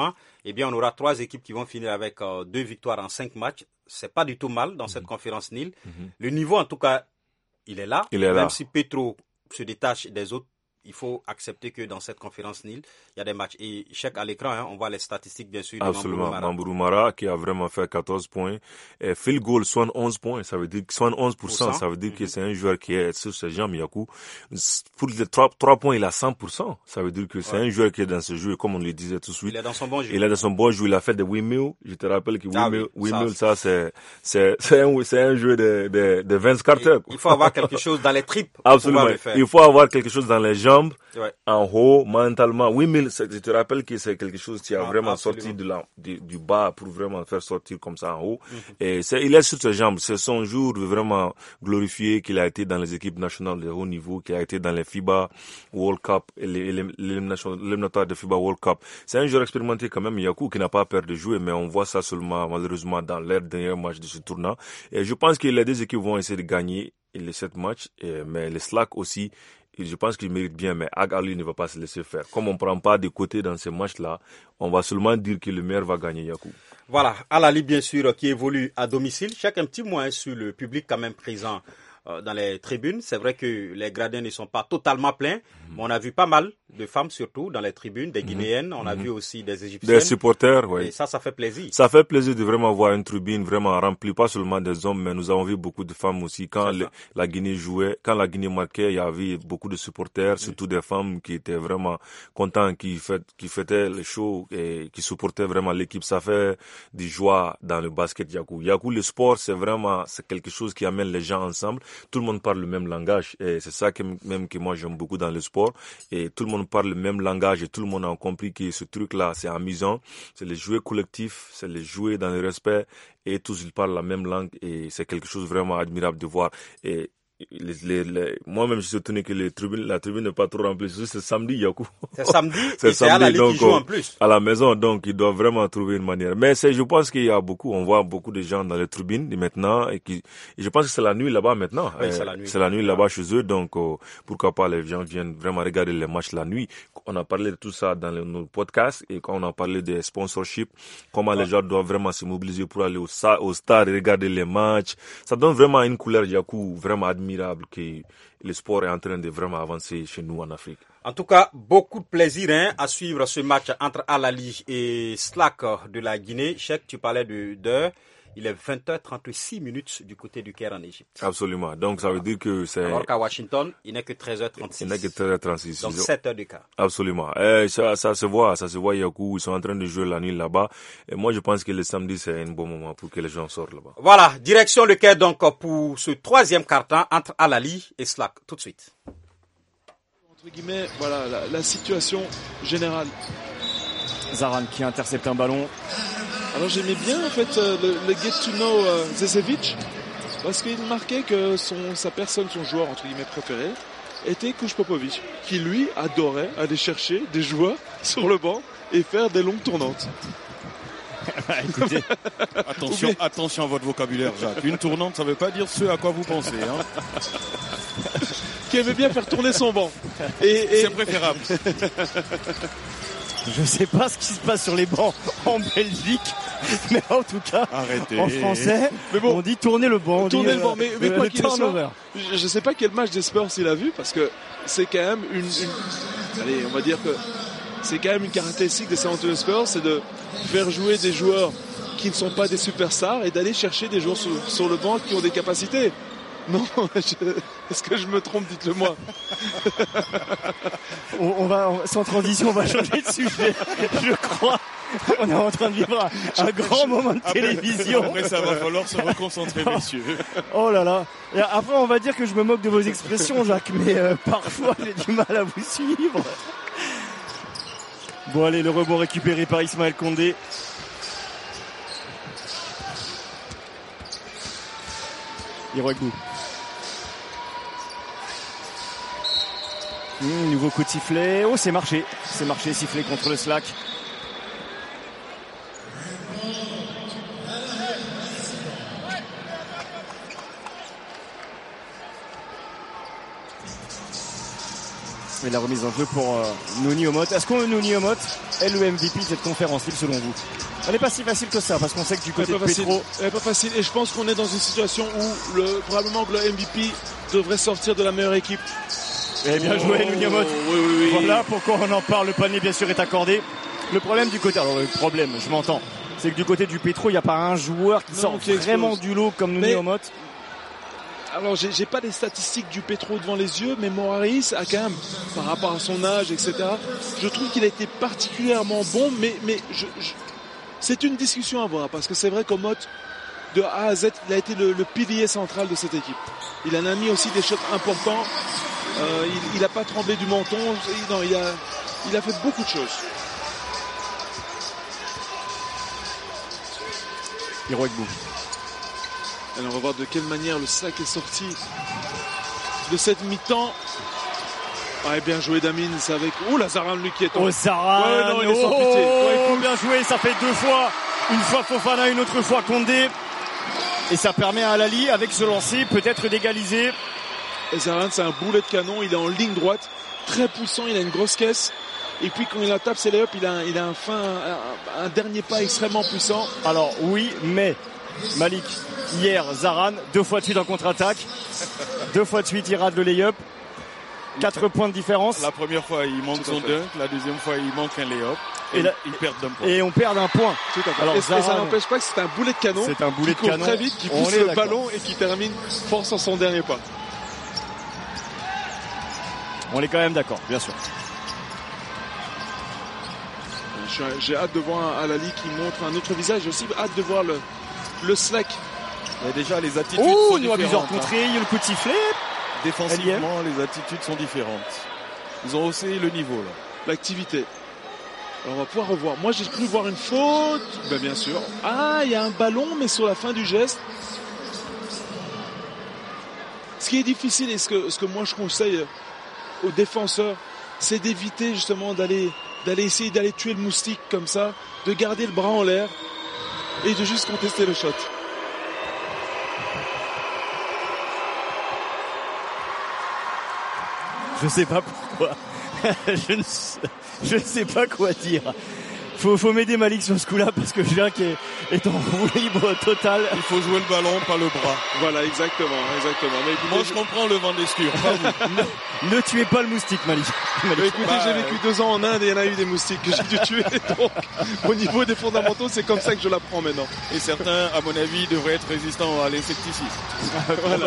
classement, eh bien, on aura trois équipes qui vont finir avec euh, deux victoires en cinq matchs. C'est pas du tout mal dans mm-hmm. cette conférence Nil. Mm-hmm. Le niveau, en tout cas, il est là. Il est Même là. si Petro se détache des autres, il faut accepter que dans cette conférence Nil, il y a des matchs. Et chaque à l'écran, hein, on voit les statistiques, bien sûr. Absolument. Mambourou Mara qui a vraiment fait quatorze points. Et field goal, soixante et onze points. Ça veut dire soixante et onze pour cent. Ça veut dire mm-hmm. que c'est un joueur qui est sur ses jambes, Yakou. Pour les trois, trois points, il a cent pour cent. Ça veut dire que c'est ouais. un joueur qui est dans ce jeu, comme on le disait tout de suite. Il est dans son bon jeu. Il est dans son bon jeu. Il a fait des windmills. Je te rappelle que ah, windmill, oui, windmill, ça, ça c'est, c'est, c'est un, c'est un jeu de, de, de Vince Carter. Il, il faut avoir quelque chose dans les tripes. Absolument. Le faire. Il faut avoir quelque chose dans les jambes. Ouais. En haut, mentalement. Oui, mais je te rappelle que c'est quelque chose qui a ah, vraiment absolument. sorti de la, du, du bas pour vraiment faire sortir comme ça en haut. Mm-hmm. Et c'est, il est sur ses jambes. C'est son jour vraiment glorifié qu'il a été dans les équipes nationales de haut niveau, qu'il a été dans les FIBA World Cup et l'éliminatoire de FIBA World Cup. C'est un joueur expérimenté quand même, Yakou, qui n'a pas peur de jouer, mais on voit ça seulement, malheureusement, dans leur dernier match de ce tournoi. Et je pense que les deux équipes vont essayer de gagner les sept matchs, et, mais les Slack aussi, et je pense qu'il mérite bien, mais Ag Ali ne va pas se laisser faire. Comme on ne prend pas de côté dans ces matchs-là, on va seulement dire que le meilleur va gagner, Yakou. Voilà, Al Ali, bien sûr, qui évolue à domicile. Chaque un petit mot hein, sur le public quand même présent euh, dans les tribunes. C'est vrai que les gradins ne sont pas totalement pleins, mmh. mais on a vu pas mal de femmes surtout dans les tribunes, des Guinéennes. Mmh. On a mmh. vu aussi des Égyptiennes. Des supporters, oui. Et ça, ça fait plaisir. Ça fait plaisir de vraiment voir une tribune vraiment remplie, pas seulement des hommes, mais nous avons vu beaucoup de femmes aussi. Quand le, la Guinée jouait, quand la Guinée marquait, il y avait beaucoup de supporters, mmh. surtout des femmes qui étaient vraiment contents, qui, fait, qui fêtaient les shows et qui supportaient vraiment l'équipe. Ça fait du joie dans le basket Yakou. Yakou, le sport, c'est vraiment, c'est quelque chose qui amène les gens ensemble. Tout le monde parle le même langage et c'est ça que, même que moi j'aime beaucoup dans le sport. Et tout le monde parle le même langage et tout le monde a compris que ce truc-là, c'est amusant. C'est le jouer collectif, c'est le jouer dans le respect et tous ils parlent la même langue et c'est quelque chose vraiment admirable de voir. Et Les, les, les, moi-même, je suis étonné que les tribunes, la tribune n'est pas trop remplie. C'est samedi, Yakou. C'est samedi, c'est et c'est à la Ligue qui joue en plus. À la maison, donc, ils doivent vraiment trouver une manière. Mais c'est, je pense qu'il y a beaucoup, on voit beaucoup de gens dans les tribunes maintenant, et qui, et je pense que c'est la nuit là-bas maintenant. Oui, euh, c'est la nuit. C'est la nuit là-bas chez eux, donc, euh, pourquoi pas les gens viennent vraiment regarder les matchs la nuit. On a parlé de tout ça dans le, nos podcasts, et quand on a parlé des sponsorships, comment ouais. les gens doivent vraiment se mobiliser pour aller au, au stade et regarder les matchs. Ça donne vraiment une couleur, Yakou, vraiment admirable, qui, le sport est en train de vraiment avancer chez nous en Afrique. En tout cas, beaucoup de plaisir hein, à suivre ce match entre Al Ali et Slack de la Guinée. Cheikh, tu parlais de d'heure. Il est vingt heures trente-six minutes du côté du Caire en Égypte. Absolument. Donc, ça veut dire que c'est... Alors qu'à Washington, il n'est que treize heures trente-six. Il n'est que treize heures trente-six. Donc, sept heures d'écart. Absolument. Et ça, ça se voit, ça se voit, Yakou. Ils sont en train de jouer la nuit là-bas. Et moi, je pense que le samedi, c'est un bon moment pour que les gens sortent là-bas. Voilà. Direction le Caire, donc, pour ce troisième quart-temps entre Al Ali et Slack. Tout de suite. Entre guillemets, voilà, la, la situation générale. Zaran qui intercepte un ballon. Alors j'aimais bien en fait euh, le, le get to know euh, Zezevic parce qu'il marquait que son, sa personne, son joueur entre guillemets préféré était Kuš Popović, qui lui adorait aller chercher des joueurs sur le banc et faire des longues tournantes. Écoutez, attention, bien... attention à votre vocabulaire, Jacques. Une tournante, ça ne veut pas dire ce à quoi vous pensez. Hein. Qui aimait bien faire tourner son banc. Et, et... C'est préférable. Je ne sais pas ce qui se passe sur les bancs en Belgique, mais en tout cas, arrêtez. En français, mais bon, on dit tourner le banc. Tourner dit, le banc, mais, mais euh, quoi qu'il soit, je ne sais pas quel match des Spurs il a vu, parce que c'est quand même une, une... Allez, on va dire que c'est quand même une caractéristique des San Antonio Spurs, c'est de faire jouer des joueurs qui ne sont pas des superstars et d'aller chercher des joueurs sur, sur le banc qui ont des capacités. Non, je... est-ce que je me trompe, dites-le moi. on, on va, on, sans transition, on va changer de sujet, je crois. On est en train de vivre un, un grand moment de après, télévision. Après, ça va falloir se reconcentrer, messieurs. Oh là là. Et après, on va dire que je me moque de vos expressions, Jacques, mais euh, parfois, j'ai du mal à vous suivre. Bon, allez, le rebond récupéré par Ismaël Condé. Iroegbu. Mmh, nouveau coup de sifflet. Oh, c'est marché. C'est marché, sifflet contre le Slack. Et la remise en jeu pour euh, Nouni Omot. Est-ce que Nouni Omot est le M V P de cette conférence libre selon vous? Elle n'est pas si facile que ça, parce qu'on sait que du côté de Petro... Elle n'est pas facile, et je pense qu'on est dans une situation où le, probablement que le M V P devrait sortir de la meilleure équipe. Eh bien joué, oh, Nouni Omot. Oui, oui, oui. Voilà pourquoi on en parle, le panier bien sûr est accordé. Le problème du côté... Alors le problème, je m'entends, c'est que du côté du Petro, il n'y a pas un joueur qui non, sort qui vraiment du lot comme Nouni Omot. Alors, j'ai, j'ai pas les statistiques du Petro devant les yeux, mais Moraris a quand même, par rapport à son âge, et cetera, je trouve qu'il a été particulièrement bon, mais, mais je, je, c'est une discussion à avoir, parce que c'est vrai qu'Omot, de A à Z, il a été le, le pilier central de cette équipe. Il en a mis aussi des shots importants, euh, il n'a pas tremblé du menton, il, non, il, a, il a fait beaucoup de choses. Heroic Bou. Alors on va voir de quelle manière le sac est sorti de cette mi-temps. Ouais, bien joué Damien, c'est avec... Oh la Zaran lui qui est en... Oh Zaran ouais, non, il est sans oh, pitié. Ouais, oh, bien joué, ça fait deux fois. Une fois Fofana, une autre fois Condé. Et ça permet à Alali, avec ce lancer, peut-être d'égaliser. Et Zaran, c'est un boulet de canon, il est en ligne droite, très puissant, il a une grosse caisse. Et puis quand il la tape, c'est lay-up, il a, il a un, fin, un, un dernier pas extrêmement puissant. Alors oui, mais Malik... Hier, Zaran, deux fois de suite en contre-attaque. Deux fois de suite, il rate le lay-up. Quatre points de différence. La première fois, il manque son dunk. La deuxième fois, il manque un lay-up. Et, et la, il perd d'un point. Et on perd d'un point. Tout à fait. Alors, et, Zaran, et ça n'empêche pas que c'est un boulet de canon. C'est un boulet qui de canon. Très vite, qui pousse le ballon et qui termine fort sur son dernier pas. On est quand même d'accord, bien sûr. J'ai hâte de voir un Alali qui montre un autre visage. J'ai aussi hâte de voir le, le slack. Et déjà, les attitudes oh, sont différentes. Oh, contré, il y a le coup de sifflet. Défensivement, les attitudes sont différentes. Ils ont haussé le niveau, là. L'activité. Alors, on va pouvoir revoir. Moi, j'ai cru voir une faute. Ben, bien sûr. Ah, il y a un ballon, mais sur la fin du geste. Ce qui est difficile, et ce que, ce que moi, je conseille aux défenseurs, c'est d'éviter, justement, d'aller... d'aller essayer d'aller tuer le moustique comme ça, de garder le bras en l'air et de juste contester le shot. Je sais pas pourquoi. je, ne sais, je ne sais pas quoi dire. Faut, faut m'aider Malik sur ce coup-là parce que Julien qui est, est en roue libre total. Il faut jouer le ballon, pas le bras. Voilà, exactement, exactement. Mais écoutez, moi je comprends le vent d'Escure, pas vous. ne, ne tuez pas le moustique, Malik. Malik. Mais écoutez, bah, j'ai vécu deux ans en Inde et il y en a eu des moustiques que j'ai dû tuer. Donc, au niveau des fondamentaux, c'est comme ça que je l'apprends maintenant. Et certains, à mon avis, devraient être résistants à l'insecticide. Voilà.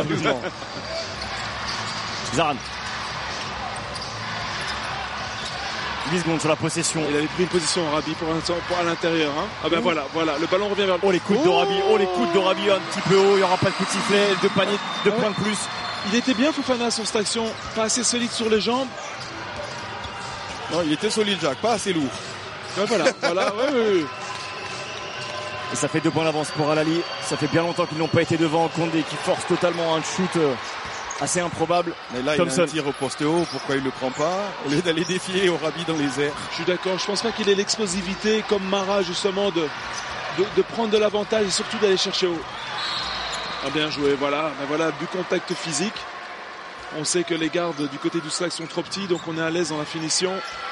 Zaran. huit secondes sur la possession. Il avait pris une position en Rabi pour, pour à l'intérieur. Hein. Ah ben Ouh. voilà, voilà, le ballon revient vers le... Oh les coudes oh d'Orabi, oh les coudes d'Orabi un petit peu haut, il n'y aura pas de coup de sifflet, deux paniers, deux ouais. points de plus. Il était bien Fofana sur cette action, pas assez solide sur les jambes. Non, il était solide Jacques, pas assez lourd. Ouais, voilà, voilà, ouais, ouais, ouais. Et ça fait deux points d'avance pour Alali. Ça fait bien longtemps qu'ils n'ont pas été devant. Condé qui force totalement un shoot assez improbable. Mais là, Thompson. Il a un tir au poste haut. Pourquoi il le prend pas au lieu d'aller défier Orabi dans les airs? Je suis d'accord. Je pense pas qu'il ait l'explosivité comme Mara justement de, de, de prendre de l'avantage et surtout d'aller chercher haut. Ah, bien joué. Voilà. Ben voilà, du contact physique. On sait que les gardes du côté du slack sont trop petits, donc on est à l'aise dans la finition.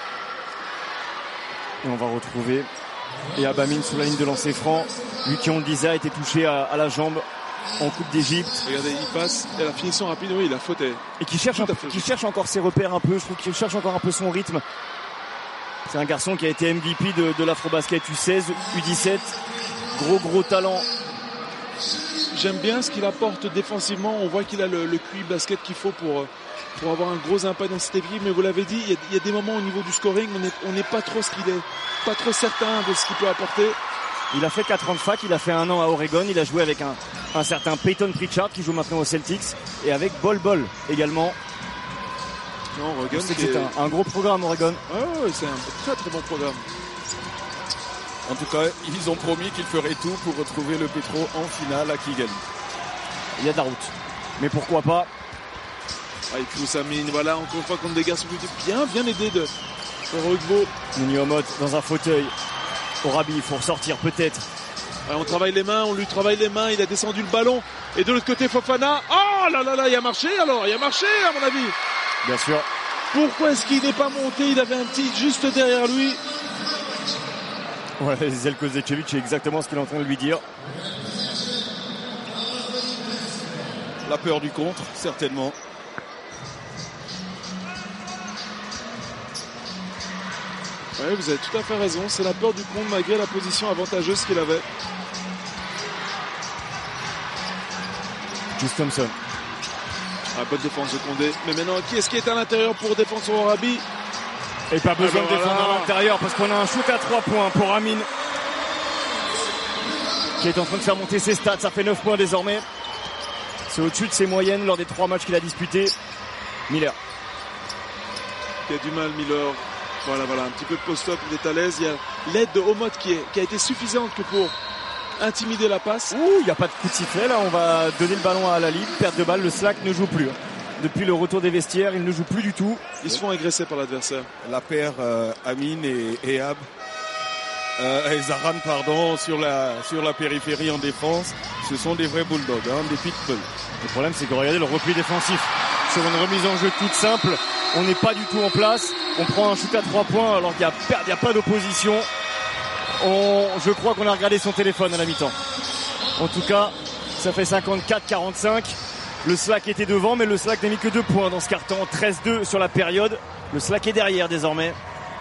Et on va retrouver et Abamine sous la ligne de lancer franc. Lui qui, on le disait, a été touché à, à la jambe en Coupe d'Égypte. Regardez, il passe et la finition rapide, oui, il a fauté. Et qui cherche, un, qui cherche encore ses repères un peu. Je trouve qu'il cherche encore un peu son rythme. C'est un garçon qui a été M V P de, de l'Afrobasket U seize, U dix-sept. Gros, gros talent. J'aime bien ce qu'il apporte défensivement. On voit qu'il a le, le Q I basket qu'il faut pour, pour avoir un gros impact dans cette équipe. Mais vous l'avez dit, il y, a, il y a des moments au niveau du scoring, on n'est pas trop ce qu'il est, pas trop certain de ce qu'il peut apporter. Il a fait quatre ans de fac, il a fait un an à Oregon, il a joué avec un, un certain Peyton Pritchard qui joue maintenant aux Celtics et avec Bol Bol également. Non, Oregon, c'est est... un, un gros programme Oregon. Ah ouais, c'est un très très bon programme. En tout cas, ils ont promis qu'ils feraient tout pour retrouver le Petro en finale à Kigali. Il y a de la route, mais pourquoi pas. Ah, il pousse Amine, voilà, encore une fois contre des garçons bien, bien aidés de Rugbo. Nini Omot dans un fauteuil. Orabi, il faut ressortir peut-être. Ouais, on travaille les mains, on lui travaille les mains, il a descendu le ballon. Et de l'autre côté, Fofana. Oh là là là, il a marché alors, il a marché à mon avis. Bien sûr. Pourquoi est-ce qu'il n'est pas monté? Il avait un petit juste derrière lui. Ouais, Zeljko Zečević, c'est exactement ce qu'il est en train de lui dire. La peur du contre, certainement. Oui, vous avez tout à fait raison. C'est la peur du contre malgré la position avantageuse qu'il avait. Just Thompson. Ah, bonne défense de Condé. Mais maintenant, qui est-ce qui est à l'intérieur pour défendre son Orabi? Et pas besoin ah ben de défendre voilà. à l'intérieur parce qu'on a un shoot à trois points pour Amin qui est en train de faire monter ses stats. Ça fait neuf points désormais. C'est au-dessus de ses moyennes lors des trois matchs qu'il a disputés. Miller. Il a du mal, Miller. Voilà, voilà, un petit peu de post-up, il est à l'aise. Il y a l'aide de Omot qui, est, qui a été suffisante que pour intimider la passe. Ouh, il n'y a pas de coup de sifflet là. On va donner le ballon à Al-Ahly. Perte de balle, le Slack ne joue plus. Depuis le retour des vestiaires, il ne joue plus du tout. Ils se font agresser par l'adversaire. La paire euh, Amin et, et Ab. Euh, et Zaran, pardon, sur la, sur la périphérie en défense. Ce sont des vrais bulldogs, hein, des pitbulls. Le problème, c'est que regardez le repli défensif. Sur une remise en jeu toute simple, on n'est pas du tout en place. On prend un shoot à trois points alors qu'il n'y a, a pas d'opposition. On, je crois qu'on a regardé son téléphone à la mi-temps. En tout cas, ça fait cinquante-quatre quarante-cinq. Le Slack était devant, mais le Slack n'a mis que deux points dans ce carton. treize deux sur la période. Le Slack est derrière désormais.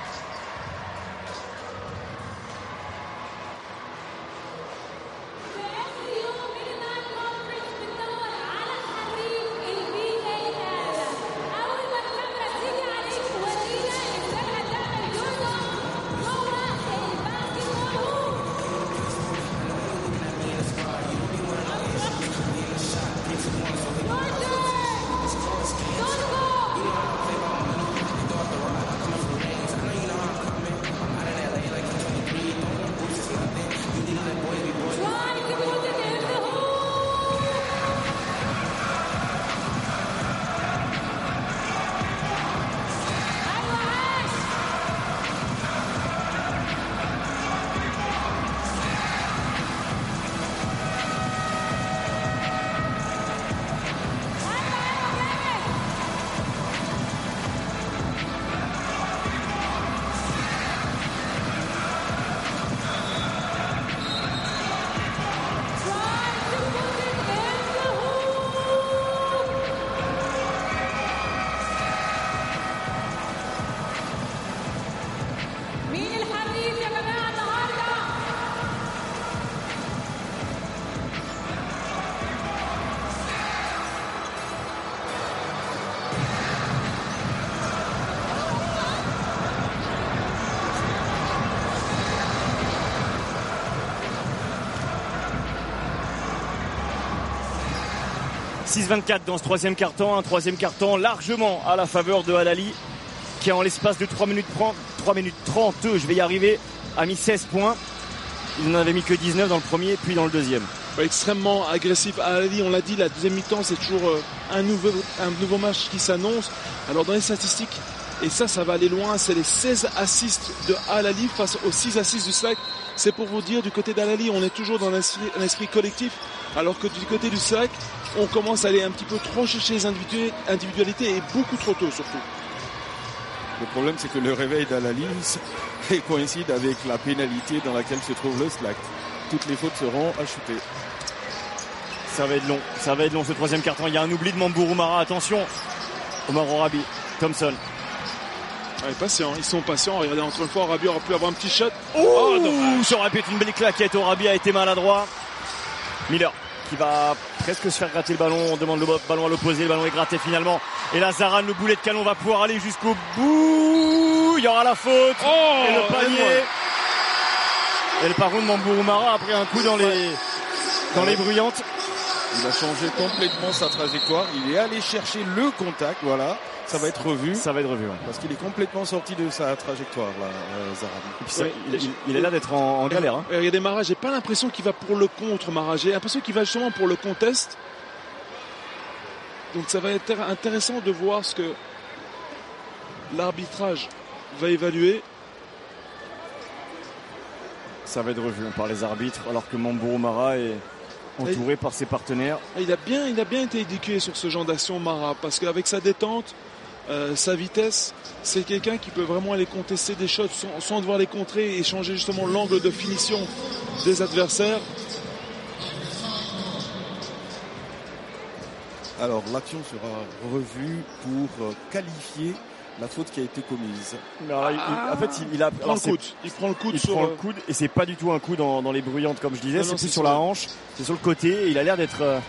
six vingt-quatre dans ce troisième carton, un troisième carton largement à la faveur de Al-Ahly qui en l'espace de trois minutes trente, je vais y arriver, a mis seize points. Il n'en avait mis que dix-neuf dans le premier puis dans le deuxième. Ouais, extrêmement agressif. Al-Ahly, on l'a dit, la deuxième mi-temps c'est toujours euh, un, nouveau, un nouveau match qui s'annonce. Alors dans les statistiques, et ça ça va aller loin, c'est les seize assists de Al-Ahly face aux six assists du Slack. C'est pour vous dire, du côté d'Al-Ahly, on est toujours dans un esprit, un esprit collectif, alors que du côté du Slack, on commence à aller un petit peu trop chercher les individualités et beaucoup trop tôt surtout. Le problème, c'est que le réveil d'Al-Ahly coïncide avec la pénalité dans laquelle se trouve le Slack. Toutes les fautes seront à shooter. Ça va être long, ça va être long ce troisième carton. Il y a un oubli de Mambourou Mara, attention. Omar Orabi, Thompson. Ouais, patient, ils sont patients. Regardez, encore une fois, Orabi aurait pu avoir un petit shot. Oh, oh ça aurait pu être une belle claquette. Orabi a été maladroit. Miller qui va presque se faire gratter le ballon. On demande le ballon à l'opposé. Le ballon est gratté finalement. Et là, Zaran, le boulet de canon, va pouvoir aller jusqu'au bout. Il y aura la faute. Oh, et le panier. Et le paro de Mambourou Mara après un coup dans les, dans les bruyantes. Il a changé complètement sa trajectoire. Il est allé chercher le contact. Voilà. Ça va être revu. Ça va être revu, ouais. Parce qu'il est complètement sorti de sa trajectoire, là, euh, Zaran. Et puis ça, ouais, il, il, il est là d'être en, en galère. Hein. Regardez Mara, j'ai pas l'impression qu'il va pour le contre, Mara. J'ai l'impression qu'il va justement pour le contest. Donc ça va être intéressant de voir ce que l'arbitrage va évaluer. Ça va être revu par les arbitres, alors que Mambourou Mara est entouré Et par ses partenaires. Il a bien, il a bien été éduqué sur ce genre d'action, Mara, parce qu'avec sa détente, euh, sa vitesse. C'est quelqu'un qui peut vraiment aller contester des shots sans, sans devoir les contrer et changer justement l'angle de finition des adversaires. Alors l'action sera revue pour qualifier la faute qui a été commise. Mais alors, il, il, en fait, il, il a il prend, alors, le coude. il prend le coude il sur prend le coude et c'est pas du tout un coup dans, dans les bruyantes comme je disais, non, c'est non, plus c'est sur la hanche, c'est sur le côté et il a l'air d'être euh...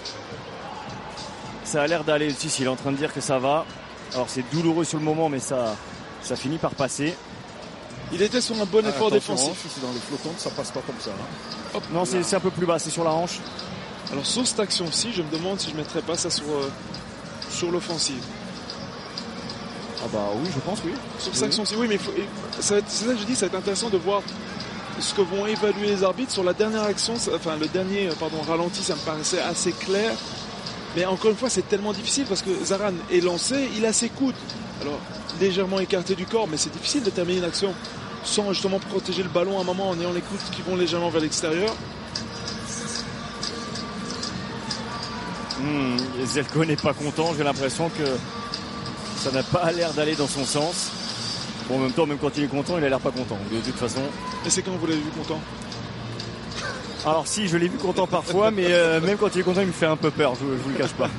ça a l'air d'aller. Si, si, il est en train de dire que ça va. Alors c'est douloureux sur le moment mais ça ça finit par passer. Il était sur un bon ah, effort défensif. Si c'est dans les flottantes, ça passe pas comme ça. Hein. Hop, non, c'est, c'est un peu plus bas, c'est sur la hanche. Alors sur cette action-ci, je me demande si je mettrais pas ça sur euh, sur l'offensive. Ah bah oui, je pense, oui. Sur cette action-ci, oui, mais il faut, ça va être, c'est ça que je dis, ça va être intéressant de voir ce que vont évaluer les arbitres sur la dernière action. Ça, enfin, le dernier, pardon, ralenti, ça me paraissait assez clair. Mais encore une fois, c'est tellement difficile parce que Zaran est lancé, il a ses coudes. Alors, légèrement écarté du corps, mais c'est difficile de terminer une action sans justement protéger le ballon à un moment en ayant les coudes qui vont légèrement vers l'extérieur. Mmh, Zelko n'est pas content, j'ai l'impression que ça n'a pas l'air d'aller dans son sens. Bon, en même temps, même quand il est content, il a l'air pas content, de toute façon. Et c'est quand vous l'avez vu content? Alors si, je l'ai vu content parfois, mais euh, même quand il est content, il me fait un peu peur, je, je vous le cache pas.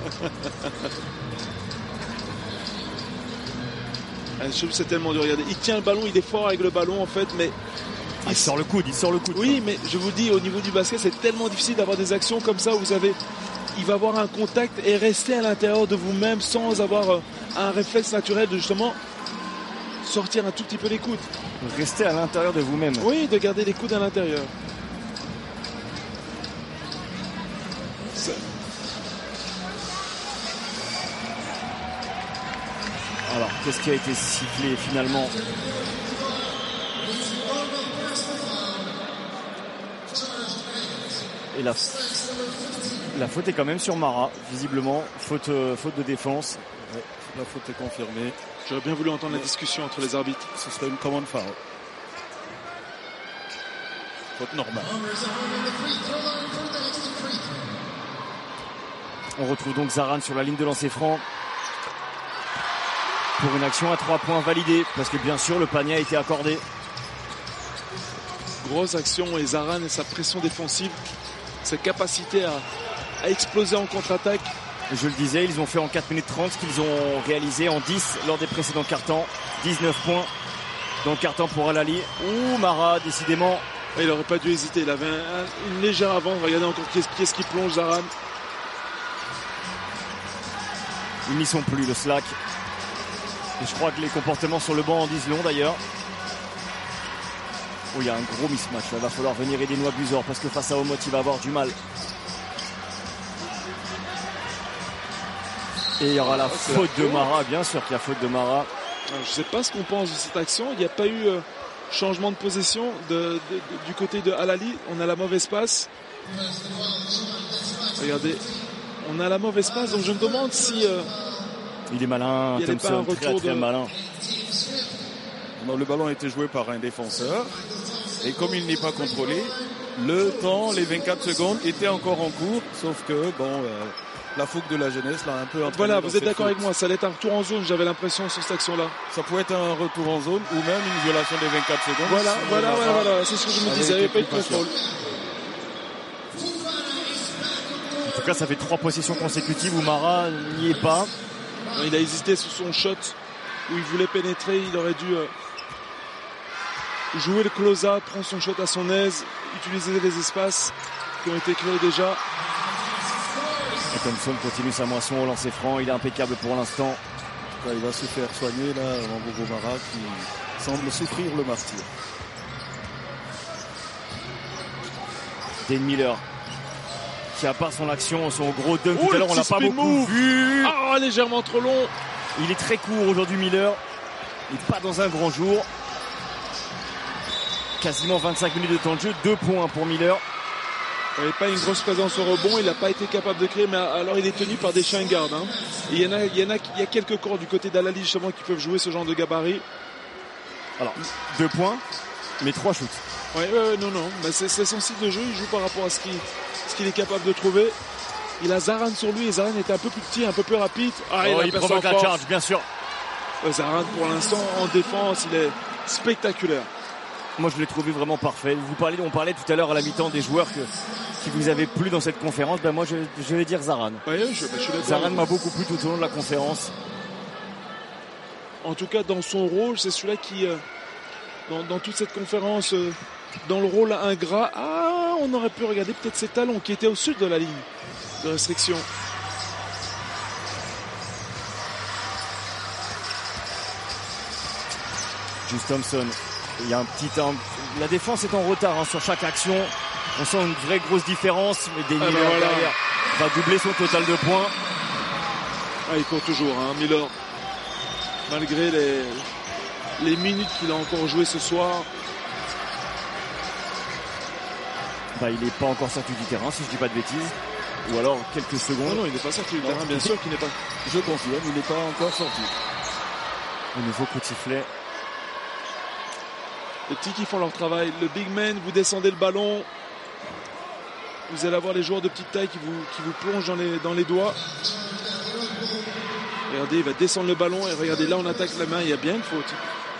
C'est tellement dur, regardez. Il tient le ballon, il est fort avec le ballon en fait, mais... Il, il sort le coude, il sort le coude. Oui, mais je vous dis, au niveau du basket, c'est tellement difficile d'avoir des actions comme ça où vous avez... Il va avoir un contact et rester à l'intérieur de vous-même sans avoir euh, un réflexe naturel de justement sortir un tout petit peu les coudes. Rester à l'intérieur de vous-même. Oui, de garder les coudes à l'intérieur. C'est... Alors, qu'est-ce qui a été sifflé finalement ? Et la, la faute est quand même sur Mara, visiblement. Faute, euh, faute de défense. Ouais, la faute est confirmée. J'aurais bien voulu entendre la discussion entre les arbitres. Ce serait une commande foul. Faute normale. On retrouve donc Zaran sur la ligne de lancer franc pour une action à trois points validée, parce que bien sûr le panier a été accordé. Grosse action et Zaran et sa pression défensive, sa capacité à, à exploser en contre-attaque. Je le disais, ils ont fait en quatre minutes trente ce qu'ils ont réalisé en dix lors des précédents cartons. dix-neuf points dans le carton pour Al-Ali. Ouh, Mara, décidément. Il n'aurait pas dû hésiter, il avait un, un, une légère avance. Regardez encore qu'est-ce, qu'est-ce qui plonge Zaran. Ils n'y sont plus, le slack. Et je crois que les comportements sur le banc en disent long d'ailleurs. Oh, il y a un gros mismatch. Il va falloir venir aider Nwabuzor parce que face à Omot, il va avoir du mal. Et il y aura la oh, faute de Mara, bien sûr qu'il y a faute de Mara. Alors, je ne sais pas ce qu'on pense de cette action. Il n'y a pas eu euh, changement de position de, de, de, du côté de Al-Ali. On a la mauvaise passe. Regardez, on a la mauvaise passe. Donc je me demande si... Euh, il est malin, Thompson, très très de... malin. Non, le ballon a été joué par un défenseur. Et comme il n'est pas contrôlé, le temps, les vingt-quatre secondes étaient encore en cours. Sauf que, bon... Euh, la fougue de la jeunesse l'a un peu entraîné. Voilà, vous êtes d'accord faute. Avec moi, ça allait être un retour en zone, j'avais l'impression sur cette action-là. Ça pouvait être un retour en zone ou même une violation des vingt-quatre secondes. Voilà, voilà, voilà, voilà, c'est ce que je me disais, il n'y avait pas eu de contrôle. En tout cas, ça fait trois possessions consécutives où Mara n'y est pas. Il a hésité sur son shot où il voulait pénétrer, il aurait dû euh, jouer le close-out, prendre son shot à son aise, utiliser les espaces qui ont été créés déjà. Et Thompson continue sa moisson au lancer franc, il est impeccable pour l'instant. Il va se faire soigner là, Rambo Mara qui semble souffrir le martyr. Dane Miller qui a pas son action, son gros dunk tout à l'heure, on l'a pas beaucoup move. vu. Ah, oh, légèrement trop long. Il est très court aujourd'hui Miller. Il n'est pas dans un grand jour. Quasiment vingt-cinq minutes de temps de jeu, deux points pour Miller. Il n'avait pas une grosse présence au rebond, il n'a pas été capable de créer, mais alors il est tenu par des chiens gardes. Hein. Il y en a, il y en a, il y a quelques corps du côté d'Al-Ali justement qui peuvent jouer ce genre de gabarit. Alors deux points, mais trois shoots. Oui, ouais, ouais, non, non, mais c'est, c'est son style de jeu, il joue par rapport à ce qu'il, ce qu'il est capable de trouver. Il a Zaran sur lui et Zaran était un peu plus petit, un peu plus rapide. Ah, il, oh, il provoque la charge, bien sûr. Zaran, pour l'instant, en défense, il est spectaculaire. Moi, je l'ai trouvé vraiment parfait. Vous parlez, on parlait tout à l'heure à la mi-temps des joueurs que, qui vous avaient plu dans cette conférence. Ben moi, je, je vais dire Zaran. Oui, je, ben, je suis d'accord. Zaran m'a beaucoup plu tout au long de la conférence. En tout cas, dans son rôle, c'est celui-là qui, euh, dans, dans toute cette conférence, euh, dans le rôle ingrat, ah, on aurait pu regarder peut-être ses talons qui étaient au sud de la ligne de restriction. Just Thompson. Il y a un petit un, la défense est en retard hein, sur chaque action. On sent une vraie grosse différence, mais Dane ah Miller ben voilà. derrière va doubler son total de points. Ah, il court toujours, hein, Miller. Malgré les, les minutes qu'il a encore joué ce soir. Bah, il n'est pas encore sorti du terrain, si je dis pas de bêtises. Ou alors quelques secondes. Non, non, il n'est pas sorti du terrain, bien sûr qu'il n'est pas. Je confirme, il n'est pas encore sorti. Au nouveau coup de sifflet. Les petits qui font leur travail. Le big man, vous descendez le ballon. Vous allez avoir les joueurs de petite taille qui vous, qui vous plongent dans les, dans les doigts. Regardez, il va descendre le ballon et regardez, là on attaque la main, il y a bien une faute.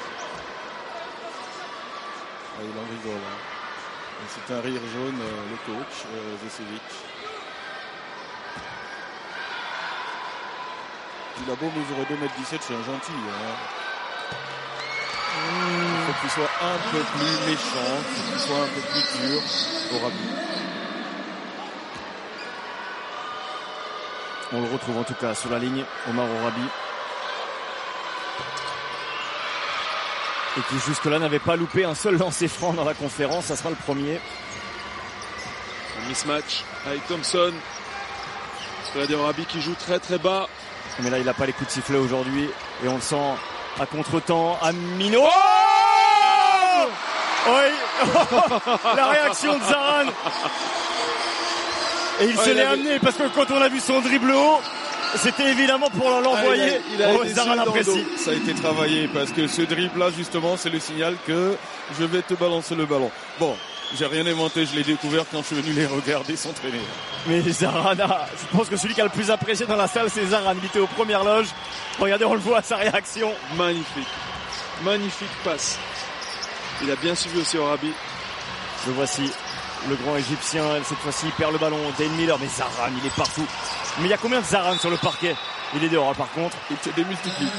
Ah, il en rigole. Hein. C'est un rire jaune, euh, le coach, euh, Vesevic. Il a beau mesurer deux mètres dix-sept, c'est un gentil. Hein. Il faut qu'il soit un peu plus méchant, qu'il soit un peu plus dur au Rabi. On le retrouve en tout cas sur la ligne, Omar Orabi. Et qui jusque-là n'avait pas loupé un seul lancer franc dans la conférence, ça sera le premier. Un mismatch avec Thompson. Regardez Orabi qui joue très très bas. Mais là il n'a pas les coups de sifflet aujourd'hui. Et on le sent à contre-temps. Amino. Oh oui. La réaction de Zaran. Et il oh, se l'est amené parce que quand on a vu son dribble haut, c'était évidemment pour l'envoyer. Ah, il a, il a oh, Zaran apprécie. Ça a été travaillé parce que ce dribble là justement c'est le signal que je vais te balancer le ballon. Bon, j'ai rien inventé, je l'ai découvert quand je suis venu les regarder s'entraîner. Mais Zaran a, je pense que celui qui a le plus apprécié dans la salle c'est Zaran. Il était aux premières loges. Regardez, on le voit à sa réaction. Magnifique. Magnifique passe. Il a bien suivi aussi Orabi. Le voici. Le grand égyptien, cette fois-ci, il perd le ballon. Dane Miller, mais Zaran, il est partout. Mais il y a combien de Zaran sur le parquet? Il est dehors, par contre. Il se démultiplie.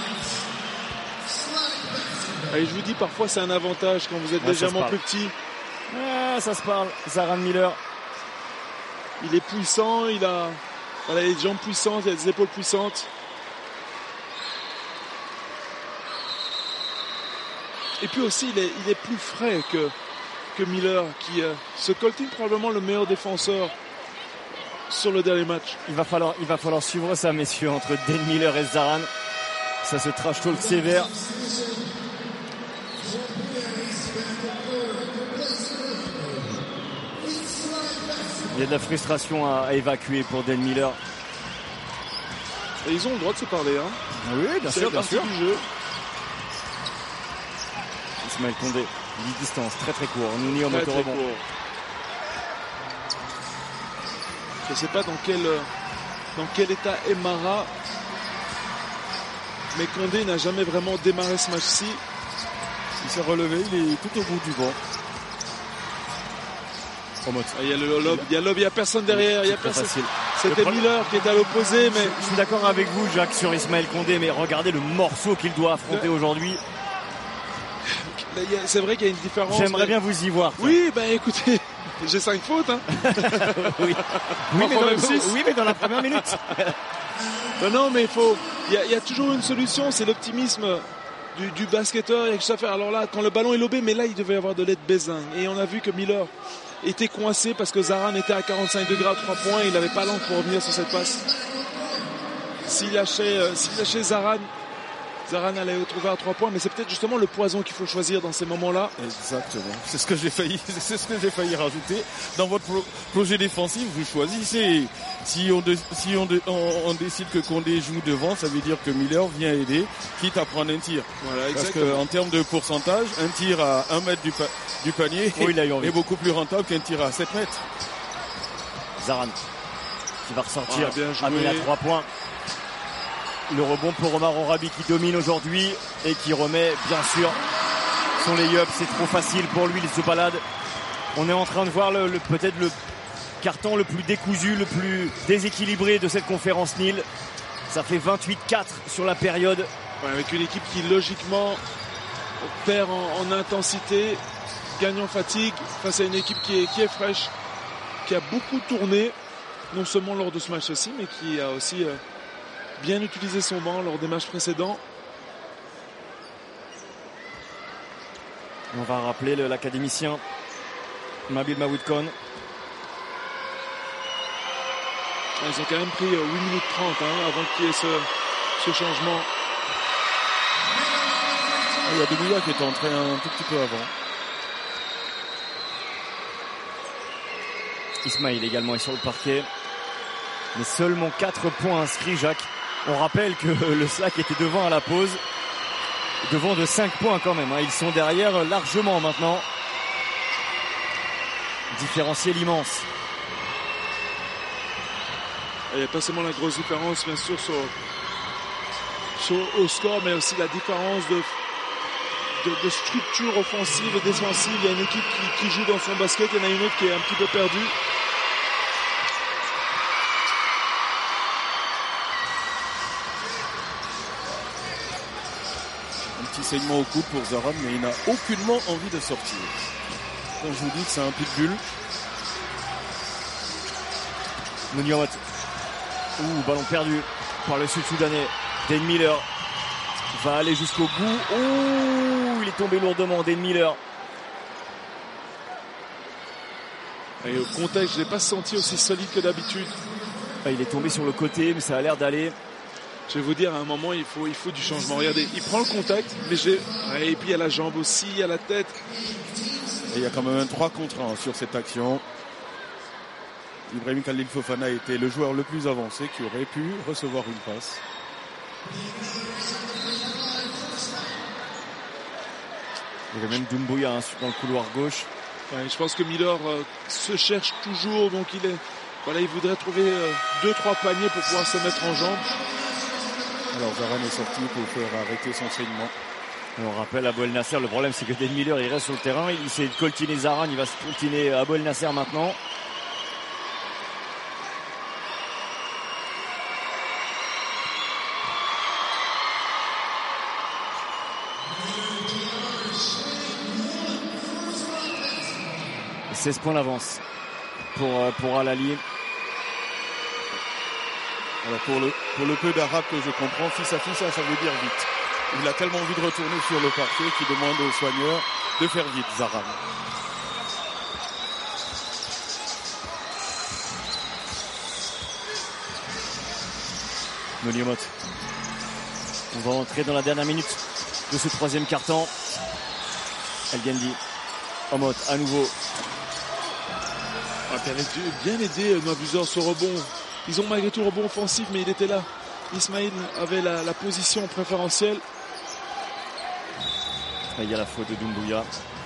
Et je vous dis, parfois, c'est un avantage quand vous êtes ouais, légèrement plus petit. Ah, ça se parle. Zaran Miller. Il est puissant, il a voilà, les jambes puissantes, il a des épaules puissantes. Et puis aussi, il est, il est plus frais que... que Miller qui euh, se coltine probablement le meilleur défenseur sur le dernier match. Il va falloir, il va falloir suivre ça, messieurs, entre Dane Miller et Zaran. Ça se trash talk sévère. Il y a de la frustration à, à évacuer pour Dane Miller. Et ils ont le droit de se parler, hein. Oui, bien sûr, bien sûr. Du jeu. Ismaël Condé. dix-distance, très très court. Nouni au moto rebond. Je ne sais pas dans quel, dans quel état est Mara. Mais Condé n'a jamais vraiment démarré ce match-ci. Il s'est relevé, il est tout au bout du banc. Ah, il y a le lob, il y a lob, il n'y a personne derrière. Il y a personne. Facile. C'était problème... Miller qui est à l'opposé. Mais... Je suis d'accord avec vous, Jacques, sur Ismaël Condé, mais regardez le morceau qu'il doit affronter le... aujourd'hui. C'est vrai qu'il y a une différence. J'aimerais mais... bien vous y voir. Oui, ben écoutez, j'ai cinq fautes. Hein. oui. Oui, mais dans le... oui, mais dans la première minute. non, non, mais il faut. Il y, y a toujours une solution, c'est l'optimisme du, du basketteur. Il y a quelque chose à faire. Alors là, quand le ballon est lobé, mais là, il devait y avoir de l'aide Bézin. Et on a vu que Miller était coincé parce que Zaran était à quarante-cinq degrés à trois points. Il n'avait pas l'angle pour revenir sur cette passe. S'il lâchait, euh, s'il lâchait Zaran. Zaran allait retrouver à trois points, mais c'est peut-être justement le poison qu'il faut choisir dans ces moments-là. Exactement. C'est ce que j'ai failli, c'est ce que j'ai failli rajouter. Dans votre pro- projet défensif, vous choisissez. Si on, de, si on, de, on, on décide que Condé joue devant, ça veut dire que Miller vient aider, quitte à prendre un tir. Voilà, parce qu'en termes de pourcentage, un tir à un mètre du, pa, du panier oh, il a eu envie. est beaucoup plus rentable qu'un tir à sept mètres. Zaran qui va ressortir ah, bien joué. à trois points. Le rebond pour Omar Orabi qui domine aujourd'hui et qui remet bien sûr son lay-up. C'est trop facile pour lui, il se balade. On est en train de voir le, le, peut-être le carton le plus décousu, le plus déséquilibré de cette conférence N I L. Ça fait vingt-huit quatre sur la période. Ouais, avec une équipe qui logiquement perd en, en intensité, gagne en fatigue face à une équipe qui est, qui est fraîche, qui a beaucoup tourné, non seulement lors de ce match-ci, mais qui a aussi euh, bien utilisé son banc lors des matchs précédents. On va rappeler le, l'académicien Mabil Mawood Khan. Ils ont quand même pris huit minutes trente hein, avant qu'il y ait ce, ce changement. Il y a Doumbouya qui est entré un tout petit peu avant. Ismail également est sur le parquet. Mais seulement quatre points inscrits, Jacques. On rappelle que le S L A C était devant à la pause. Devant de cinq points quand même. Hein. Ils sont derrière largement maintenant. Différentiel immense. Il n'y a pas seulement la grosse différence, bien sûr, sur, sur, au score, mais aussi la différence de, de, de structure offensive et défensive. Il y a une équipe qui, qui joue dans son basket, il y en a une autre qui est un petit peu perdue. Un petit saignement au coude pour Zaran, mais il n'a aucunement envie de sortir. Donc je vous dis que c'est un pitbull. Mouniamot. Ouh, ballon perdu par le Sud-Soudanais. Dane Miller va aller jusqu'au bout. Ouh, il est tombé lourdement, Dane Miller. Et au contexte, je ne l'ai pas senti aussi solide que d'habitude. Ah, il est tombé sur le côté, mais ça a l'air d'aller. Je vais vous dire, à un moment, il faut, il faut du changement. Regardez, il prend le contact, mais j'ai... Et puis il y a la jambe aussi, il y a la tête. Et il y a quand même un trois contre un sur cette action. Ibrahim Khalil Fofana était le joueur le plus avancé qui aurait pu recevoir une passe. Il y avait même Doumbouya hein, dans le couloir gauche. Ouais, je pense que Miller euh, se cherche toujours, donc il est, voilà, il voudrait trouver euh, deux, trois paniers pour pouvoir se mettre en jambe. Alors Zaran est sorti pour faire arrêter son saignement. On rappelle Abou El Nasser, le problème c'est que Dane Miller il reste sur le terrain, il essaie de coltiner Zaran, il va se coltiner Abou El Nasser maintenant. seize points d'avance pour, pour Al-Ahly. Alors pour le, pour le peu d'arabe que je comprends, fils à fils, ça, ça veut dire vite. Il a tellement envie de retourner sur le parquet qu'il demande aux soigneurs de faire vite, Zaran. Mouniamot. On va entrer dans la dernière minute de ce troisième quart-temps. El Gandhi. Omot à nouveau. Ah, bien aidé Nwabuzor ce rebond. Ils ont malgré tout le rebond offensif, mais il était là. Ismail avait la, la position préférentielle. Et il y a la faute de Doumbouya.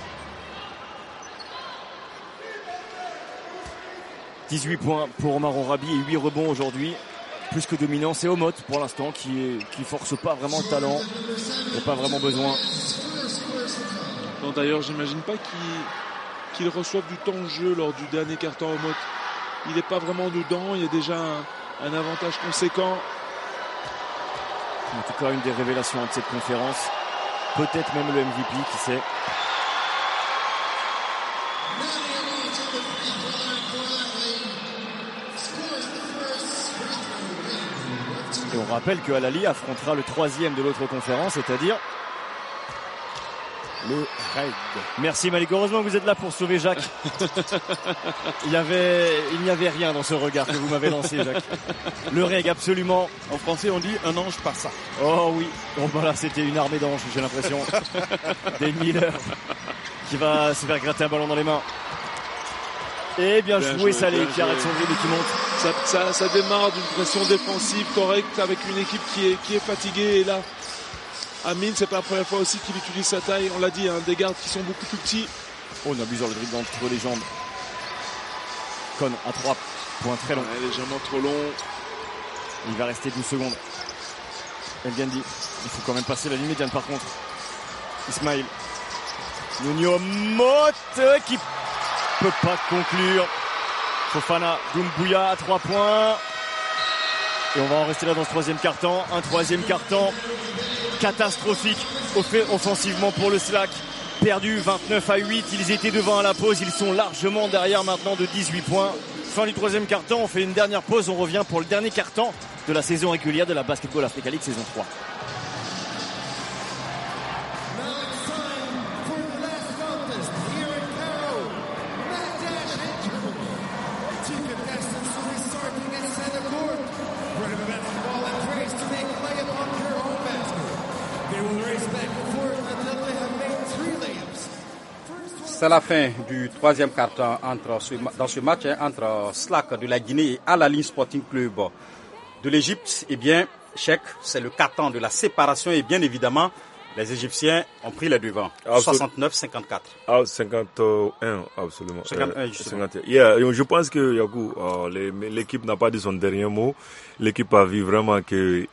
dix-huit points pour Omar Orabi et huit rebonds aujourd'hui. Plus que dominant, c'est Omot pour l'instant qui ne force pas vraiment le talent. Il n'a pas vraiment besoin. Non, d'ailleurs, j'imagine pas qu'il qu'il reçoive du temps de jeu lors du dernier quart-temps Omot. Il n'est pas vraiment dedans, il y a déjà un, un avantage conséquent. En tout cas, une des révélations de cette conférence. Peut-être même le M V P, qui sait. Et on rappelle que Al-Ahly affrontera le troisième de l'autre conférence, c'est-à-dire le Raid. Merci Malik. Heureusement que vous êtes là pour sauver Jacques. il, y avait, il n'y avait rien dans ce regard que vous m'avez lancé, Jacques. Le Raid, absolument. En français, on dit un ange par ça. Oh oui. Bon, voilà, c'était une armée d'anges, j'ai l'impression. Dane Miller qui va se faire gratter un ballon dans les mains. Et bien, bien joué, Salé qui arrête son dribble et qui monte. Ça, ça, ça démarre d'une pression défensive correcte avec une équipe qui est, qui est fatiguée. Et là, Amine, c'est pas la première fois aussi qu'il utilise sa taille. On l'a dit, hein, des gardes qui sont beaucoup plus petits. Oh, on abuse le dribble entre les jambes. Con à trois points très longs. Ouais, légèrement trop long. Il va rester douze secondes. El Gandhi, il faut quand même passer la ligne médiane par contre. Ismail. Nuno Motte qui peut pas conclure. Fofana, Doumbouya à trois points. Et on va en rester là dans ce troisième quart-temps. Un troisième quart-temps catastrophique offensivement pour le Slack. Perdu vingt-neuf à huit. Ils étaient devant à la pause. Ils sont largement derrière maintenant de dix-huit points. Fin du troisième quart-temps. On fait une dernière pause. On revient pour le dernier quart-temps de la saison régulière de la Basketball Africa League saison trois. C'est la fin du troisième quart-temps entre ce, dans ce match hein, entre Slack de la Guinée et Al Ahly Sporting Club de l'Égypte. Eh bien, Cheikh, c'est le quart-temps de la séparation et bien évidemment, les Égyptiens ont pris les devants. soixante-neuf cinquante-quatre. Ah, cinquante et un, absolument. cinquante et un, justement. cinquante et un. Yeah, je pense que Yakou, euh, les, l'équipe n'a pas dit son dernier mot. L'équipe a vu vraiment que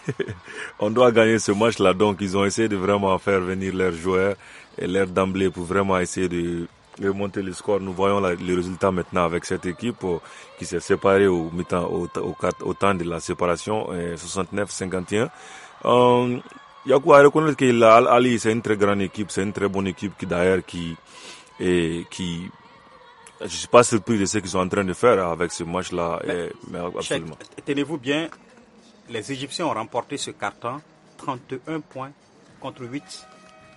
on doit gagner ce match-là. Donc, ils ont essayé de vraiment faire venir leurs joueurs et l'air d'emblée pour vraiment essayer de remonter le score. Nous voyons la, les résultats maintenant avec cette équipe euh, qui s'est séparée au, mi-temps, au, au, au temps de la séparation, euh, soixante-neuf cinquante et un. Euh, il y a quoi à reconnaître que Al Ahly c'est une très grande équipe, c'est une très bonne équipe qui d'ailleurs qui et qui je suis pas surpris de ce qu'ils sont en train de faire avec ce match-là. Mais, et, mais absolument. Tenez-vous bien, les Égyptiens ont remporté ce quart-temps, trente et un points contre huit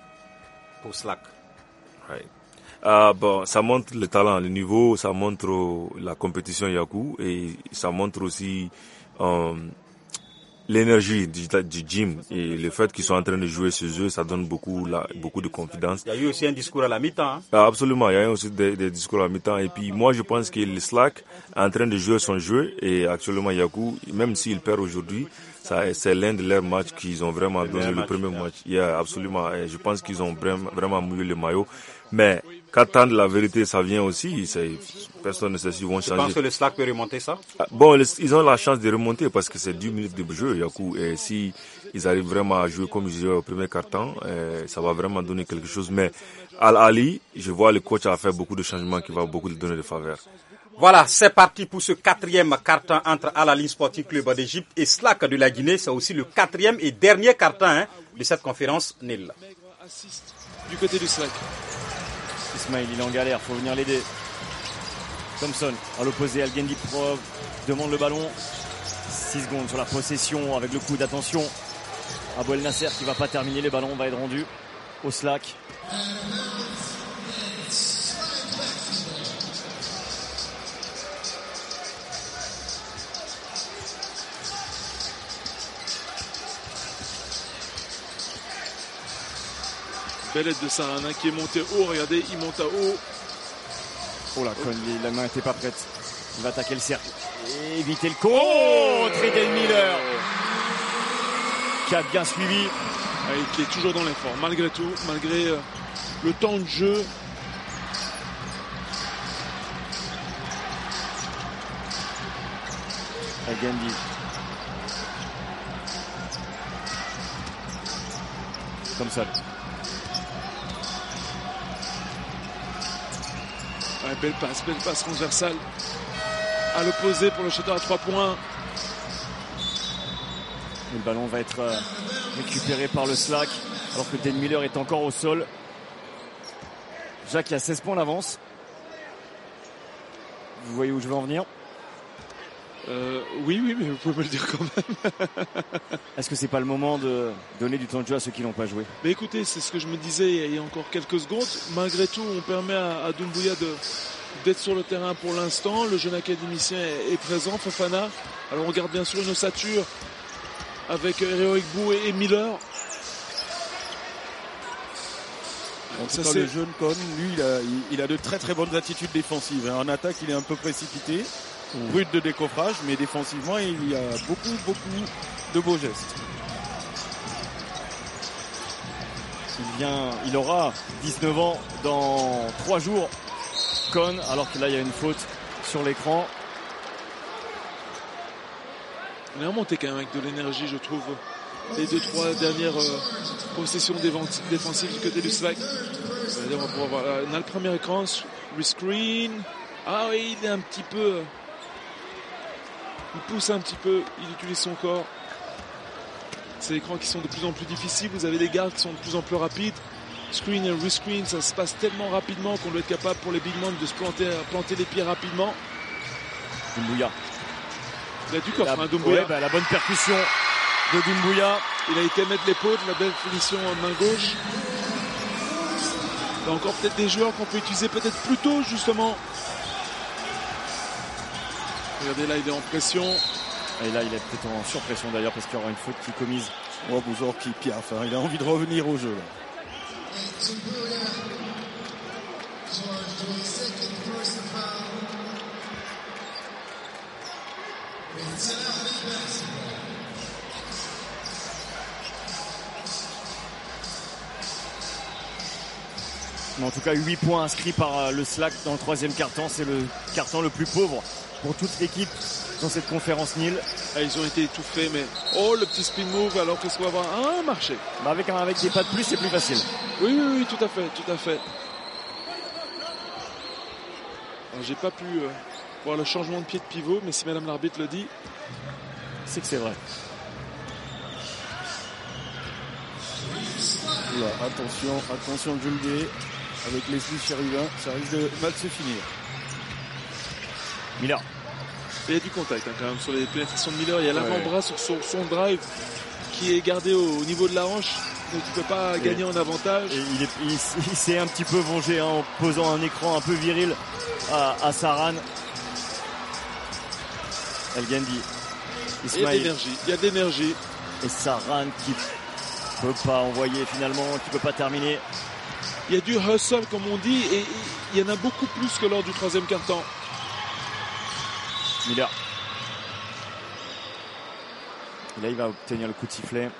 pour Slack. Ouais. Ah, bon, ça montre le talent, le niveau, ça montre la compétition Yakou et ça montre aussi euh, l'énergie du, du gym et le fait qu'ils sont en train de jouer ce jeu, ça donne beaucoup, la, beaucoup de confiance. Il y a eu aussi un discours à la mi-temps. Hein? Ah, absolument, il y a eu aussi des, des discours à la mi-temps. Et puis moi, je pense que le Slack est en train de jouer son jeu et actuellement Yakou, même s'il perd aujourd'hui, ça, c'est l'un de leurs matchs qu'ils ont vraiment le donné le match, premier yeah. match. Yeah, absolument. Et je pense qu'ils ont vraiment, vraiment mouillé le maillot. Mais qu'attendre la vérité, ça vient aussi. C'est, personne ne sait s'ils vont tu changer. Tu penses que le Slack peut remonter ça? Bon, les, ils ont la chance de remonter parce que c'est dix minutes de jeu, Yakou. Et si ils arrivent vraiment à jouer comme ils jouaient au premier quart-temps, eh, ça va vraiment donner quelque chose. Mais Al Ahly, je vois le coach a fait beaucoup de changements qui va beaucoup lui donner de faveur. Voilà, c'est parti pour ce quatrième quart-temps entre Al Ahly Sporting Club d'Égypte et Slack de la Guinée. C'est aussi le quatrième et dernier quart-temps hein, de cette conférence Nil. Du côté du Slack. Ismail, il est en galère, faut venir l'aider. Thompson, à l'opposé, Al Gandhi Prov demande le ballon. six secondes sur la possession avec le coup d'attention. Abou El Nasser qui va pas terminer, les ballons va être rendu au Slack. Belle aide de Sarana qui est monté haut, regardez, il monte à haut. Oh là, Cohn, la main n'était pas prête. Il va attaquer le cercle. Et éviter le coup. Oh, Tredel Miller qui a bien suivi. Et qui est toujours dans l'effort, malgré tout, malgré euh, le temps de jeu. Gandhi. Comme ça. Ouais, belle passe, belle passe transversale à l'opposé pour le shooter à trois points. Le ballon va être récupéré par le Slack alors que Dan Miller est encore au sol. Jacques a seize points d'avance. Vous voyez où je veux en venir? euh, Oui, oui, mais vous pouvez me le dire quand même. Est-ce que c'est pas le moment de donner du temps de jeu à ceux qui n'ont pas joué? Mais écoutez, c'est ce que je me disais il y a encore quelques secondes. Malgré tout, on permet à, à Doumbouya de, d'être sur le terrain pour l'instant. Le jeune académicien est, est présent, Fofana. Alors on regarde bien sûr une ossature avec Héroïque Bou et, et Miller. En tout cas, le jeune Cohn, lui, il a, il, il a de très très bonnes attitudes défensives. En attaque, il est un peu précipité, mmh. brut de décoffrage, mais défensivement, il y a beaucoup, beaucoup de beaux gestes. Il vient, il aura dix-neuf ans dans trois jours, Cohn, alors que là, il y a une faute sur l'écran. Il a monté quand même avec de l'énergie, je trouve. les deux trois dernières euh, possessions défensives du côté du Slack. On va pouvoir voir, on a le premier écran, rescreen. Ah oui, il est un petit peu, il pousse un petit peu, il utilise son corps. Ces écrans qui sont de plus en plus difficiles, vous avez des gardes qui sont de plus en plus rapides. Screen et rescreen, ça se passe tellement rapidement qu'on doit être capable pour les big men de se planter, planter les pieds rapidement. Doumbouya. Il a du coffre, la, hein, Doumbouya. Ouais, bah, la bonne percussion de Doumbouya. Il a été mettre l'épaule, la belle finition en main gauche. Il y a encore peut-être des joueurs qu'on peut utiliser peut-être plus tôt, justement. Regardez, là, il est en pression. Et là, il est peut-être en surpression d'ailleurs parce qu'il y aura une faute qui est commise. Oh, Bouzor qui piaffe, hein. Il a envie de revenir au jeu, là. Mais en tout cas, huit points inscrits par le Slack dans le troisième quart-temps. C'est le quart-temps le plus pauvre pour toute l'équipe dans cette conférence Nil. Ah, ils ont été étouffés, mais oh, le petit spin move alors qu'il faut avoir un marché. Bah avec, un, avec des pas de plus, c'est plus facile. Oui, oui, oui, tout à fait, tout à fait. Alors, j'ai pas pu euh, voir le changement de pied de pivot, mais si Madame l'arbitre le dit, c'est que c'est vrai. Là, attention, attention Djulgué avec Leslie Cherubin, ça risque de mal se finir. Miller. Il y a du contact hein, quand même sur les pénétrations de Miller. Il y a l'avant-bras ouais. sur son, son drive qui est gardé au, au niveau de la hanche. Donc il ne peut pas et gagner en avantage. Et il, est, il, il s'est un petit peu vengé hein, en posant un écran un peu viril à, à Saran. El Gandhi. Il y a d'énergie. Il y a d'énergie. Et Saran qui ne peut pas envoyer finalement, qui ne peut pas terminer. Il y a du hustle comme on dit et il y en a beaucoup plus que lors du troisième quart-temps. Miller. Et là, il va obtenir le coup de sifflet.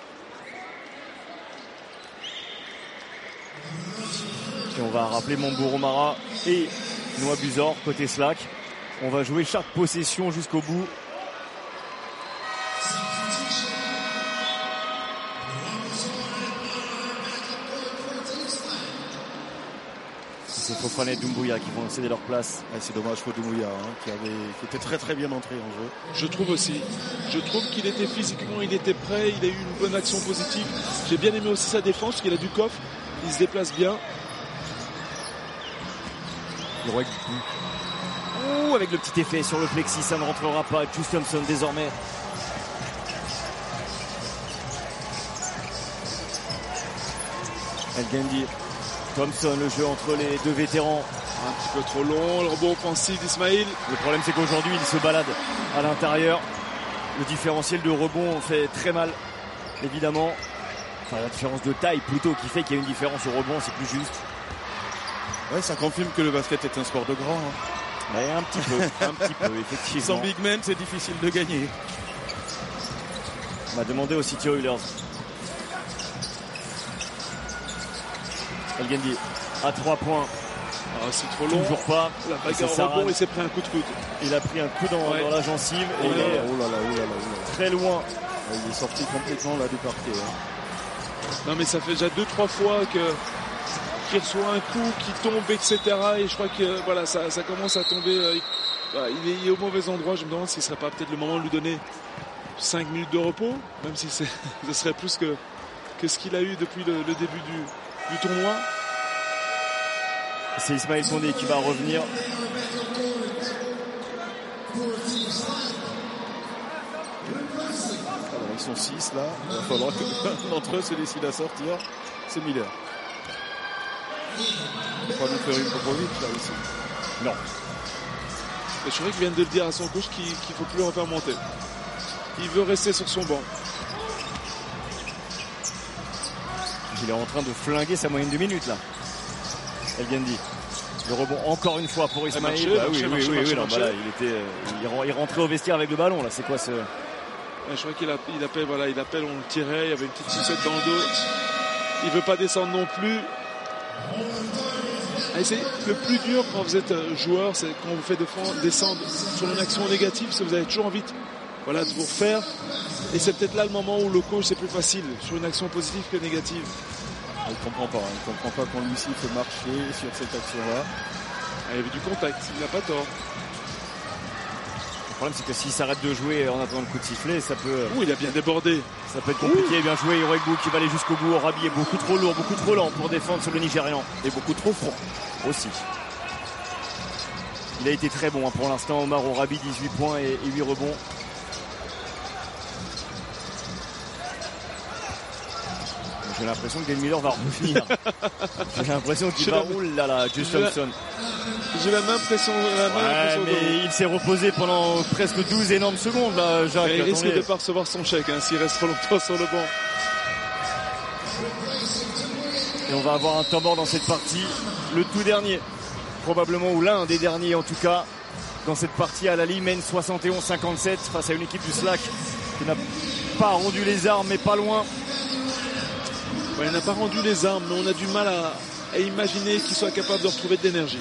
Et on va rappeler Mambourou Mara et Noah Buzor côté Slack. On va jouer chaque possession jusqu'au bout. C'est Fofana et Doumbouya qui vont céder leur place. Ouais, c'est dommage pour Doumbouya hein, qui, avait, qui était très très bien entré en jeu. Je trouve aussi. Je trouve qu'il était physiquement, il était prêt, il a eu une bonne action positive. J'ai bien aimé aussi sa défense, parce qu'il a du coffre, il se déplace bien. Le roi Ouh, avec le petit effet sur le plexi, ça ne rentrera pas. Juice Thompson désormais. El Gandhi. Thompson, le jeu entre les deux vétérans. Un petit peu trop long, le rebond offensif d'Ismail. Le problème c'est qu'aujourd'hui il se balade à l'intérieur. Le différentiel de rebond fait très mal, évidemment. Enfin la différence de taille plutôt qui fait qu'il y a une différence au rebond, c'est plus juste. Ouais, ça confirme que le basket est un sport de grand. Hein. Ouais, un petit peu, un petit peu, effectivement. Sans big man, c'est difficile de gagner. On m'a demandé aux City Oilers. El Gandhi à trois points. Ah, c'est trop long. Toujours pas. La bagarre au rebond, il s'est pris un coup de coude. Il a pris un coup dans, ouais. dans la gencive. Oh, et là, il est oh là là, oh là là, oh là. Très loin. Ouais, il est sorti complètement là du parquet. Hein. Non mais ça fait déjà deux trois fois que qu'il reçoit un coup, qui tombe, et cetera. Et je crois que voilà, ça, ça commence à tomber. Euh, voilà, il, est, il est au mauvais endroit. Je me demande s'il ne serait pas peut-être le moment de lui donner cinq minutes de repos, même si c'est, ce serait plus que, que ce qu'il a eu depuis le, le début du, du tournoi. C'est Ismaël Condé qui va revenir. Alors ils sont six là. Il va falloir que d'entre eux se décide à sortir. C'est Miller. Il va pas nous faire une Popovic là aussi. Non. Et je crois qu'il vient de le dire à son coach qu'il ne faut plus le refaire monter. Il veut rester sur son banc. Il est en train de flinguer sa moyenne de minutes là. El Gandhi. Le rebond encore une fois pour Ismaël. Marché, bah, marché, oui, marché, oui, marché, oui, non, marché. bah là, il était, il, il rentrait au vestiaire avec le ballon là. C'est quoi ce? Je crois qu'il a, il appelle, voilà, il appelle, on le tirait, il y avait une petite sucette dans le dos. Il veut pas descendre non plus. Et c'est le plus dur quand vous êtes joueur, c'est quand on vous fait défendre, descendre sur une action négative, c'est que vous avez toujours envie voilà, de vous refaire. Et c'est peut-être là le moment où le coach c'est plus facile sur une action positive que négative. Il ne comprend pas, hein. il ne comprend pas qu'on lui siffle marcher sur cette action-là. Il y avait du contact, il n'a pas tort. Le problème c'est que s'il s'arrête de jouer en attendant le coup de sifflet, ça peut... Ouh, il a bien débordé. Ça peut être compliqué. Ouh. Bien joué, Hiroegbu qui va aller jusqu'au bout. Orabi est beaucoup trop lourd, beaucoup trop lent pour défendre sur le Nigérian. Et beaucoup trop franc aussi. Il a été très bon hein, pour l'instant. Omar Orabi, dix-huit points et, et huit rebonds. J'ai l'impression que Dale Miller va revenir. J'ai l'impression qu'il va rouler là, là, Just Thompson. J'ai la même impression. La même ouais, impression mais de... il s'est reposé pendant presque douze énormes secondes là, Jacques. Et il risque de ne pas recevoir son chèque hein, s'il reste trop longtemps sur le banc. Et on va avoir un temps mort dans cette partie. Le tout dernier, probablement, ou l'un des derniers en tout cas, dans cette partie. Al-Ahly mène soixante et onze cinquante-sept face à une équipe du Slack qui n'a pas rendu les armes, mais pas loin. Ouais, il n'a pas rendu les armes, mais on a du mal à, à imaginer qu'il soit capable de retrouver de l'énergie.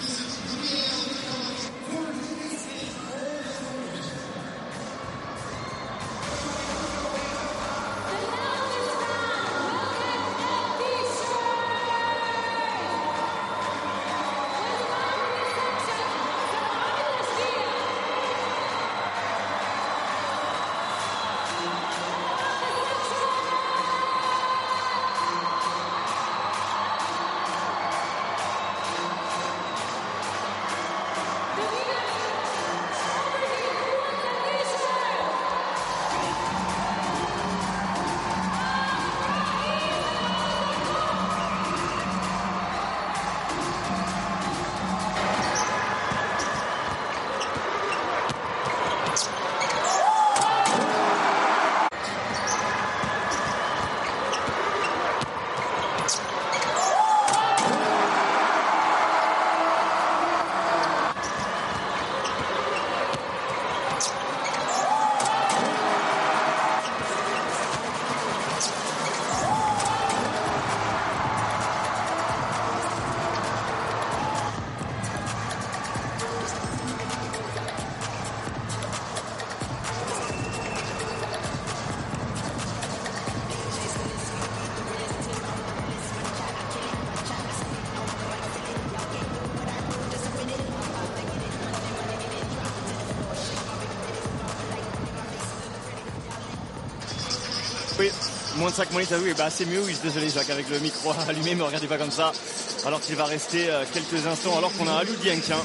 Oui, moins de cinq minutes à jouer, bah c'est mieux, oui, je suis désolé Jacques, avec le micro allumé, me regardez pas comme ça, alors qu'il va rester euh, quelques instants, alors qu'on a Alou Dieng hein,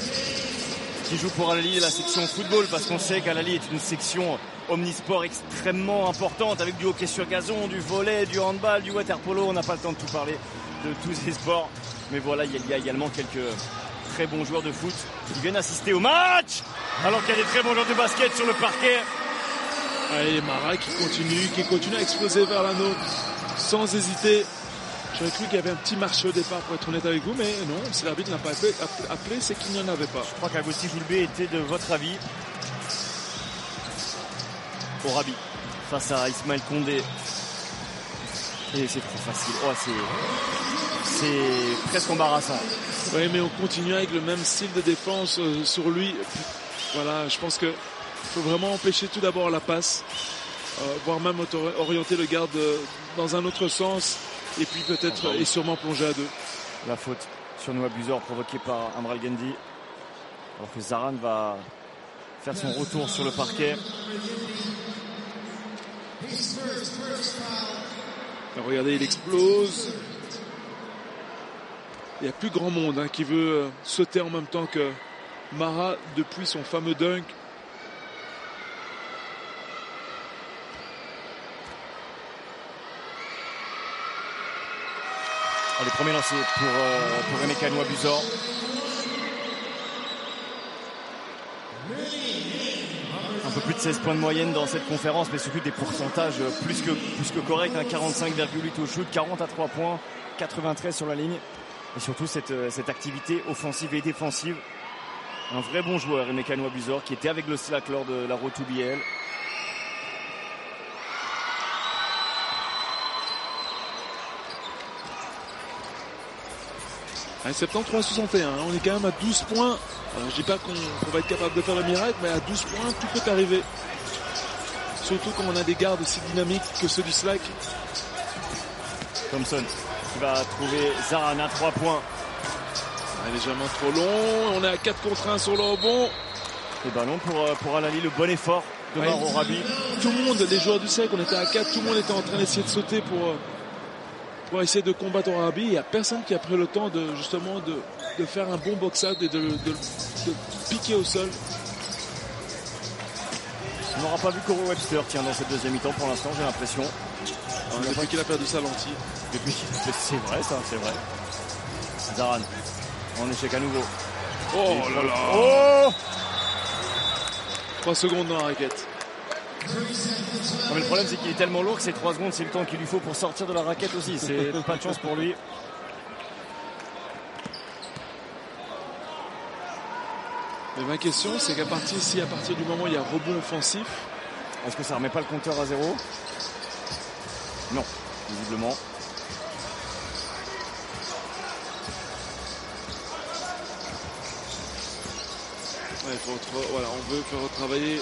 qui joue pour Al-Ahly la section football, parce qu'on sait qu'Al-Ahly est une section omnisport extrêmement importante, avec du hockey sur gazon, du volley, du handball, du waterpolo. On n'a pas le temps de tout parler de tous ces sports, mais voilà, il y a également quelques très bons joueurs de foot qui viennent assister au match, alors qu'il y a des très bons joueurs de basket sur le parquet. Allez, Mara qui continue, qui continue à exploser vers l'anneau sans hésiter. J'aurais cru qu'il y avait un petit marché au départ, pour être honnête avec vous, mais non, si l'arbitre n'a pas appelé, appelé c'est qu'il n'y en avait pas. Je crois qu'Agousti Joulbé était de votre avis. Orabi face à Ismaël Condé. Et c'est trop facile. Oh, c'est, c'est presque embarrassant. Oui, mais on continue avec le même style de défense euh, sur lui. Voilà, je pense que il faut vraiment empêcher tout d'abord la passe, euh, voire même orienter le garde dans un autre sens, et puis peut-être et sûrement plonger à deux. La faute sur Noah Buzor provoquée par Amral Gendi, alors que Zaran va faire son retour sur le parquet. Alors regardez, il explose. Il n'y a plus grand monde hein, qui veut sauter en même temps que Mara depuis son fameux dunk. Les premiers lancés pour, euh, pour Emeka Noah Buzor. Un peu plus de seize points de moyenne dans cette conférence, mais surtout des pourcentages plus que, plus que corrects. Hein, quarante-cinq virgule huit au shoot, quarante à trois points, quatre-vingt-treize sur la ligne. Et surtout cette, cette activité offensive et défensive. Un vrai bon joueur, Emeka Noah Buzor, qui était avec le Slack lors de la Road to B L. soixante-treize soixante et un, on est quand même à douze points. Alors, je dis pas qu'on, qu'on va être capable de faire le miracle, mais à douze points, tout peut arriver. surtout quand on a des gardes aussi dynamiques que ceux du Slack. Thompson qui va trouver Zaran à trois points. Ah, légèrement trop long, on est à quatre contre un sur le rebond. Et ballon pour, pour Al Ahly, le bon effort de Ouais. Maro Rabi. Tout le monde, les joueurs du Slack, on était à quatre, tout le monde était en train d'essayer de sauter pour, pour essayer de combattre Rabi. Il n'y a personne qui a pris le temps de justement de, de faire un bon box-out et de, de, de piquer au sol. On n'aura pas vu Coro Webster tiens, dans cette deuxième mi-temps pour l'instant, j'ai l'impression. Ah, depuis qu'il a perdu sa lentille. Depuis, c'est vrai ça, c'est vrai. Zaran, en échec à nouveau. Oh là là. Oh trois secondes dans la raquette. Non, mais le problème c'est qu'il est tellement lourd que ces trois secondes c'est le temps qu'il lui faut pour sortir de la raquette aussi. C'est pas de chance pour lui. Mais ma question c'est qu'à partir, si à partir du moment où il y a rebond offensif, est-ce que ça remet pas le compteur à zéro? Non, visiblement. ouais, faut re- voilà, on veut faire retravailler.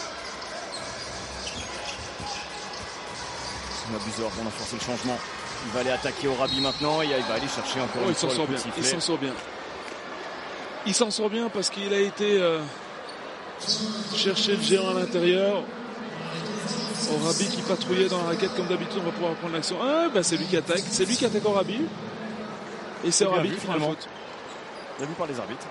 On a Buzor, on a forcé le changement. Il va aller attaquer au Rabi maintenant et il va aller chercher encore Oh, une il s'en fois sort le coup bien. de Il sifflet. s'en sort bien. Il s'en sort bien parce qu'il a été euh, chercher le géant à l'intérieur. Orabi qui patrouillait dans la raquette comme d'habitude, on va pouvoir prendre l'action. Ah, bah c'est lui qui attaque. C'est lui qui attaque Orabi. Et c'est C'est bien Orabi vu, qui fait la finalement. faute. Bien vu par les arbitres.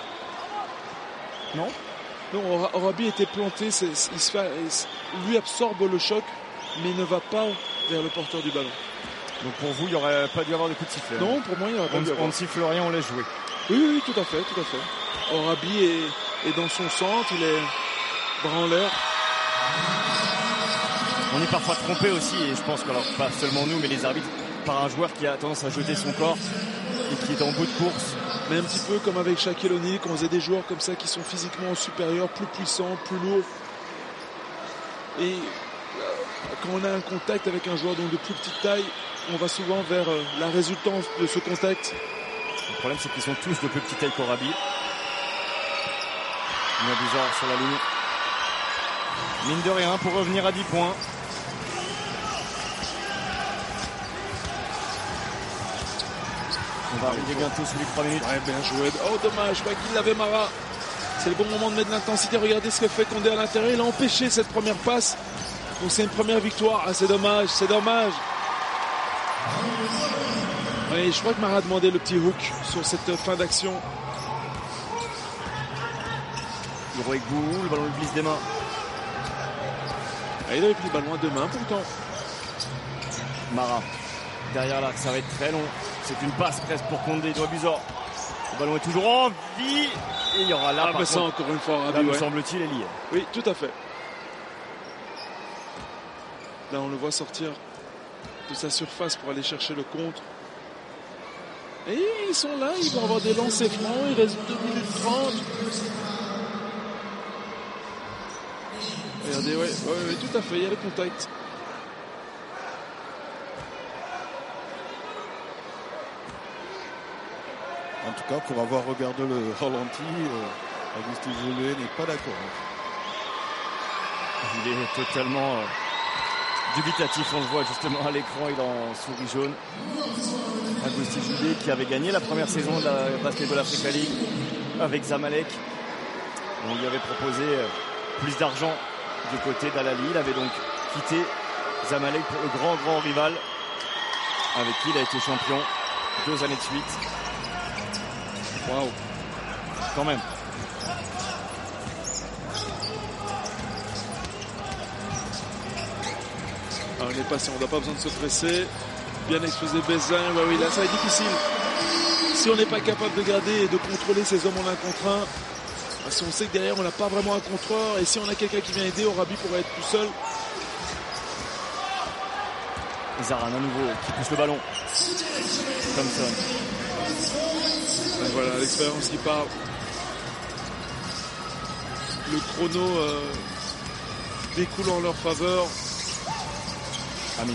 Non? Non, Ora- Orabi était planté. c'est- c'est- il se fait, il se- lui absorbe le choc, mais il ne va pas vers le porteur du ballon. Donc pour vous, il n'y aurait pas dû avoir de coup de sifflet. Non, pour moi, il n'y aura pas On, dû on avoir. ne siffle rien, on laisse jouer. Oui, oui, tout à fait, tout à fait. Orabi est, est dans son centre, il est bras en l'air. On est parfois trompé aussi, et je pense que, alors, pas seulement nous, mais les arbitres, par un joueur qui a tendance à jeter son corps et qui est en bout de course. Mais un petit peu comme avec Shaquille O'Neal, quand on faisait des joueurs comme ça qui sont physiquement supérieurs, plus puissants, plus lourds. Et euh, quand on a un contact avec un joueur donc de plus petite taille, on va souvent vers euh, la résultance de ce contact. Le problème, c'est qu'ils sont tous de plus petite taille qu'Orabi. Il y a Buzor sur la ligne. Mine de rien, pour revenir à dix points. On va arriver bientôt sous les trois minutes. Ouais, bien joué. Oh, dommage, pas qu'il l'avait Mara. C'est le bon moment de mettre de l'intensité. Regardez ce que fait Condé à l'intérieur. Il a empêché cette première passe. Donc c'est une première victoire. Ah, c'est dommage, c'est dommage. Ouais, je crois que Mara a demandé le petit hook sur cette fin d'action. Hiroek Bou, le ballon lui glisse des mains. Ah, il avait pris le ballon à deux mains pourtant. Mara, derrière l'arc, ça va être très long. C'est une passe presque pour Condé, doit Buzor. Le ballon est toujours en vie. Et il y aura là, Ah, par mais ça contre, encore une fois, là, Rabi, me ouais. semble-t-il, est lié. Oui, tout à fait. Là, on le voit sortir de sa surface pour aller chercher le contre. Et ils sont là, ils vont avoir des lancers francs. Il reste deux minutes trente. Regardez, ouais, ouais, ouais, tout à fait, il y a le contact. En tout cas, pour avoir regardé le ralenti, euh, Augustin Joulet n'est pas d'accord. Il est totalement euh, dubitatif, on le voit justement à l'écran, il est en souris jaune. Agustin Joulet qui avait gagné la première saison de la Basketball Africa League avec Zamalek. On lui avait proposé euh, plus d'argent du côté d'Al Ahly. Il avait donc quitté Zamalek pour le grand grand rival avec qui il a été champion deux années de suite. Waouh, quand même. Ah, on est patient, on n'a pas besoin de se presser. Bien exposé Bézin, ouais, oui, là ça va être difficile. Si on n'est pas capable de garder et de contrôler ces hommes en un contre un, si on sait que derrière on n'a pas vraiment un contreur, et si on a quelqu'un qui vient aider, Orabi pourrait être tout seul. Zaran à nouveau qui pousse le ballon. Thompson. Et voilà, l'expérience qui part. Le chrono euh, découle en leur faveur. Amin.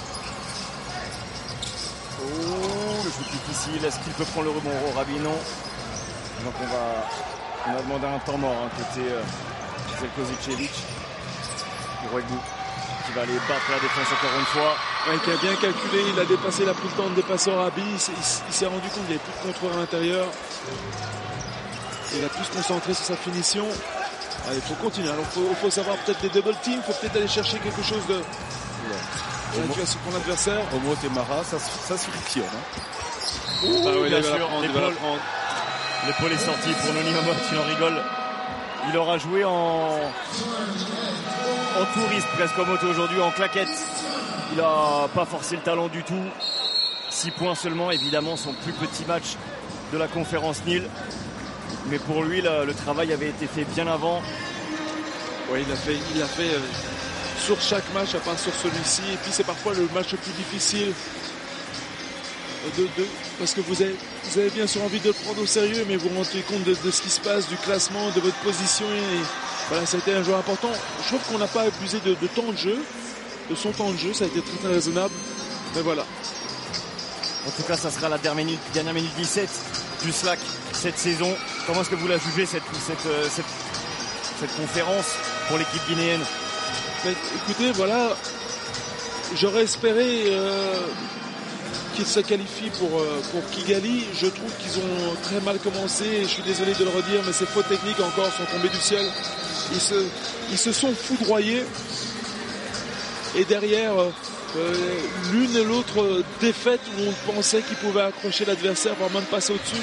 Oh, le shoot difficile. Est-ce qu'il peut prendre le rebond? Oh, Rabi, non. Donc on va, on va demander un temps mort hein, côté euh, Zelkozicevic. Hiroek Bou. qui va aller battre la défense encore une fois. Ouais, qui a bien calculé, il a dépassé, il a pris le temps de dépasser Rabi, il, il, il s'est rendu compte qu'il n'y avait plus de contrôle à l'intérieur. Il a pu se concentrer sur sa finition. Ah, il faut continuer, alors il faut, faut savoir peut-être des double teams, il faut peut-être aller chercher quelque chose de... Ouais. Sur ton adversaire. Omo Temara, ça, ça se frictionne. Hein. Ouh, ah oui, bien sûr, l'épaule, l'épaule est sortie pour Noni Momot, il en rigole. Il aura joué en, en touriste presque en moto aujourd'hui, en claquette. Il n'a pas forcé le talon du tout. six points seulement, évidemment son plus petit match de la conférence N I L. Mais pour lui, là, le travail avait été fait bien avant. Oui, il a fait, il a fait euh, sur chaque match, à part sur celui-ci. Et puis c'est parfois le match le plus difficile. De, de, parce que vous avez, vous avez bien sûr envie de le prendre au sérieux, mais vous vous rendez compte de, de ce qui se passe, du classement, de votre position. Et voilà, ça a été un joueur important. Je trouve qu'on n'a pas abusé de, de temps de jeu, de son temps de jeu. Ça a été très très raisonnable. Mais voilà. En tout cas, ça sera la dernière minute, dernière minute dix-sept du Slack cette saison. Comment est-ce que vous la jugez cette, cette, cette, cette conférence pour l'équipe guinéenne? Mais, écoutez, voilà, j'aurais espéré euh, qu'ils se qualifient pour, euh, pour Kigali. Je trouve qu'ils ont très mal commencé. Je suis désolé de le redire, mais ces fautes techniques encore sont tombées du ciel. Ils se, ils se sont foudroyés. Et derrière, euh, l'une et l'autre défaite où on pensait qu'ils pouvaient accrocher l'adversaire, voire même passer au-dessus.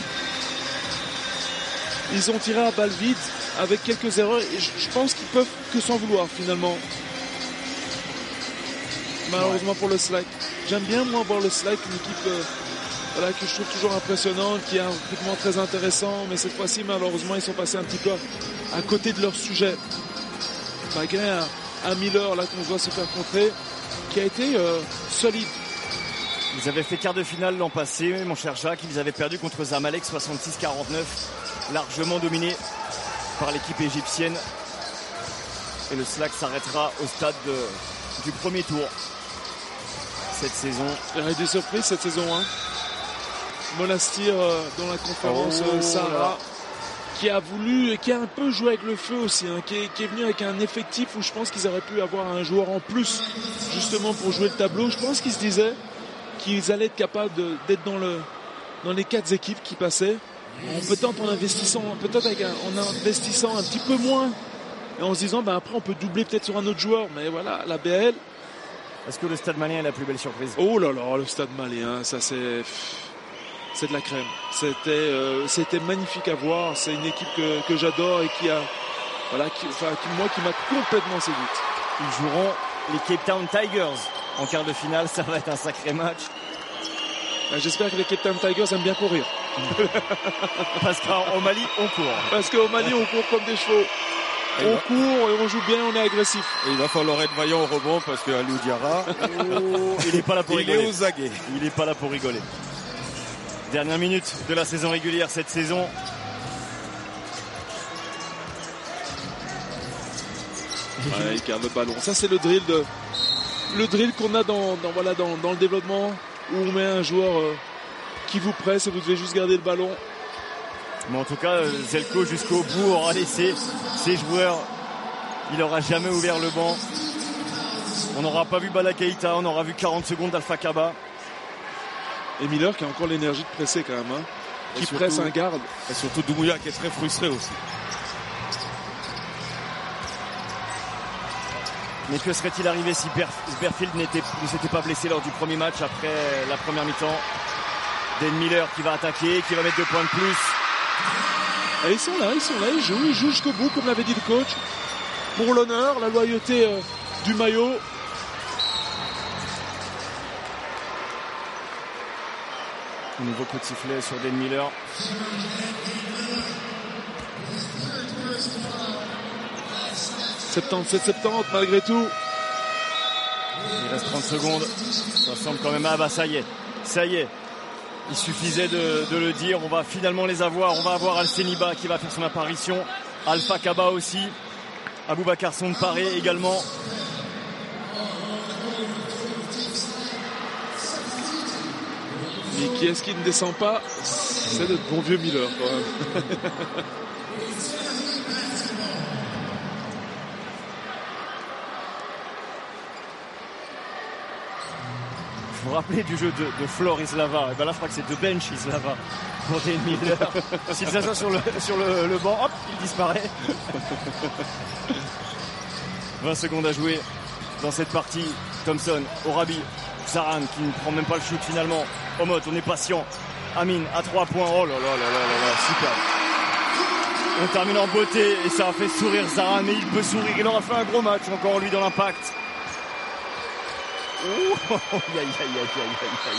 Ils ont tiré à balle vide avec quelques erreurs. Et je, je pense qu'ils peuvent que s'en vouloir finalement. Malheureusement pour le Slack. J'aime bien moi voir le Slack, une équipe euh, voilà, que je trouve toujours impressionnante, qui a un recrutement très intéressant, mais cette fois-ci malheureusement ils sont passés un petit peu à côté de leur sujet. Malgré un, un Miller là qu'on doit se faire contrer, qui a été euh, solide. Ils avaient fait quart de finale l'an passé, mon cher Jacques, ils avaient perdu contre Zamalek soixante-six à quarante-neuf, largement dominé par l'équipe égyptienne. Et le Slack s'arrêtera au stade de, du premier tour. Cette saison. Il y a eu des surprises cette saison. Hein. Monastir euh, dans la conférence oh, euh, Sahara, qui a voulu et qui a un peu joué avec le feu aussi, hein, qui, est, qui est venu avec un effectif où je pense qu'ils auraient pu avoir un joueur en plus justement pour jouer le tableau. Je pense qu'ils se disaient qu'ils allaient être capables de, d'être dans, le, dans les quatre équipes qui passaient. En, peut-être en investissant, peut-être avec un, en investissant un petit peu moins et en se disant ben après on peut doubler peut-être sur un autre joueur. Mais voilà, la B L. Est-ce que le Stade Malien est la plus belle surprise? Oh là là, le Stade Malien, ça c'est, c'est de la crème. C'était, euh, c'était magnifique à voir. C'est une équipe que, que j'adore et qui a, voilà, qui, enfin, qui, moi qui m'a complètement séduite. Ils joueront les Cape Town Tigers en quart de finale. Ça va être un sacré match. Ben, j'espère que les Cape Town Tigers aiment bien courir. Parce qu'au Mali, on court. Parce qu'au Mali, on court comme des chevaux. Et on va... court et on joue bien, on est agressif. Et il va falloir être vaillant au rebond parce que Aliou Diarra, oh, il n'est pas là pour rigoler. Il est aux aguets. Il n'est pas là pour rigoler. Dernière minute de la saison régulière cette saison. Ouais, il garde le ballon. Ça c'est le drill de, le drill qu'on a dans, dans voilà dans, dans le développement où on met un joueur euh, qui vous presse et vous devez juste garder le ballon. Mais en tout cas, Zelko jusqu'au bout aura laissé ses joueurs. Il n'aura jamais ouvert le banc. On n'aura pas vu Bala Keita, on aura vu quarante secondes d'Alpha Kaba. Et Miller qui a encore l'énergie de presser quand même, hein, qui surtout, presse un garde. Et surtout Doumbouya qui est très frustré aussi. Mais que serait-il arrivé si Berfield n'était, ne s'était pas blessé lors du premier match après la première mi-temps? Dan Miller qui va attaquer, qui va mettre deux points de plus. Et ils sont là, ils sont là, ils jouent, ils jouent jusqu'au bout, comme l'avait dit le coach. Pour l'honneur, la loyauté euh, du maillot. Nouveau coup de sifflet sur Dan Miller. soixante-dix-sept soixante-dix malgré tout. Il reste trente secondes. Ça semble quand même... Ah bah ça y est, ça y est. Il suffisait de, de le dire, on va finalement les avoir. On va avoir Al-Seniba qui va faire son apparition. Alpha Kaba aussi. Aboubacar Sonparé également. Mais qui est-ce qui ne descend pas? C'est notre bon vieux Miller quand même. vous rappelez du jeu de, de Flore Islava? Et ben là, je crois que c'est de bench Islava pour Dane Miller. S'il s'assoit sur le, sur le, le banc, hop, il disparaît. vingt secondes à jouer dans cette partie. Thompson, Orabi, Zaran qui ne prend même pas le shoot finalement. Omot, on est patient. Amin à trois points. Oh là là là là là là, super. On termine en beauté et ça a fait sourire Zaran, mais il peut sourire. Il aura fait un gros match encore lui dans l'impact. Oh, aïe aïe aïe aïe aïe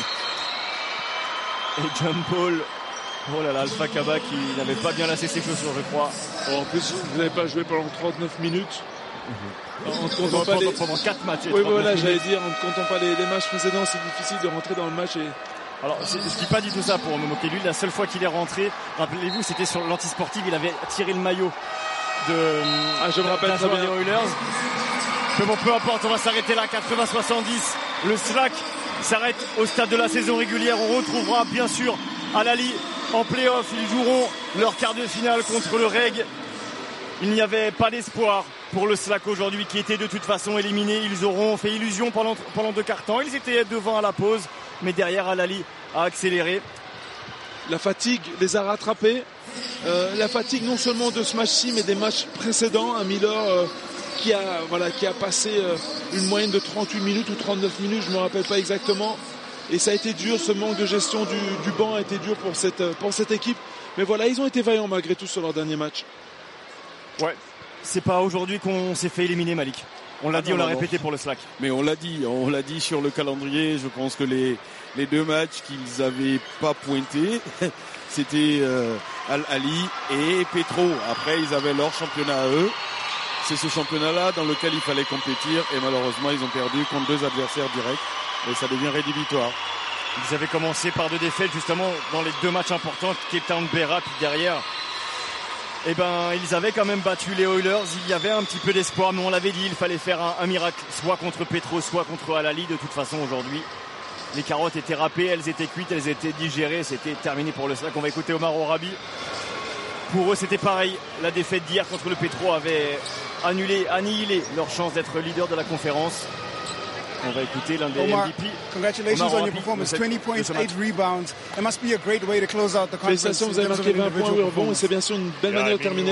aïe. Et John Paul. Oh là là, Alpha Kaba qui n'avait pas bien lassé ses chaussures, je crois. Oh, en plus, vous n'avez pas joué pendant trente-neuf minutes. Mmh. En comptant pas pendant, les... pendant quatre matchs. Oui, voilà, j'allais dire, en ne comptant pas les, les matchs précédents, c'est difficile de rentrer dans le match. Et... Alors, je ne dis pas du tout ça pour me moquer de lui. La seule fois qu'il est rentré, rappelez-vous, c'était sur l'antisportive. Il avait tiré le maillot de. Ah, je me rappelle très bien. Oilers. Mais bon, peu importe, on va s'arrêter là. quatre-vingts soixante-dix. Le slack s'arrête au stade de la saison régulière. On retrouvera bien sûr Al-Ahly en play-off. Ils joueront leur quart de finale contre le Reg. Il n'y avait pas d'espoir pour le slack aujourd'hui qui était de toute façon éliminé. Ils auront fait illusion pendant, pendant deux quarts temps. Ils étaient devant à la pause, mais derrière Al-Ahly a accéléré. La fatigue les a rattrapés. Euh, la fatigue non seulement de ce match-ci, mais des matchs précédents. Un Miller euh, qui a voilà qui a passé euh, une moyenne de trente-huit minutes ou trente-neuf minutes, je ne me rappelle pas exactement. Et ça a été dur, ce manque de gestion du, du banc a été dur pour cette, pour cette équipe. Mais voilà, ils ont été vaillants malgré tout sur leur dernier match. Ouais, c'est pas aujourd'hui qu'on s'est fait éliminer, Malik. On l'a ah dit, non, on l'a répété non. Pour le slack. Mais on l'a dit, on l'a dit sur le calendrier. Je pense que les, les deux matchs qu'ils avaient pas pointés, c'était euh, Al-Ahly et Petro. Après, ils avaient leur championnat à eux. C'est ce championnat-là dans lequel il fallait compétir. Et malheureusement, ils ont perdu contre deux adversaires directs. Et ça devient rédhibitoire. Ils avaient commencé par deux défaites justement dans les deux matchs importants, Cape Town, Beira, puis derrière. Eh ben, ils avaient quand même battu les Oilers. Il y avait un petit peu d'espoir, mais on l'avait dit, il fallait faire un, un miracle, soit contre Petro, soit contre Al-Ahly. De toute façon, aujourd'hui, les carottes étaient râpées, elles étaient cuites, elles étaient digérées. C'était terminé pour le slack. On va écouter Omar Orabi. Pour eux, c'était pareil. La défaite d'hier contre le Petro avait annulé, annihilé leur chance d'être leader de la conférence. On va écouter l'un des Omar, M V P. Congratulations Omar on your performance. twenty points, eight rebounds. It must be a great way to close out the conference. Félicitations, vous avez marqué vingt points, oui, bon, et c'est bien sûr une belle yeah, manière de terminer.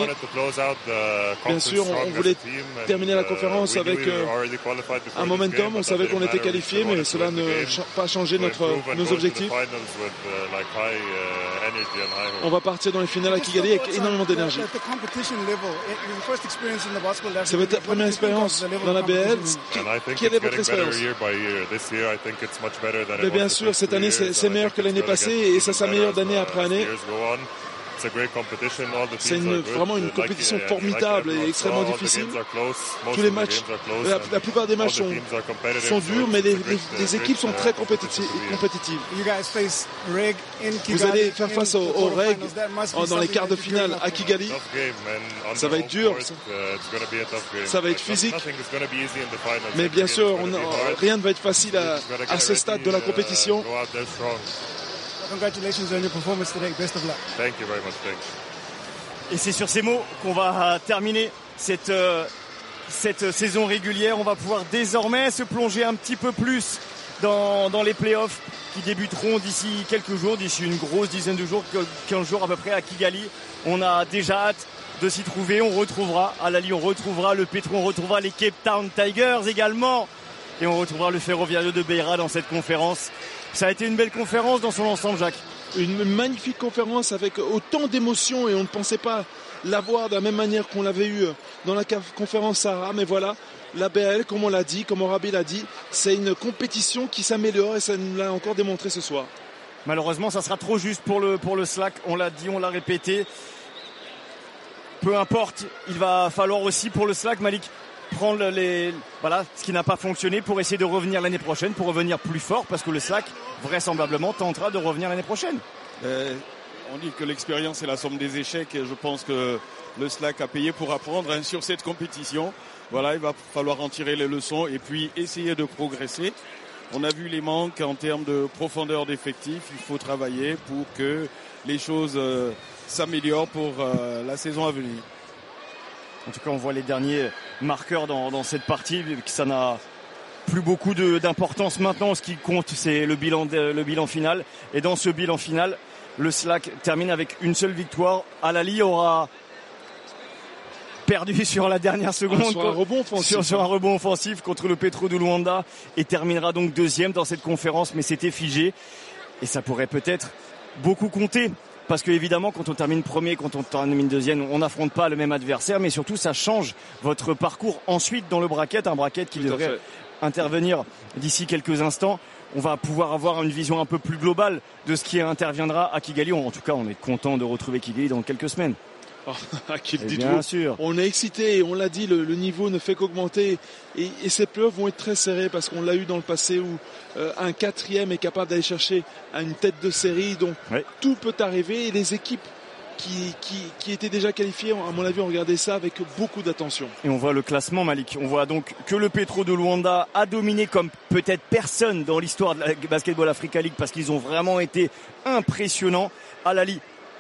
Bien sûr, on voulait terminer la conférence avec euh, un momentum. On savait qu'on était qualifié, mais cela n'a pas changé notre, nos objectifs. On va partir dans les finales à Kigali avec énormément d'énergie. C'est votre première expérience dans la B L. Quelle est votre expérience? Mais bien sûr, cette année c'est meilleur que l'année passée et ça s'améliore d'année après année. C'est une, vraiment une compétition formidable et extrêmement difficile. Tous les matchs, la, la plupart des matchs sont, sont durs, mais les, les, les équipes sont très compétitives. compétitives. Vous allez faire face au, au Reg dans les quarts de finale à Kigali. Ça va être dur, ça, ça va être physique. Mais bien sûr, on, rien ne va être facile à, à ce stade de la compétition. Congratulations on your performance today. Best of luck. Thank you very much. Thanks. Et c'est sur ces mots qu'on va terminer cette, euh, cette saison régulière. On va pouvoir désormais se plonger un petit peu plus dans, dans les playoffs qui débuteront d'ici quelques jours, d'ici une grosse dizaine de jours, quinze jours à peu près à Kigali. On a déjà hâte de s'y trouver. On retrouvera Al-Ahly, on retrouvera le Petro, on retrouvera les Cape Town Tigers également. Et on retrouvera le Ferroviario de Beira dans cette conférence. Ça a été une belle conférence dans son ensemble, Jacques. Une magnifique conférence avec autant d'émotions et on ne pensait pas l'avoir de la même manière qu'on l'avait eu dans la conférence Sahara. Mais voilà, la B L, comme on l'a dit, comme Orabi l'a dit, c'est une compétition qui s'améliore et ça nous l'a encore démontré ce soir. Malheureusement, ça sera trop juste pour le, pour le slack. On l'a dit, on l'a répété. Peu importe, il va falloir aussi pour le slack, Malik, prendre les, voilà, ce qui n'a pas fonctionné pour essayer de revenir l'année prochaine, pour revenir plus fort, parce que le slack, vraisemblablement, tentera de revenir l'année prochaine. Euh, on dit que l'expérience est la somme des échecs et je pense que le slack a payé pour apprendre hein, sur cette compétition. Voilà, il va falloir en tirer les leçons et puis essayer de progresser. On a vu les manques en termes de profondeur d'effectifs. Il faut travailler pour que les choses euh, s'améliorent pour euh, la saison à venir. En tout cas, on voit les derniers marqueurs dans, dans cette partie. Ça n'a plus beaucoup de, d'importance maintenant. Ce qui compte, c'est le bilan, de, le bilan final. Et dans ce bilan final, le S L A C termine avec une seule victoire. Al-Ahly aura perdu sur la dernière seconde ah, sur, un rebond offensif. Sur, sur un rebond offensif contre le Petro de Luanda et terminera donc deuxième dans cette conférence, mais c'était figé et ça pourrait peut-être beaucoup compter parce que évidemment quand on termine premier, quand on termine deuxième, on n'affronte pas le même adversaire, mais surtout ça change votre parcours ensuite dans le bracket, un bracket qui devrait intervenir d'ici quelques instants. On va pouvoir avoir une vision un peu plus globale de ce qui interviendra à Kigali. En tout cas, on est content de retrouver Kigali dans quelques semaines. Oh, qui le dit bien sûr. On est excité, on l'a dit, le, le niveau ne fait qu'augmenter et, et ces playoffs vont être très serrés parce qu'on l'a eu dans le passé où euh, un quatrième est capable d'aller chercher une tête de série, donc oui. Tout peut arriver et les équipes qui, qui, qui étaient déjà qualifiées, à mon avis, on regardait ça avec beaucoup d'attention. Et on voit le classement, Malik. On voit donc que le Petro de Luanda a dominé comme peut-être personne dans l'histoire de la Basketball Africa League parce qu'ils ont vraiment été impressionnants. Al-Ahly,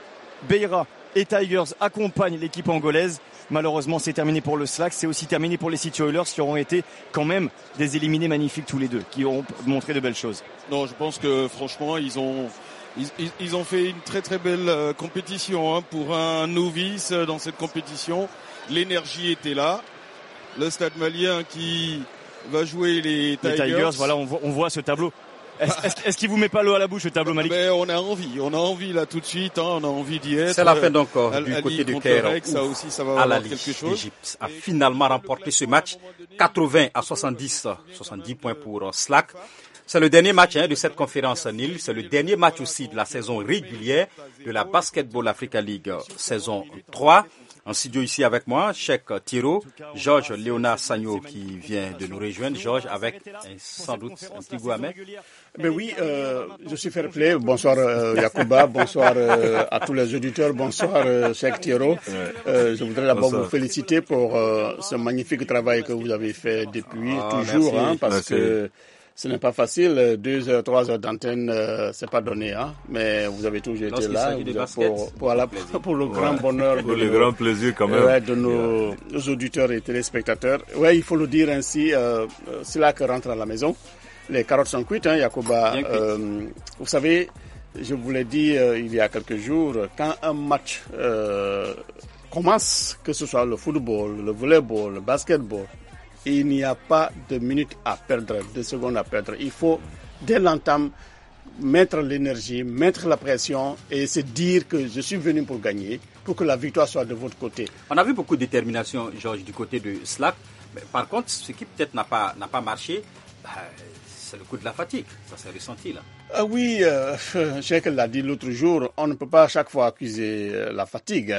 Beira et Tigers accompagnent l'équipe angolaise. Malheureusement, c'est terminé pour le S L A C. C'est aussi terminé pour les City Oilers qui auront été quand même des éliminés magnifiques tous les deux, qui auront montré de belles choses. Non, je pense que franchement, ils ont ils, ils ont fait une très très belle euh, compétition hein, pour un novice euh, dans cette compétition. L'énergie était là. Le Stade Malien qui va jouer les Tigers. Les Tigers, voilà, on voit, on voit ce tableau. Est-ce, est-ce, est-ce qu'il vous met pas l'eau à la bouche, le tableau, Malik? Mais on a envie, on a envie là tout de suite, hein, on a envie d'y être. C'est la fin donc euh, du Ali côté du Caire. Caire. Ça aussi, ça va avoir quelque chose. L'Égypte a finalement remporté ce match, quatre-vingts à soixante-dix, soixante-dix points pour uh, S L A C. C'est le dernier match hein, de cette conférence Nil. C'est le dernier match aussi de la saison régulière de la Basketball Africa League euh, saison trois. En studio ici avec moi, Cheikh Tiro, Georges Léonard Sagno qui vient de nous rejoindre. Georges avec sans doute un petit goût amer. Ben oui, euh, je suis fair play. Bonsoir euh, Yacouba, bonsoir euh, à tous les auditeurs, bonsoir euh, Cheikh Tiro. Euh, je voudrais d'abord bonsoir. vous féliciter pour euh, ce magnifique travail que vous avez fait depuis ah, toujours, hein, parce merci. que ce n'est pas facile. Deux heures, trois heures d'antenne, euh, c'est pas donné, hein. Mais vous avez toujours été là pour, pour, la, pour le grand ouais. bonheur, pour le grand plaisir quand même, ouais, de nos, yeah. nos auditeurs et téléspectateurs. Ouais, il faut le dire ainsi. Euh, c'est là que rentre à la maison. Les carottes sont cuites, hein, Yacouba. Euh, vous savez, je vous l'ai dit euh, il y a quelques jours, quand un match euh, commence, que ce soit le football, le volleyball, le basketball, il n'y a pas de minutes à perdre, de secondes à perdre. Il faut, dès l'entame, mettre l'énergie, mettre la pression et se dire que je suis venu pour gagner, pour que la victoire soit de votre côté. On a vu beaucoup de détermination, Georges, du côté de S L A C. Mais par contre, ce qui peut-être n'a pas, n'a pas marché, bah, c'est le coup de la fatigue. Ça s'est ressenti là. Ah oui, euh, Cheikh l'a dit l'autre jour, on ne peut pas à chaque fois accuser la fatigue.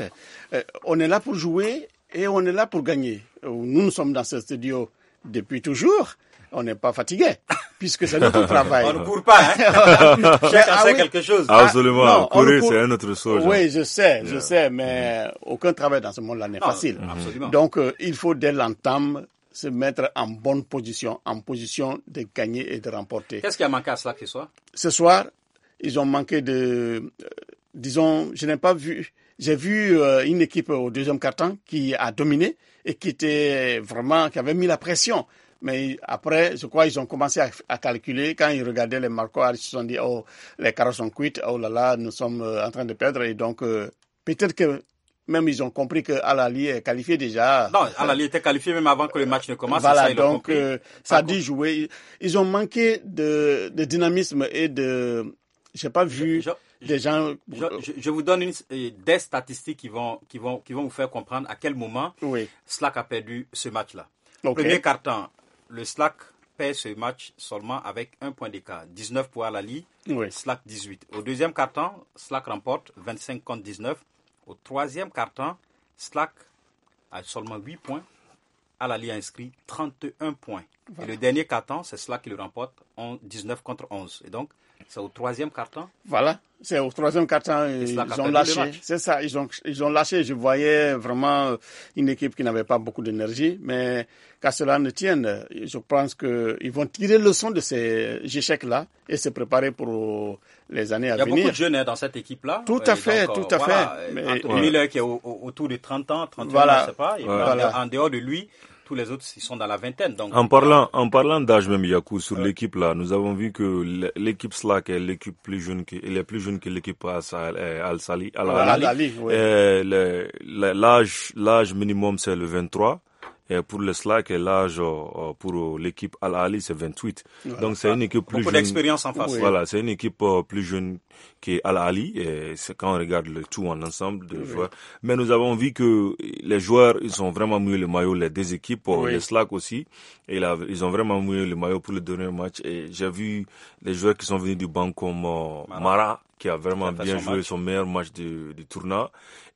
On est là pour jouer et on est là pour gagner. Nous, nous sommes dans ce studio depuis toujours. On n'est pas fatigué, puisque c'est notre travail. On ne court pas, hein. Chacun ah, sait oui. quelque chose. Absolument. Ah, non, courir, c'est un autre chose. Oui, je sais, je yeah. sais, mais mm-hmm. aucun travail dans ce monde-là n'est non, facile. Absolument. Donc, euh, il faut dès l'entame se mettre en bonne position, en position de gagner et de remporter. Qu'est-ce qui a manqué à cela ce soir? Ce soir, ils ont manqué de, euh, disons, je n'ai pas vu, j'ai vu euh, une équipe au deuxième quart-temps qui a dominé et qui était vraiment, qui avait mis la pression. Mais après, je crois qu'ils ont commencé à, à calculer. Quand ils regardaient les marqueurs, ils se sont dit, oh, les carottes sont cuites, oh là là, nous sommes en train de perdre. Et donc, euh, peut-être que même ils ont compris que Al-Ahly est qualifié déjà. Non, Al-Ahly était qualifié même avant que le match ne commence. Voilà, ça, ils donc euh, ça a dû jouer. Ils ont manqué de, de dynamisme et de... J'ai pas vu je, je, des gens... Je, je, je vous donne une, des statistiques qui vont, qui, vont, qui vont vous faire comprendre à quel moment oui. S L A C a perdu ce match-là. Okay. Premier quart-temps, le S L A C perd ce match seulement avec un point d'écart. dix-neuf pour Al-Ahly, oui. S L A C dix-huit. Au deuxième quart-temps, S L A C remporte vingt-cinq contre dix-neuf. Au troisième quart-temps, S L A C a seulement huit points. Al-Ahly a inscrit trente et un points. Voilà. Et le dernier quart-temps, c'est S L A C qui le remporte en dix-neuf contre onze. Et donc, c'est au troisième quart-temps. Voilà, c'est au troisième quart-temps, ils, ils ont lâché. C'est ça, ils ont, ils ont lâché. Je voyais vraiment une équipe qui n'avait pas beaucoup d'énergie, mais qu'à cela ne tienne, je pense qu'ils vont tirer leçon de ces échecs-là et se préparer pour les années à venir. Il y a venir. beaucoup de jeunes hein, dans cette équipe-là. Tout à fait, donc, tout à voilà, fait. Mais, Anthony ouais. Miller qui est au, au, autour de trente ans, trente et un voilà. ans, je ne sais pas. Et voilà. En dehors de lui, tous les autres, ils sont dans la vingtaine. Donc, en parlant, en parlant d'âge même, Yakou, sur ouais. l'équipe là, nous avons vu que l'équipe Slack est l'équipe plus jeune que, elle est plus jeune que l'équipe Al-Sali, Al-Ali. Ouais. L'âge, l'âge minimum c'est le vingt-trois. Et pour le Slack, l'âge euh, pour l'équipe Al-Ali, c'est vingt-huit. Voilà. Donc c'est une équipe plus Beaucoup jeune. Beaucoup d'expérience en face. Oui. Voilà, c'est une équipe euh, plus jeune que Al-Ali. Et c'est quand on regarde le tout en ensemble de oui. joueurs. Mais nous avons vu que les joueurs, ils ont vraiment mouillé le maillot, les deux équipes, oui. les Slack aussi. Et là, ils ont vraiment mouillé le maillot pour le dernier match. Et j'ai vu les joueurs qui sont venus du banc comme euh, Mara. Mara, qui a vraiment bien joué match. son meilleur match du, du tournoi.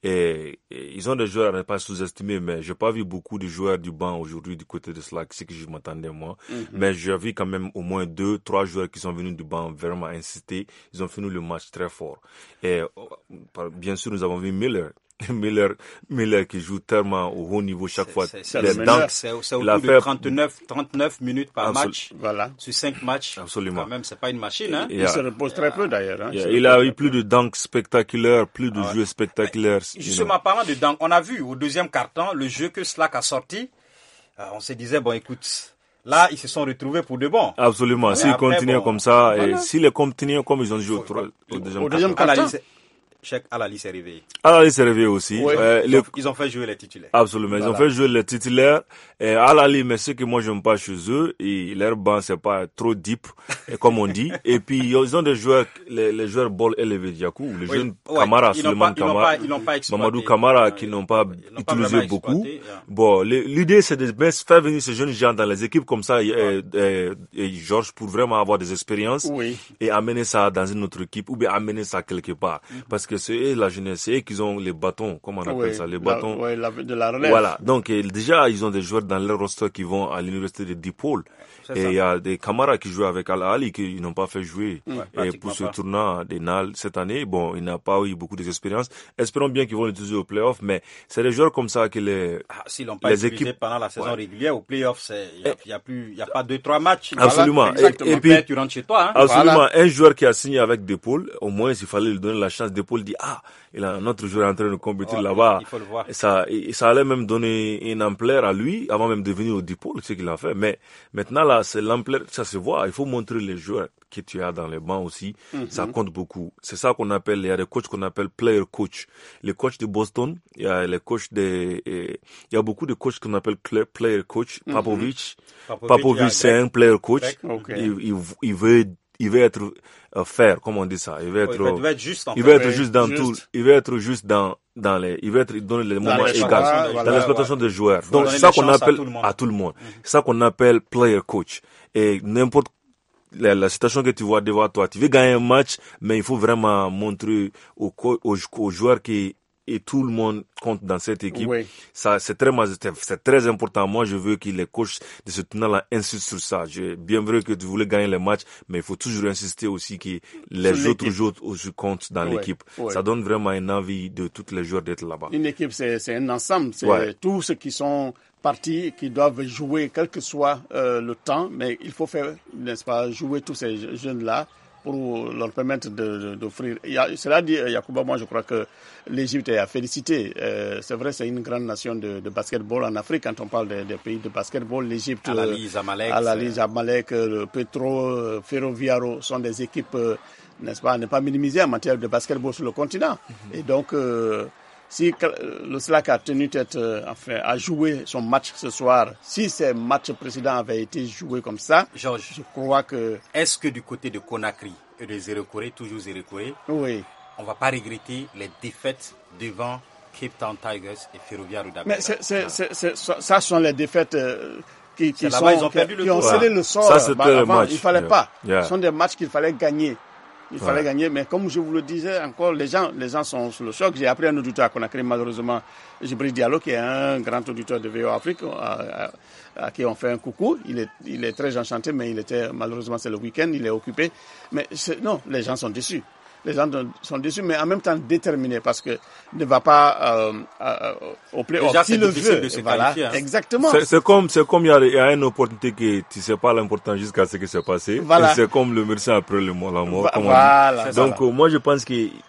Et, et ils ont des joueurs à ne pas sous-estimer, mais j'ai pas vu beaucoup de joueurs du banc aujourd'hui du côté de Slack, c'est que je m'attendais moi. Mm-hmm. Mais j'ai vu quand même au moins deux, trois joueurs qui sont venus du banc vraiment insister. Ils ont fini le match très fort. Et bien sûr, nous avons vu Miller. Miller, Miller qui joue tellement au haut niveau chaque c'est, fois. C'est, c'est, c'est, c'est, c'est autour de trente-neuf, trente-neuf minutes par Absol- match. Voilà. Sur cinq matchs. Absolument. Quand même, c'est pas une machine, hein. Il, il se repose très peu d'ailleurs, hein. Il, il a eu plus de dunks spectaculaires, plus de ah ouais. jeux spectaculaires. Mais, justement, parlant de dunks, on a vu au deuxième quart-temps, le jeu que Slack a sorti. Euh, on se disait, bon, écoute, là, ils se sont retrouvés pour de bon. Absolument. S'ils continuaient bon, comme ça, voilà. et s'ils continuaient comme ils ont joué au, au, au deuxième, au deuxième quart-temps. Cheikh Al-Ali s'est réveillé. Al-Ali s'est réveillé aussi. Oui. Euh, ils, ont, ils ont fait jouer les titulaires. Absolument. Voilà. Ils ont fait jouer les titulaires. Et Al-Ali, mais ce que moi j'aime pas chez eux, et leur banc c'est pas trop deep, comme on dit. Et puis ils ont des joueurs, les, les joueurs ball élevés Yakou, les oui. jeunes ouais. Kamara, Suleiman Kamara, Mamadou Kamara, qui n'ont pas ils utilisé pas beaucoup. Yeah. Bon, l'idée c'est de faire venir ces jeunes gens dans les équipes comme ça, et, ouais. et, et, et Georges, pour vraiment avoir des expériences oui. et amener ça dans une autre équipe ou bien amener ça quelque part. Mm-hmm. Parce que c'est la jeunesse, c'est eux qui ont les bâtons, comment on appelle oui, ça, les bâtons. La, ouais, la, de la relève. Voilà. Donc, et, déjà, ils ont des joueurs dans leur roster qui vont à l'université de DePaul. Et il y a des camarades qui jouent avec Al-Ali qui n'ont pas fait jouer. Ouais, et pour ce pas. tournoi des N A L cette année, bon, il n'a pas eu beaucoup d'expérience. Espérons bien qu'ils vont l'utiliser au playoff, mais c'est des joueurs comme ça que les, ah, s'ils l'ont pas les utilisé équipes pendant la saison ouais. régulière, au playoff, il n'y a, y a plus, il y a pas deux, trois matchs. Absolument. Voilà, et, et puis, tu rentres chez toi, hein. Absolument. Voilà. Un joueur qui a signé avec DePaul, au moins, s'il fallait lui donner la chance, DePaul dit, ah, il a un autre joueur en train de compétir ouais, là-bas. Il faut le voir. Et ça, et ça allait même donner une ampleur à lui, avant même de venir au DePaul, ce qu'il a fait. Mais maintenant, là, c'est l'ampleur, ça se voit. Il faut montrer les joueurs que tu as dans les bancs aussi. Mm-hmm. Ça compte beaucoup. C'est ça qu'on appelle, il y a des coachs qu'on appelle player coach. Les coachs de Boston, il y a les coachs de, et, il y a beaucoup de coachs qu'on appelle player coach. Mm-hmm. Popovich. Popovich, Popovich c'est un player coach. Okay. Il, il, il veut, il veut être euh, fair, comme on dit ça. Il veut être, oh, il veut être juste, en il fait. veut être juste dans juste. tout. Il veut être juste dans, dans les, il veut être donner les moments égaux, voilà, dans l'exploitation des joueurs. Donc, c'est ça qu'on appelle, à tout le monde. À tout le monde. Mm-hmm. C'est ça qu'on appelle player coach. Et n'importe La, la situation que tu vois devant toi, tu veux gagner un match, mais il faut vraiment montrer aux, aux, aux joueurs que et tout le monde compte dans cette équipe. Oui. Ça, c'est très, c'est très important. Moi, je veux que les coachs de ce tournoi-là insistent sur ça. Je, bien vrai que tu voulais gagner les matchs, mais il faut toujours insister aussi que les sur autres joueurs aussi comptent dans oui. l'équipe. Oui. Ça donne vraiment une envie de tous les joueurs d'être là-bas. Une équipe, c'est, c'est un ensemble. C'est ouais. tous ceux qui sont partis, qui doivent jouer, quel que soit euh, le temps, mais il faut faire, n'est-ce pas, jouer tous ces jeunes-là pour leur permettre de, de, d'offrir. Il y a, cela dit, Yacouba, moi je crois que l'Égypte est à féliciter. Euh, c'est vrai, c'est une grande nation de, de basketball en Afrique. Quand on parle des, des pays de basketball, l'Égypte, Al-Ali, Zamalek, Al-Ali, Zamalek, le Petro, Ferroviaro sont des équipes, euh, n'est-ce pas, à ne pas minimiser en matière de basketball sur le continent. Mm-hmm. Et donc, euh, si le Slack a tenu tête, enfin, à jouer son match ce soir, si ces matchs précédents avaient été joués comme ça, Georges, je crois que... Est-ce que du côté de Conakry et de Zéro-Corée, toujours Zéro-Corée, oui. on ne va pas regretter les défaites devant Cape Town Tigers et Ferroviario d'Abidjan? Mais c'est, c'est, c'est, c'est, ça sont les défaites euh, qui, qui, sont, ils ont, perdu qui, le qui ont scellé le sort. Ça, c'était bah, le match. Il ne fallait yeah. pas. Yeah. Ce sont des matchs qu'il fallait gagner. Il ouais. fallait gagner, mais comme je vous le disais encore, les gens, les gens sont sous le choc. J'ai appris un auditeur à Conakry, malheureusement, Djibril Diallo, qui est un grand auditeur de V O Afrique, à, à, à qui on fait un coucou. Il est, il est très enchanté, mais il était, malheureusement, c'est le week-end, il est occupé. Mais c'est, non, les gens sont déçus. Les gens sont déçus, mais en même temps déterminés parce que ne va pas euh, euh, au play-off. Déjà, c'est le difficile veut, de se voilà, qualifier. Hein. Exactement. C'est, c'est comme, c'est comme il y a, il y a une opportunité que tu sais pas l'important jusqu'à ce qui s'est passé. Voilà. Et c'est comme le médecin après le mort, la mort. Va, comme voilà. on dit. Donc, euh, moi, je pense que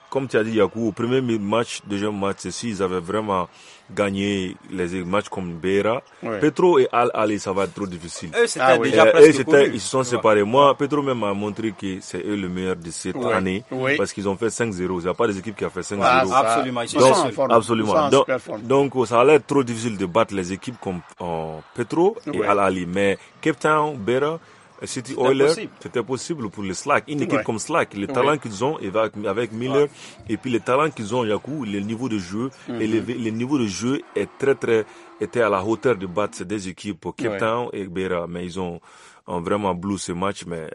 comme tu as dit, Yakou, au premier match, deuxième match, ceci, ils avaient vraiment gagné les matchs comme Beira. Ouais. Petro et Al Ali, ça va être trop difficile. Eux, c'était ah, oui. déjà euh, presque c'était, ils se sont séparés. Moi, Petro même a montré que c'est eux le meilleur de cette ouais. année. Ouais. Parce qu'ils ont fait cinq zéro. Il n'y a pas des équipes qui ont fait cinq zéro. Ah, absolument. Ils sont donc, en forme. Absolument. Donc, donc, ça allait être trop difficile de battre les équipes comme euh, Petro et ouais. Al Ali. Mais Cape Town, Beira, City Oilers, c'était possible pour les Slack. Une équipe ouais. comme Slack, les talents ouais. qu'ils ont avec, avec Miller, ouais. et puis les talents qu'ils ont, Yakou, le niveau de jeu, mm-hmm. élevé, le niveau de jeu est très très, était à la hauteur de battre ces deux équipes, Cape Town ouais. et Beira. Mais ils ont, ont vraiment bleu ce match, mais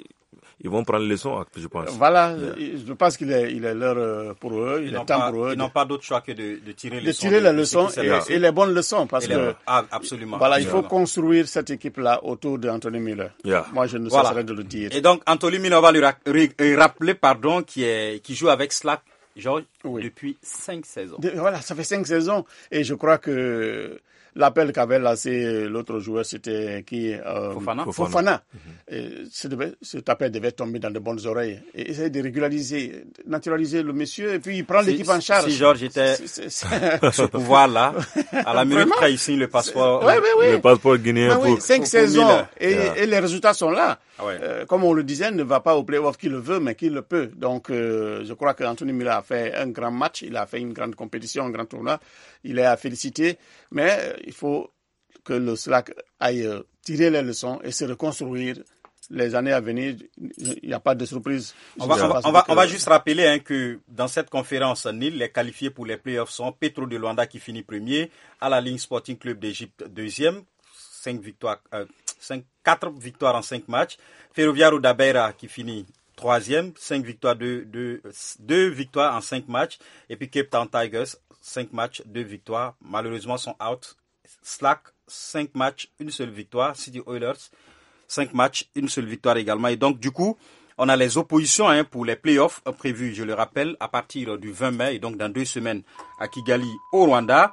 ils vont prendre leçon, je pense. Voilà, yeah. je pense qu'il est, il est l'heure pour eux, il ils est temps pas, pour eux. Ils n'ont pas d'autre choix que de, de tirer les leçons. De tirer les leçons et, et les bonnes leçons, parce et que les, ah, absolument. Voilà, absolument. il faut construire cette équipe-là autour d'Anthony Miller. Yeah. Moi, je ne voilà. cesserai de le dire. Et donc, Anthony Miller, on va lui ra- rappeler, pardon, qui est, qui joue avec Slack, Georges, oui. depuis cinq saisons. De, voilà, ça fait cinq saisons, et je crois que l'appel qu'avait lancé l'autre joueur, c'était qui euh, Fofana. Fofana. Fofana. Mm-hmm. Et ce devait, cet appel devait tomber dans de bonnes oreilles. Et essayer de régulariser, naturaliser le monsieur, et puis il prend si, l'équipe en charge. Si Georges était c'est, c'est... ce pouvoir-là, à la minute près, il signe le passeport, ouais, ouais, ouais. le passeport guinéen pour... Oui, cinq saisons, et, yeah. et les résultats sont là. Ah ouais. euh, comme on le disait, ne va pas au play-off qui le veut, mais qui le peut. Donc, euh, je crois qu'Anthony Miller a fait un grand match, il a fait une grande compétition, un grand tournoi. Il est à féliciter, mais euh, il faut que le Slack aille tirer les leçons et se reconstruire les années à venir. Il n'y a pas de surprise. On va, on va, on va, on va juste rappeler hein, que dans cette conférence N I L, les qualifiés pour les playoffs sont Petro de Luanda qui finit premier, Al Ahly Sporting Club d'Égypte deuxième, cinq victoires, euh, cinq, quatre victoires en cinq matchs, Ferroviario da Beira qui finit troisième, cinq victoires, deux, deux, deux victoires en cinq matchs, et puis Cape Town Tigers, cinq matchs, deux victoires, malheureusement sont out. Slack, cinq matchs, une seule victoire. City Oilers, cinq matchs, une seule victoire également. Et donc, du coup, on a les oppositions hein, pour les playoffs prévus, je le rappelle, à partir du vingt mai, et donc dans deux semaines à Kigali, au Rwanda.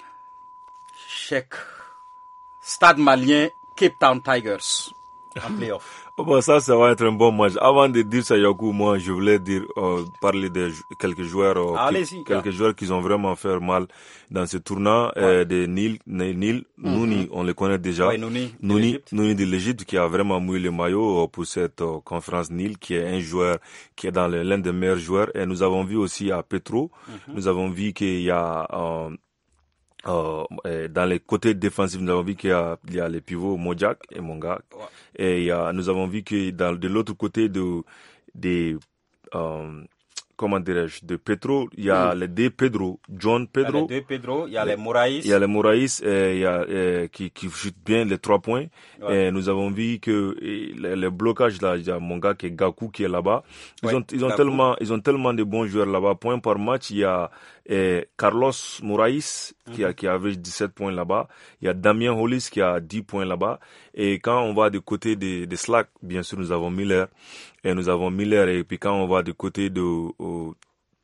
Chèque, Stade Malien, Cape Town Tigers en playoff. Bon, ça, ça va être un bon match. Avant de dire ça, Yakou, moi, je voulais dire, euh, parler de quelques joueurs, euh, Allez-y, qui, quelques ah. joueurs qui ont vraiment fait mal dans ce tournoi, ouais. euh, de Nil, Nil, mm-hmm. Nouni, on le connaît déjà. Ouais, Nouni, Nouni, Nouni de l'Égypte, qui a vraiment mouillé le maillot pour cette euh, conférence Nil, qui est un joueur, qui est dans le, l'un des meilleurs joueurs. Et nous avons vu aussi à Petro, mm-hmm. nous avons vu qu'il y a, euh, Euh, dans les côtés défensifs, nous avons vu qu'il y a, il y a les pivots Mojak et Monga. Ouais. Et il y a, nous avons vu que dans, de l'autre côté de, des, euh, comment dirais-je, de Petro, il y a mm. les deux Pedro, John Pedro. Il y a les deux Pedro, il y a les Moraïs. Il y a les Moraïs, et il y a, et, qui, qui chutent bien les trois points. Ouais. Et nous avons vu que et, les, les blocages là, il y a mon gars qui est Gaku qui est là-bas. Ils ouais, ont, ils ont Gaku. tellement, ils ont tellement de bons joueurs là-bas. Point par match, il y a, et Carlos Moraïs qui mm-hmm. a, qui avait dix-sept points là-bas. Il y a Damien Hollis qui a dix points là-bas. Et quand on va du côté des, des Slack, bien sûr, nous avons Miller. Et nous avons Miller. Et puis quand on va du côté de, au,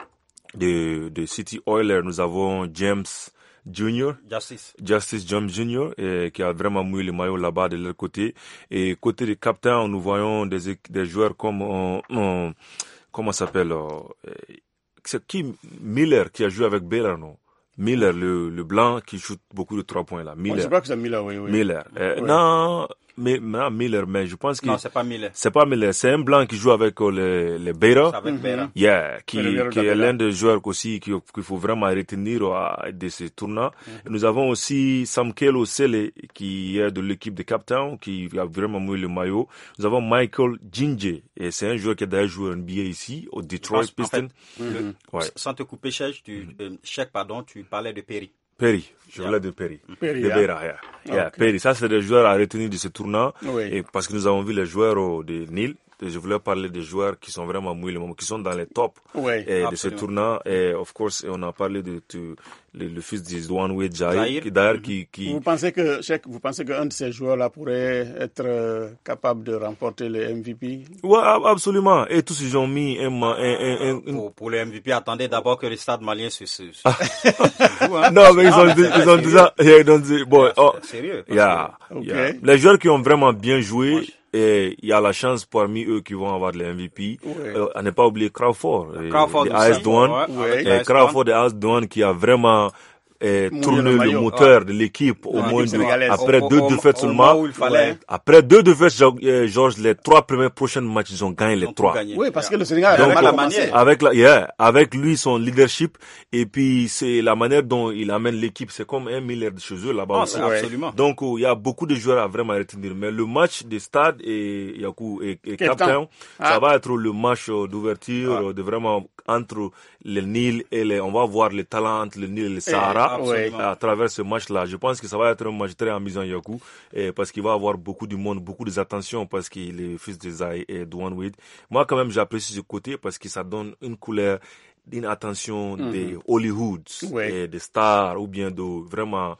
de, de City Oilers, nous avons James Junior. Justice. Justice James Junior. Et qui a vraiment mouillé le maillot là-bas de leur côté. Et côté des captains, nous voyons des, des joueurs comme, on, on, comment ça s'appelle, euh, c'est qui Miller qui a joué avec Beira, non? Miller, le, le blanc qui shoot beaucoup de trois points là. Miller. Ouais, je crois que c'est Miller, oui, oui. Miller. Euh, oui. Non, mais, non, Miller, mais je pense que... Non, c'est pas Miller. C'est pas Miller, c'est un blanc qui joue avec euh, les, les Beira. Avec mm-hmm. Beira. Yeah, qui, qui est l'un des joueurs aussi qu'il faut vraiment retenir euh, de ce tournoi. Mm-hmm. Nous avons aussi Samkelo Sele qui est de l'équipe de Cape Town, qui a vraiment mouillé le maillot. Nous avons Michael Ginje, et c'est un joueur qui a d'ailleurs joué en N B A ici, au Detroit Pistons. En fait, mm-hmm. ouais. Sans te couper, Chèque, tu, euh, Chèque, pardon, tu parlais de Perry. Perry, je voulais de Perry. Perry, de Beira, yeah. Yeah, okay. Perry, ça c'est des joueurs à retenir de ce tournoi. Oui. Et parce que nous avons vu les joueurs oh, de Nil. Je voulais parler des joueurs qui sont vraiment mouillés, qui sont dans les tops oui, et de ce tournoi. Et of course, on a parlé de, de le, le fils d'Isdouane Oued Jair, qui d'ailleurs qui, qui. Vous pensez que, Cheikh, vous pensez qu'un de ces joueurs-là pourrait être euh, capable de remporter le M V P? Ouais, absolument. Et tous ils ont mis un, un, un, un pour, pour le M V P, attendez d'abord que le Stade Malien se, se, se, ah. se joue, hein. Non, mais ils ont, ah, ils ont déjà, ils ont dit, bon, c'est oh, sérieux. Yeah, okay. yeah. Les joueurs qui ont vraiment bien joué. et il y a la chance parmi eux qui vont avoir les M V P. Ouais. Euh, à ne pas oublier Crawford, Crawford de A S Douane, ouais, et Crawford de A S Douane qui a vraiment et tourner le, le moteur ouais. de l'équipe au ouais, moins de, après au, deux au, défaites au, seulement. Au ouais. Après deux défaites, Georges, les trois premiers prochains matchs, ils ont gagné les trois. Gagné. Oui, parce que le Sénégal Donc, a la manière. Avec la, yeah, avec lui, son leadership, et puis c'est la manière dont il amène l'équipe, c'est comme un milliard de chez eux là-bas. Ah, aussi. Absolument. Donc, il y a beaucoup de joueurs à vraiment retenir. Mais le match des stades et Yakou et, et Cape Town, ah. ça va être le match d'ouverture ah. de vraiment entre le Nil et les, on va voir les talents entre le Nil et le Sahara et, à travers ce match-là. Je pense que ça va être un match très amusant, Yakou, et parce qu'il va avoir beaucoup de monde, beaucoup d'attention parce qu'il est fils de Zay et Douane Wade. Moi, quand même, j'apprécie ce côté parce que ça donne une couleur, une attention mm-hmm. des Hollywood, ouais. et des stars ou bien de vraiment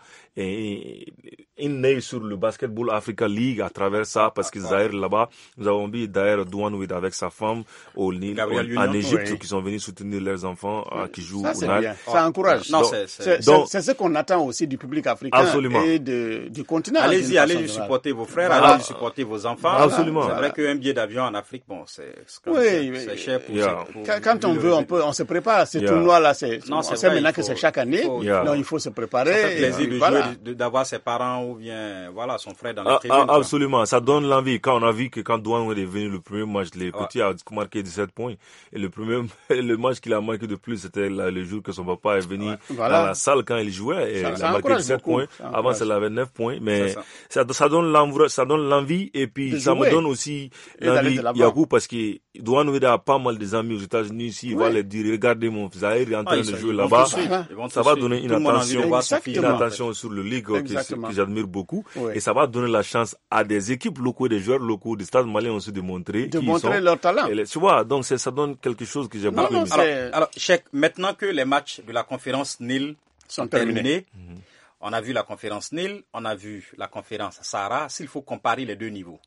une œil sur le Basketball Africa League à travers ça, parce que Zahir là-bas, nous avons vu d'ailleurs Douane Wade avec sa femme au Nil, en Égypte, oui. qui sont venus soutenir leurs enfants euh, qui jouent ça, au Nil. Ça encourage. Non, donc, c'est, c'est, donc, c'est ce qu'on attend aussi du public africain absolument. et de, du continent. Allez-y, allez supporter vos frères, voilà. allez supporter vos enfants. Absolument. C'est vrai qu'un billet d'avion en Afrique, bon, c'est, c'est, oui, c'est cher pour, yeah. pour quand, quand on veut, on peut, on se prépare. Ces yeah. tournois-là, c'est, non, c'est on sait maintenant que c'est chaque année. Donc yeah. il faut se préparer. Ça fait plaisir de jouer, d'avoir ses parents ou bien voilà son frère dans la tribune. Ah, absolument, ça donne l'envie. Quand on a vu que quand Douane est venu le premier match, les petits a marqué dix-sept points et le premier le match qu'il a marqué de plus, c'était là, le jour que son papa est venu ouais, voilà. dans la salle quand il jouait et ça, il a marqué dix-sept points. Avant ça il avait neuf points, mais ça. Ça, ça donne l'envie, ça donne l'envie et puis de ça jouer. Me donne aussi et l'envie Yakou parce que Douane a pas mal des amis aux États-Unis ici, il ouais. va leur dire regardez mon Zahir est en train ah, de jouer là-bas. Ça va donner une attention, une attention sur le ligue que j'admire beaucoup. Oui. Et ça va donner la chance à des équipes locaux, des joueurs locaux, des stades maliens aussi de montrer, de montrer sont, leur talent. Les, tu vois, donc c'est, ça donne quelque chose que j'ai beaucoup aimé. Alors, alors Cheikh, maintenant que les matchs de la conférence Nil sont terminés, terminés mm-hmm. on a vu la conférence Nil, on a vu la conférence Sahara. S'il faut comparer les deux niveaux.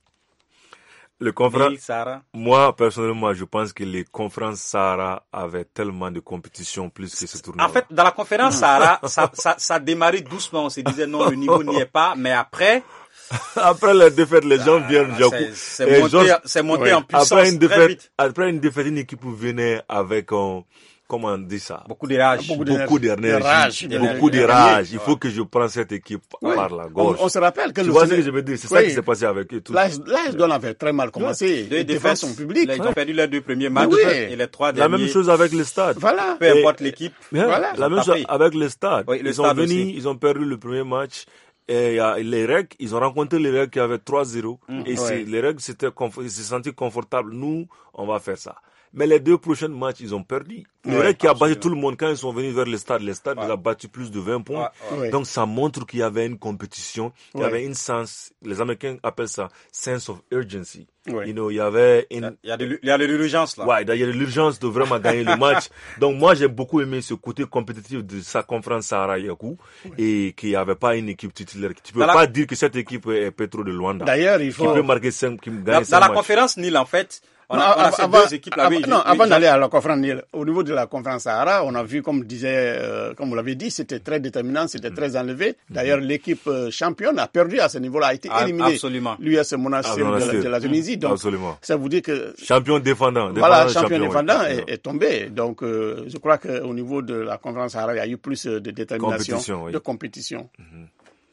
Le conférence, moi personnellement, je pense que les conférences Sahara avaient tellement de compétition plus que ce tournoi. En fait, dans la conférence Sahara, ça, ça, ça démarrait doucement. On se disait non, le niveau n'y est pas, mais après. Après la défaite, les gens viennent. Ah, c'est, c'est, monté, Georges, c'est monté ouais. en puissance après une défaite, très vite. Après une défaite, une équipe venait avec un, comment on dit ça? Beaucoup de rage. Beaucoup d'énergie. Beaucoup d'énergie. Beaucoup de rage. Il faut que je prenne cette équipe oui. par la gauche. On, on se rappelle que tu le vois ce que je veux dire? C'est oui. ça qui s'est passé avec eux. Là, ils avait très mal commencé. Deux défenses son public. Ils ont perdu leurs deux premiers matchs oui. et les trois derniers. La même chose avec le stade. Voilà. Peu importe l'équipe. Voilà. La même chose avec le stade. Ils sont venus, ils ont perdu le premier match. Et euh, les Règles, ils ont rencontré les Règles qui avaient trois zéro. Mmh, et ouais. c'est, les Règles s'étaient confo- se sentaient confortables. Nous, on va faire ça. Mais les deux prochains matchs, ils ont perdu. Les ouais, Règles qui a battu tout le monde quand ils sont venus vers le stade, le stade ouais. les a battu plus de vingt points. Ouais, ouais. Donc ça montre qu'il y avait une compétition, qu'il y ouais. avait une sens, les Américains appellent ça sense of urgency. Ouais. You know, il y avait une... Il y a de, il y a de l'urgence là. Ouais, il y a de l'urgence de vraiment gagner le match. Donc moi, j'ai beaucoup aimé ce côté compétitif de sa conférence Sahara Yakou ouais. et qu'il n'y avait pas une équipe titulaire. Tu peux dans pas la... dire que cette équipe est Petro de Luanda. D'ailleurs, il faut... Qui peut marquer cinq, qui gagne Dans, dans la conférence Nil, en fait, on a, non, on a avant, ces deux équipes là. Avant, non, avant d'aller à la conférence Nil, au niveau de la conférence Sahara, on a vu, comme disait, euh, comme vous l'avez dit, c'était très déterminant, c'était mm. très enlevé. D'ailleurs, mm. l'équipe euh, championne a perdu à ce niveau-là, a été ah, éliminée. Absolument. L'U S Monastir ah, de, de la Tunisie. Donc, absolument. Ça vous dit que... Champion défendant. Voilà, champion, champion défendant ouais. est, est tombé. Donc, euh, je crois qu'au niveau de la conférence Sahara, il y a eu plus de détermination, compétition, oui. de compétition. Mm-hmm.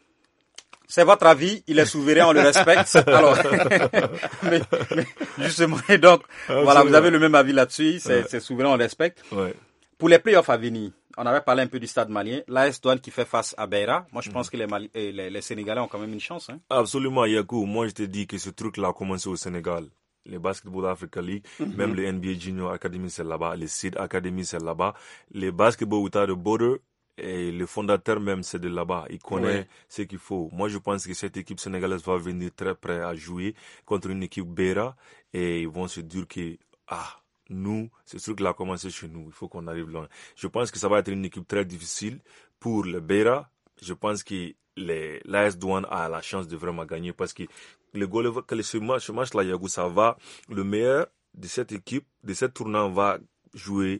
C'est votre avis, il est souverain, on le respecte. Alors, mais, mais justement, et donc, ah, voilà, vous avez le même avis là-dessus, c'est, ouais. c'est souverain, on le respecte. Ouais. Pour les playoffs à venir, on avait parlé un peu du stade malien, l'A S Douane qui fait face à Beira. Moi, je pense mm-hmm. que les, Mali- les, les Sénégalais ont quand même une chance. Hein. Absolument, Yakou. Moi, je te dis que ce truc-là a commencé au Sénégal. Les Basketball Africa League, mm-hmm. même les N B A Junior Academy, c'est là-bas. Les Seed Academy, c'est là-bas. Les Basketball Without a Border, et le fondateur même, c'est de là-bas. Il connaît oui. ce qu'il faut. Moi, je pense que cette équipe sénégalaise va venir très prêt à jouer contre une équipe Beira. Et ils vont se dire que, ah, nous, ce truc-là a commencé chez nous. Il faut qu'on arrive loin. Je pense que ça va être une équipe très difficile pour le Beira. Je pense que les, l'A S Douane a la chance de vraiment gagner parce que le goal, que ce match, ce match-là, Yagou, ça va. Le meilleur de cette équipe, de cette tournant, va jouer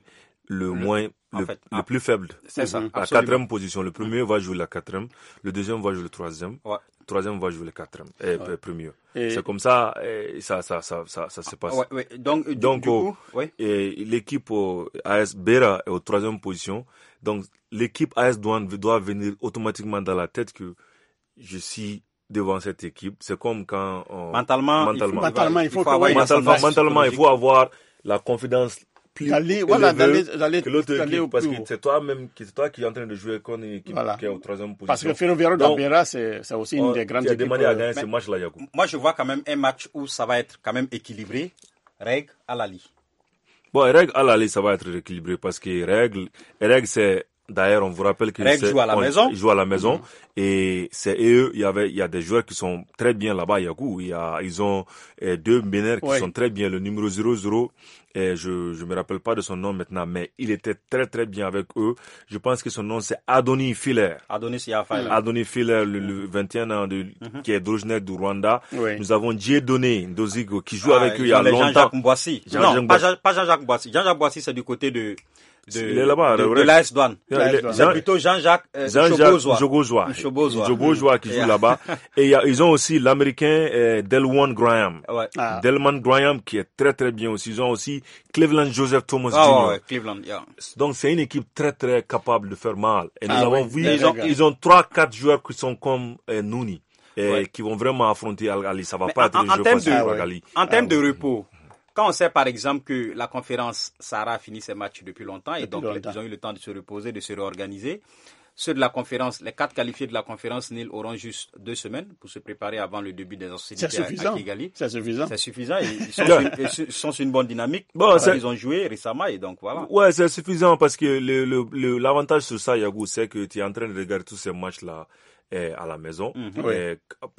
le, le moins, le, fait, le ah, plus faible. C'est ça. La absolument. Quatrième position. Le premier mmh. va jouer la quatrième. Le deuxième va jouer le troisième. Ouais. Le troisième va jouer le quatrième. Et ouais. premier. Et c'est comme ça, et ça, ça, ça, ça, ça se passe. Ouais, ouais. Donc, du, Donc, du coup, ouais. et l'équipe A S Beira est au troisième position. Donc, l'équipe A S Douane doit venir automatiquement dans la tête que je suis devant cette équipe. C'est comme quand on... Mentalement, mentalement, il faut, mentalement, il faut, il faut avoir mentalement, mentalement il faut avoir la confidence plus d'aller, voilà, d'aller, d'aller, que l'autre d'aller équipe, parce que c'est toi même, c'est toi qui es en train de jouer comme une équipe voilà. qui est au troisième position. Parce que Ferroviario d'Abera, c'est, c'est aussi une des grandes équipes. Tu as demandé à gagner ce match-là, Yacoub. Moi, je vois quand même un match où ça va être quand même équilibré. Règle Al-Ahly. Bon, Règle Al-Ahly, ça va être équilibré parce que Règle, Règle, c'est, d'ailleurs, on vous rappelle que Règle joue à la maison. Ils jouent à la maison. Mm-hmm. Et c'est eux, il y avait, il y a des joueurs qui sont très bien là-bas, Yacoub. Il y a, ils ont eh, deux meneurs qui ouais. sont très bien. Le numéro zéro zéro, et je, je me rappelle pas de son nom maintenant, mais il était très très bien avec eux. Je pense que son nom c'est Adonis Filler. Adonis Yafaï. Adonis Filler, le, le vingt et un ans de, mm-hmm. qui est originaire du Rwanda. Oui. Nous avons Dieudonné Ndozigo qui joue ah, avec eux il y a longtemps. Jean-Jacques Mboissi. Jean non, pas, Jean, pas Jean-Jacques Mboissi. Jean-Jacques Mboissi, c'est du côté de, de, il est là-bas, de, de, de l'A S Douane. C'est plutôt Jean-Jacques euh, Chobozois. Chobozois. Chobozois qui joue là-bas. Et y a, ils ont aussi l'Américain euh, Delwan Graham. Ouais. Ah. Delman Graham qui est très très bien aussi. Ils ont aussi Cleveland Joseph Thomas ah, Junior Ouais, Cleveland, yeah. Donc c'est une équipe très très capable de faire mal. Et nous ah, avons oui. vu, ils ont, ils ont trois, quatre joueurs qui sont comme euh, Nouni. Et ouais. qui vont vraiment affronter Al-Ahly. Ça va Mais pas en, être un en jeu facile pour Al-Ahly. En termes ah, de repos, quand on sait par exemple que la conférence Sahara a fini ses matchs depuis longtemps et donc longtemps. Ils ont eu le temps de se reposer, de se réorganiser. Ceux de la conférence, les quatre qualifiés de la conférence Nil auront juste deux semaines pour se préparer avant le début des hostilités à, à Kigali. C'est suffisant. C'est suffisant. Ils sont, sur, ils sont sur une bonne dynamique. Bon, ils ont joué récemment et donc voilà. Ouais, c'est suffisant parce que le, le, le, l'avantage sur ça, Yagou, c'est que tu es en train de regarder tous ces matchs-là à la maison, mm-hmm. et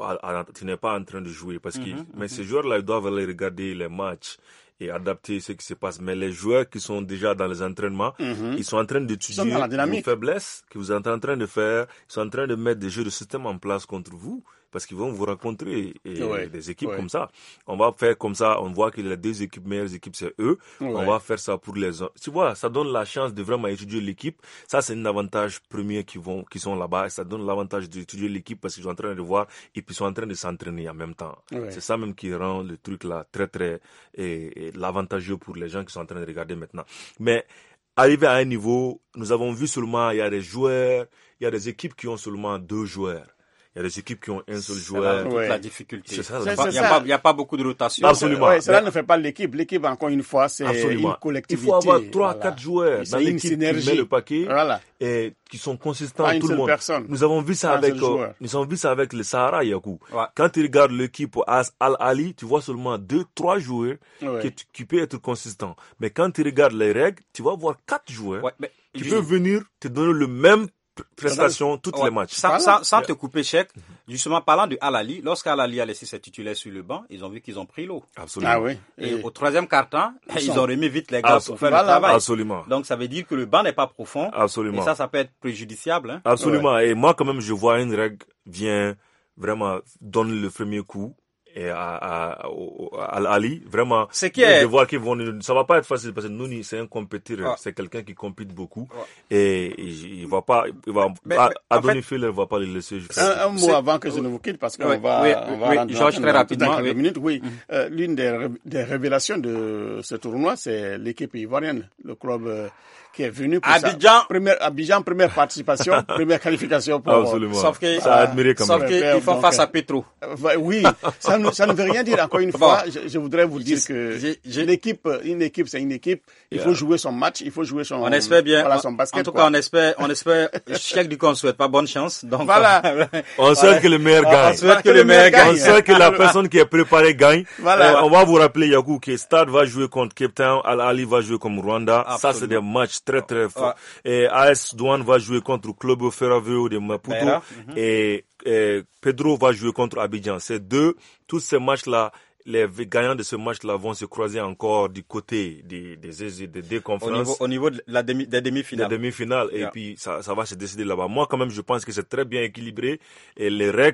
tu n'es pas en train de jouer parce que mm-hmm. mais ces joueurs-là ils doivent aller regarder les matchs et adapter ce qui se passe. Mais les joueurs qui sont déjà dans les entraînements, mm-hmm. ils sont en train d'étudier vos faiblesses que vous êtes en train de faire. Ils sont en train de mettre des jeux de système en place contre vous parce qu'ils vont vous rencontrer et ouais. des équipes ouais. comme ça. On va faire comme ça. On voit que les deux équipes, meilleures équipes, c'est eux. Ouais. On va faire ça pour les autres. Tu vois, ça donne la chance de vraiment étudier l'équipe. Ça, c'est un avantage premier qui vont, qui sont là-bas. Ça donne l'avantage d'étudier l'équipe parce qu'ils sont en train de voir et puis ils sont en train de s'entraîner en même temps. Ouais. C'est ça même qui rend le truc là très, très, et, et l'avantageux pour les gens qui sont en train de regarder maintenant. Mais, arrivé à un niveau, nous avons vu seulement, il y a des joueurs, il y a des équipes qui ont seulement deux joueurs. Il y a des équipes qui ont un seul joueur. C'est toute ouais. la difficulté. C'est ça. C'est pas, il n'y a, a pas beaucoup de rotation. Absolument. Ouais, cela mais... ne fait pas l'équipe. L'équipe, encore une fois, c'est Absolument. une collectivité. Il faut avoir trois, voilà. quatre joueurs dans l'équipe synergie. Qui met le paquet voilà. et qui sont consistants. Pas tout le monde. Personne. Nous avons vu ça avec, euh, nous avons vu ça avec le Sahara, Yakou. Ouais. Quand tu regardes l'équipe Al-Ahly, tu vois seulement deux, trois joueurs ouais. qui, qui peuvent être consistants. Mais quand tu regardes les règles, tu vas voir quatre joueurs ouais, qui peuvent venir te donner le même prestation toutes ouais. les matchs. Sans, sans, sans te couper chèque, justement parlant de Al-Ahly, lorsqu'Al-Ahly a laissé ses titulaires sur le banc, ils ont vu qu'ils ont pris l'eau. Absolument. Ah oui. Et, et au troisième quart-temps, ils, ils ont remis vite les gars pour faire voilà. le travail. Absolument. Donc ça veut dire que le banc n'est pas profond. Absolument. Et ça, ça peut être préjudiciable. Hein. Absolument. Ouais. Et moi, quand même, je vois une règle vient vraiment donner le premier coup. Et à, à, à, à Ali, vraiment, c'est qui est... de voir qu'ils vont, ça va pas être facile parce que Nouni, c'est un compétiteur, ah. c'est quelqu'un qui compite beaucoup, ah. et il, il va pas, il va, mais, à, à Donny Phil, il va pas le laisser. Un, un mot avant que je ne vous quitte parce qu'on oui, va, oui, on va oui, rentrer Georges, très rapidement, oui. minutes. Oui, mm. euh, l'une des, des révélations de ce tournoi, c'est l'équipe ivoirienne, le club, euh, qui est venu pour Abidjan. sa première, Abidjan, première participation, première qualification pour, absolument. Sauf que, ça a admiré quand même. Sauf qu'ils font face à Petro. Euh, oui, ça ne, ça ne veut rien dire. Encore une fois, bon, je, je voudrais vous dire que j'ai, j'ai... l'équipe, une équipe, c'est une équipe. Il yeah. faut jouer son match, il faut jouer son, on espère bien, voilà, son basket. En tout quoi. cas, on espère, on espère, chaque du coup, on souhaite pas bonne chance. Donc, voilà. On souhaite que le meilleur gagne. On souhaite que le meilleur gagne. On souhaite que la personne qui est préparée gagne. Voilà. Euh, on va vous rappeler, Yakou, que Stade va jouer contre Cape Town, Al-Ahly va jouer comme Rwanda. Absolument. Ça, c'est des matchs très, très forts. Ouais. Et A S Douane va jouer contre Club Ferroviario de Maputo. Mm-hmm. Et, et Pedro va jouer contre Abidjan. Ces deux, tous ces matchs-là, les gagnants de ce match-là vont se croiser encore du côté des des des, des conférences. Au niveau, au niveau de la demi, des demi-finales. Des demi-finales. Yeah. Et puis, ça, ça va se décider là-bas. Moi, quand même, je pense que c'est très bien équilibré. Et les règles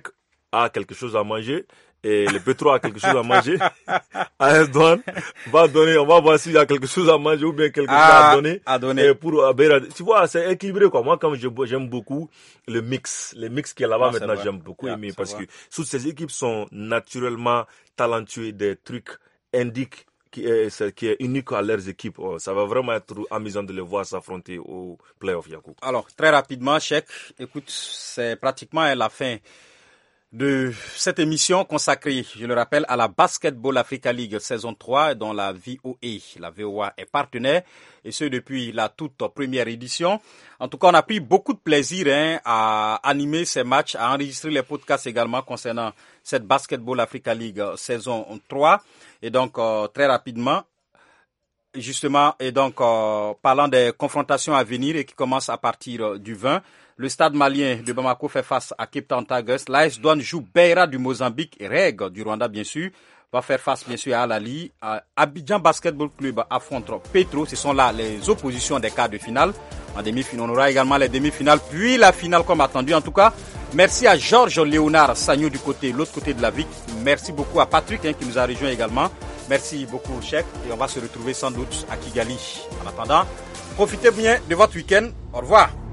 a quelque chose à manger. Et le Petro a quelque chose à manger. A S Douanes va donner, on va voir s'il y a quelque chose à manger ou bien quelque chose ah, à donner. À donner. Et pour Beira, tu vois, c'est équilibré, quoi. Moi, comme je, j'aime beaucoup le mix, le mix qui est là-bas non, maintenant, j'aime beaucoup yeah, aimer parce vrai. que toutes ces équipes sont naturellement talentueuses, des trucs indiquent qui est, qui est unique à leurs équipes. Oh, ça va vraiment être amusant de les voir s'affronter au play-off, Yacoub. Alors, très rapidement, Cheikh, écoute, c'est pratiquement la fin de cette émission consacrée, je le rappelle, à la Basketball Africa League saison trois, dont la V O A, la V O A est partenaire, et ce depuis la toute première édition. En tout cas, on a pris beaucoup de plaisir hein, à animer ces matchs, à enregistrer les podcasts également concernant cette Basketball Africa League saison trois. Et donc, euh, très rapidement, justement, et donc, euh, parlant des confrontations à venir et qui commencent à partir euh, du vingt, le stade malien de Bamako fait face à Cape Town Tigers. L'A S Douanes joue Beira du Mozambique et Reg du Rwanda, bien sûr. Va faire face, bien sûr, à Al Ahly. Abidjan Basketball Club affronte Petro. Ce sont là les oppositions des quarts de finale. En demi-finale, on aura également les demi-finales, puis la finale comme attendu. En tout cas, merci à Georges Léonard Sagnou du côté, l'autre côté de la ville. Merci beaucoup à Patrick hein, qui nous a rejoint également. Merci beaucoup, Cheikh. Et on va se retrouver sans doute à Kigali. En attendant, profitez bien de votre week-end. Au revoir.